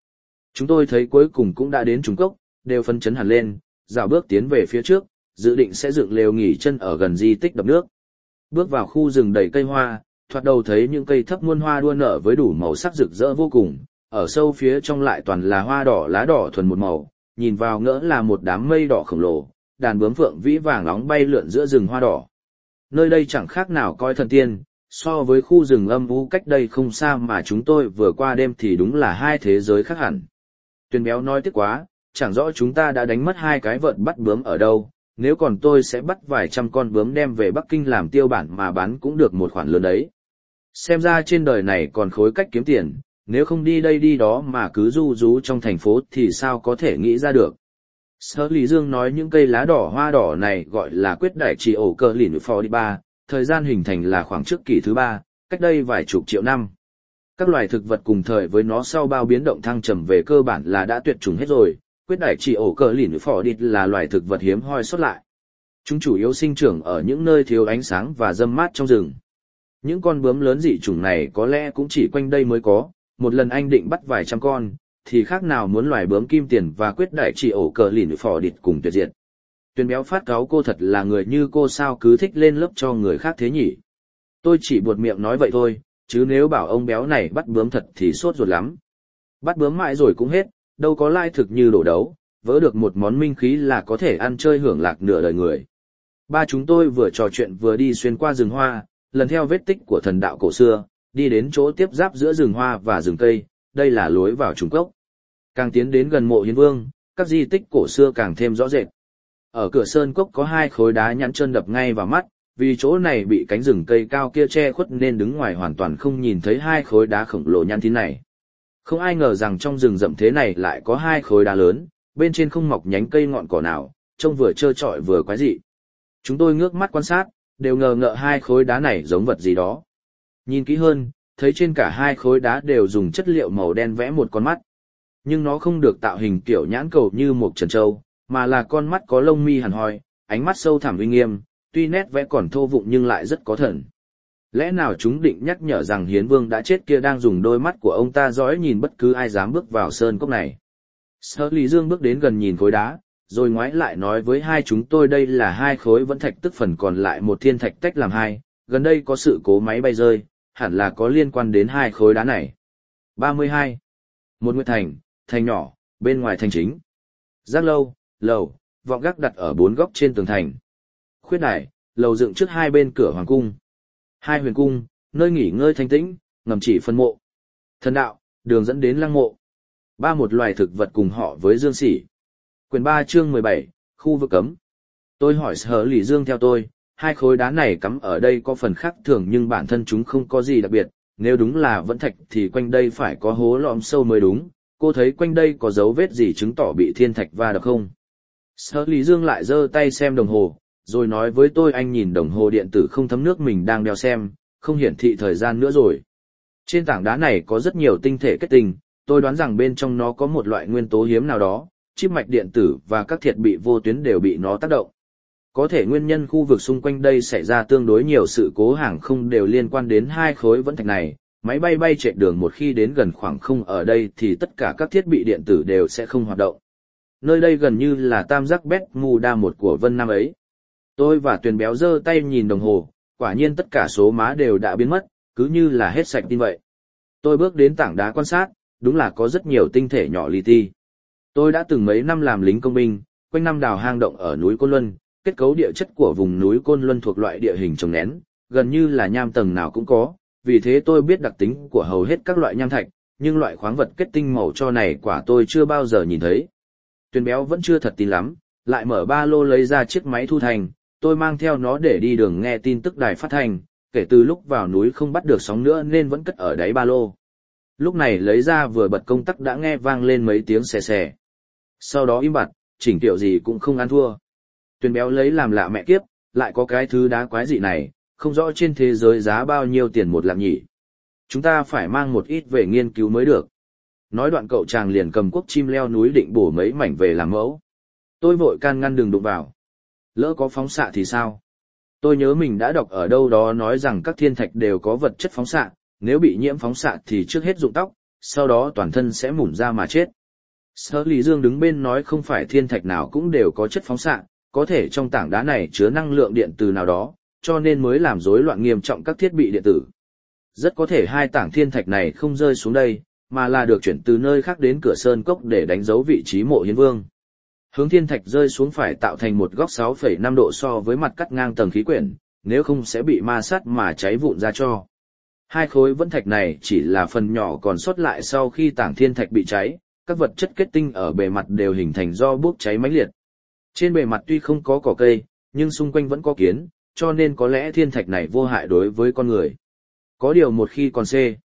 Chúng tôi thấy cuối cùng cũng đã đến trùng cốc, đều phấn chấn hẳn lên, dạo bước tiến về phía trước, dự định sẽ dựng lều nghỉ chân ở gần di tích đập nước. Bước vào khu rừng đầy cây hoa, thoạt đầu thấy những cây thấp muôn hoa đua nở với đủ màu sắc rực rỡ vô cùng, ở sâu phía trong lại toàn là hoa đỏ lá đỏ thuần một màu, nhìn vào ngỡ là một đám mây đỏ khổng lồ, đàn bướm phượng vĩ vàng nóng bay lượn giữa rừng hoa đỏ. Nơi đây chẳng khác nào coi thần tiên, so với khu rừng âm u cách đây không xa mà chúng tôi vừa qua đêm thì đúng là hai thế giới khác hẳn. Tuyền béo nói tiếc quá, chẳng rõ chúng ta đã đánh mất hai cái vợt bắt bướm ở đâu, nếu còn tôi sẽ bắt vài trăm con bướm đem về Bắc Kinh làm tiêu bản mà bán cũng được một khoản lớn đấy. Xem ra trên đời này còn khối cách kiếm tiền, nếu không đi đây đi đó mà cứ du rú trong thành phố thì sao có thể nghĩ ra được. Sở Lý Dương nói những cây lá đỏ hoa đỏ này gọi là quyết đại trì ổ cơ lìn phò đi ba, thời gian hình thành là khoảng trước kỷ thứ ba, cách đây vài chục triệu năm. Các loài thực vật cùng thời với nó sau bao biến động thăng trầm về cơ bản là đã tuyệt chủng hết rồi, quyết đại trì ổ cơ lìn phò đi là loài thực vật hiếm hoi xuất lại. Chúng chủ yếu sinh trưởng ở những nơi thiếu ánh sáng và râm mát trong rừng. Những con bướm lớn dị chủng này có lẽ cũng chỉ quanh đây mới có, một lần anh định bắt vài trăm con, thì khác nào muốn loài bướm kim tiền và quyết đại chỉ ổ cờ lìn phò địt cùng tuyệt diệt. Tuyền béo phát cáo cô thật là người như cô sao cứ thích lên lớp cho người khác thế nhỉ. Tôi chỉ buột miệng nói vậy thôi, chứ nếu bảo ông béo này bắt bướm thật thì sốt ruột lắm. Bắt bướm mãi rồi cũng hết, đâu có lai thực như đổ đấu, vỡ được một món minh khí là có thể ăn chơi hưởng lạc nửa đời người. Ba chúng tôi vừa trò chuyện vừa đi xuyên qua rừng hoa, lần theo vết tích của thần đạo cổ xưa, đi đến chỗ tiếp giáp giữa rừng hoa và rừng cây, đây là lối vào trùng cốc. Càng tiến đến gần mộ Hiến Vương, các di tích cổ xưa càng thêm rõ rệt. Ở cửa sơn cốc có hai khối đá nhẵn trơn đập ngay vào mắt, vì chỗ này bị cánh rừng cây cao kia che khuất nên đứng ngoài hoàn toàn không nhìn thấy hai khối đá khổng lồ nhăn thín này. Không ai ngờ rằng trong rừng rậm thế này lại có hai khối đá lớn, bên trên không mọc nhánh cây ngọn cỏ nào, trông vừa trơ trọi vừa quái dị. Chúng tôi ngước mắt quan sát, đều ngờ ngợ hai khối đá này giống vật gì đó. Nhìn kỹ hơn, thấy trên cả hai khối đá đều dùng chất liệu màu đen vẽ một con mắt. Nhưng nó không được tạo hình kiểu nhãn cầu như một trần trâu, mà là con mắt có lông mi hằn hoi, ánh mắt sâu thẳm uy nghiêm, tuy nét vẽ còn thô vụng nhưng lại rất có thần. Lẽ nào chúng định nhắc nhở rằng Hiến Vương đã chết kia đang dùng đôi mắt của ông ta dõi nhìn bất cứ ai dám bước vào sơn cốc này. Sở Lý Dương bước đến gần nhìn khối đá, rồi ngoái lại nói với hai chúng tôi đây là hai khối vẫn thạch tức phần còn lại một thiên thạch tách làm hai, gần đây có sự cố máy bay rơi, hẳn là có liên quan đến hai khối đá này. ba mươi hai. Một nguyệt thành, thành nhỏ, bên ngoài thành chính. Giác lâu, lầu, vọng gác đặt ở bốn góc trên tường thành. Khuyết đài, lầu dựng trước hai bên cửa hoàng cung. Hai huyền cung, nơi nghỉ ngơi thanh tĩnh, ngầm chỉ phân mộ. Thần đạo, đường dẫn đến lăng mộ. Ba một loài thực vật cùng họ với Dương Sỉ. Quyền ba chương mười bảy, khu vực cấm. Tôi hỏi Sở Lý Dương theo tôi, hai khối đá này cắm ở đây có phần khác thường nhưng bản thân chúng không có gì đặc biệt, nếu đúng là vẫn thạch thì quanh đây phải có hố lõm sâu mới đúng, cô thấy quanh đây có dấu vết gì chứng tỏ bị thiên thạch va đập không? Sở Lý Dương lại giơ tay xem đồng hồ, rồi nói với tôi anh nhìn đồng hồ điện tử không thấm nước mình đang đeo xem, không hiển thị thời gian nữa rồi. Trên tảng đá này có rất nhiều tinh thể kết tinh, tôi đoán rằng bên trong nó có một loại nguyên tố hiếm nào đó, chip mạch điện tử và các thiết bị vô tuyến đều bị nó tác động. Có thể nguyên nhân khu vực xung quanh đây xảy ra tương đối nhiều sự cố hàng không đều liên quan đến hai khối vẫn thạch này, máy bay bay chạy đường một khi đến gần khoảng không ở đây thì tất cả các thiết bị điện tử đều sẽ không hoạt động. Nơi đây gần như là tam giác Bermuda một của Vân Nam ấy. Tôi và Tuyền béo giơ tay nhìn đồng hồ, quả nhiên tất cả số má đều đã biến mất, cứ như là hết sạch tin vậy. Tôi bước đến tảng đá quan sát, đúng là có rất nhiều tinh thể nhỏ li ti. Tôi đã từng mấy năm làm lính công binh, quanh năm đào hang động ở núi Côn Luân, kết cấu địa chất của vùng núi Côn Luân thuộc loại địa hình trồng nén, gần như là nham tầng nào cũng có, vì thế tôi biết đặc tính của hầu hết các loại nham thạch, nhưng loại khoáng vật kết tinh màu cho này quả tôi chưa bao giờ nhìn thấy. Tuyền béo vẫn chưa thật tin lắm, lại mở ba lô lấy ra chiếc máy thu thành, tôi mang theo nó để đi đường nghe tin tức đài phát thanh, kể từ lúc vào núi không bắt được sóng nữa nên vẫn cất ở đáy ba lô. Lúc này lấy ra vừa bật công tắc đã nghe vang lên mấy tiếng xè xè. Sau đó im bặt, chỉnh tiểu gì cũng không ăn thua. Tuyền béo lấy làm lạ mẹ kiếp, lại có cái thứ đá quái dị này, không rõ trên thế giới giá bao nhiêu tiền một lạng nhỉ. Chúng ta phải mang một ít về nghiên cứu mới được. Nói đoạn cậu chàng liền cầm cuốc chim leo núi định bổ mấy mảnh về làm mẫu. Tôi vội can ngăn đừng đụng vào. Lỡ có phóng xạ thì sao? Tôi nhớ mình đã đọc ở đâu đó nói rằng các thiên thạch đều có vật chất phóng xạ, nếu bị nhiễm phóng xạ thì trước hết rụng tóc, sau đó toàn thân sẽ mủn ra mà chết. Sở Lý Dương đứng bên nói không phải thiên thạch nào cũng đều có chất phóng xạ, có thể trong tảng đá này chứa năng lượng điện từ nào đó, cho nên mới làm rối loạn nghiêm trọng các thiết bị điện tử. Rất có thể hai tảng thiên thạch này không rơi xuống đây, mà là được chuyển từ nơi khác đến cửa sơn cốc để đánh dấu vị trí mộ hiến vương. Hướng thiên thạch rơi xuống phải tạo thành một góc sáu phẩy năm độ so với mặt cắt ngang tầng khí quyển, nếu không sẽ bị ma sát mà cháy vụn ra cho. Hai khối vân thạch này chỉ là phần nhỏ còn sót lại sau khi tảng thiên thạch bị cháy, các vật chất kết tinh ở bề mặt đều hình thành do bốc cháy mãnh liệt. Trên bề mặt tuy không có cỏ cây, nhưng xung quanh vẫn có kiến, cho nên có lẽ thiên thạch này vô hại đối với con người. Có điều một khi còn C,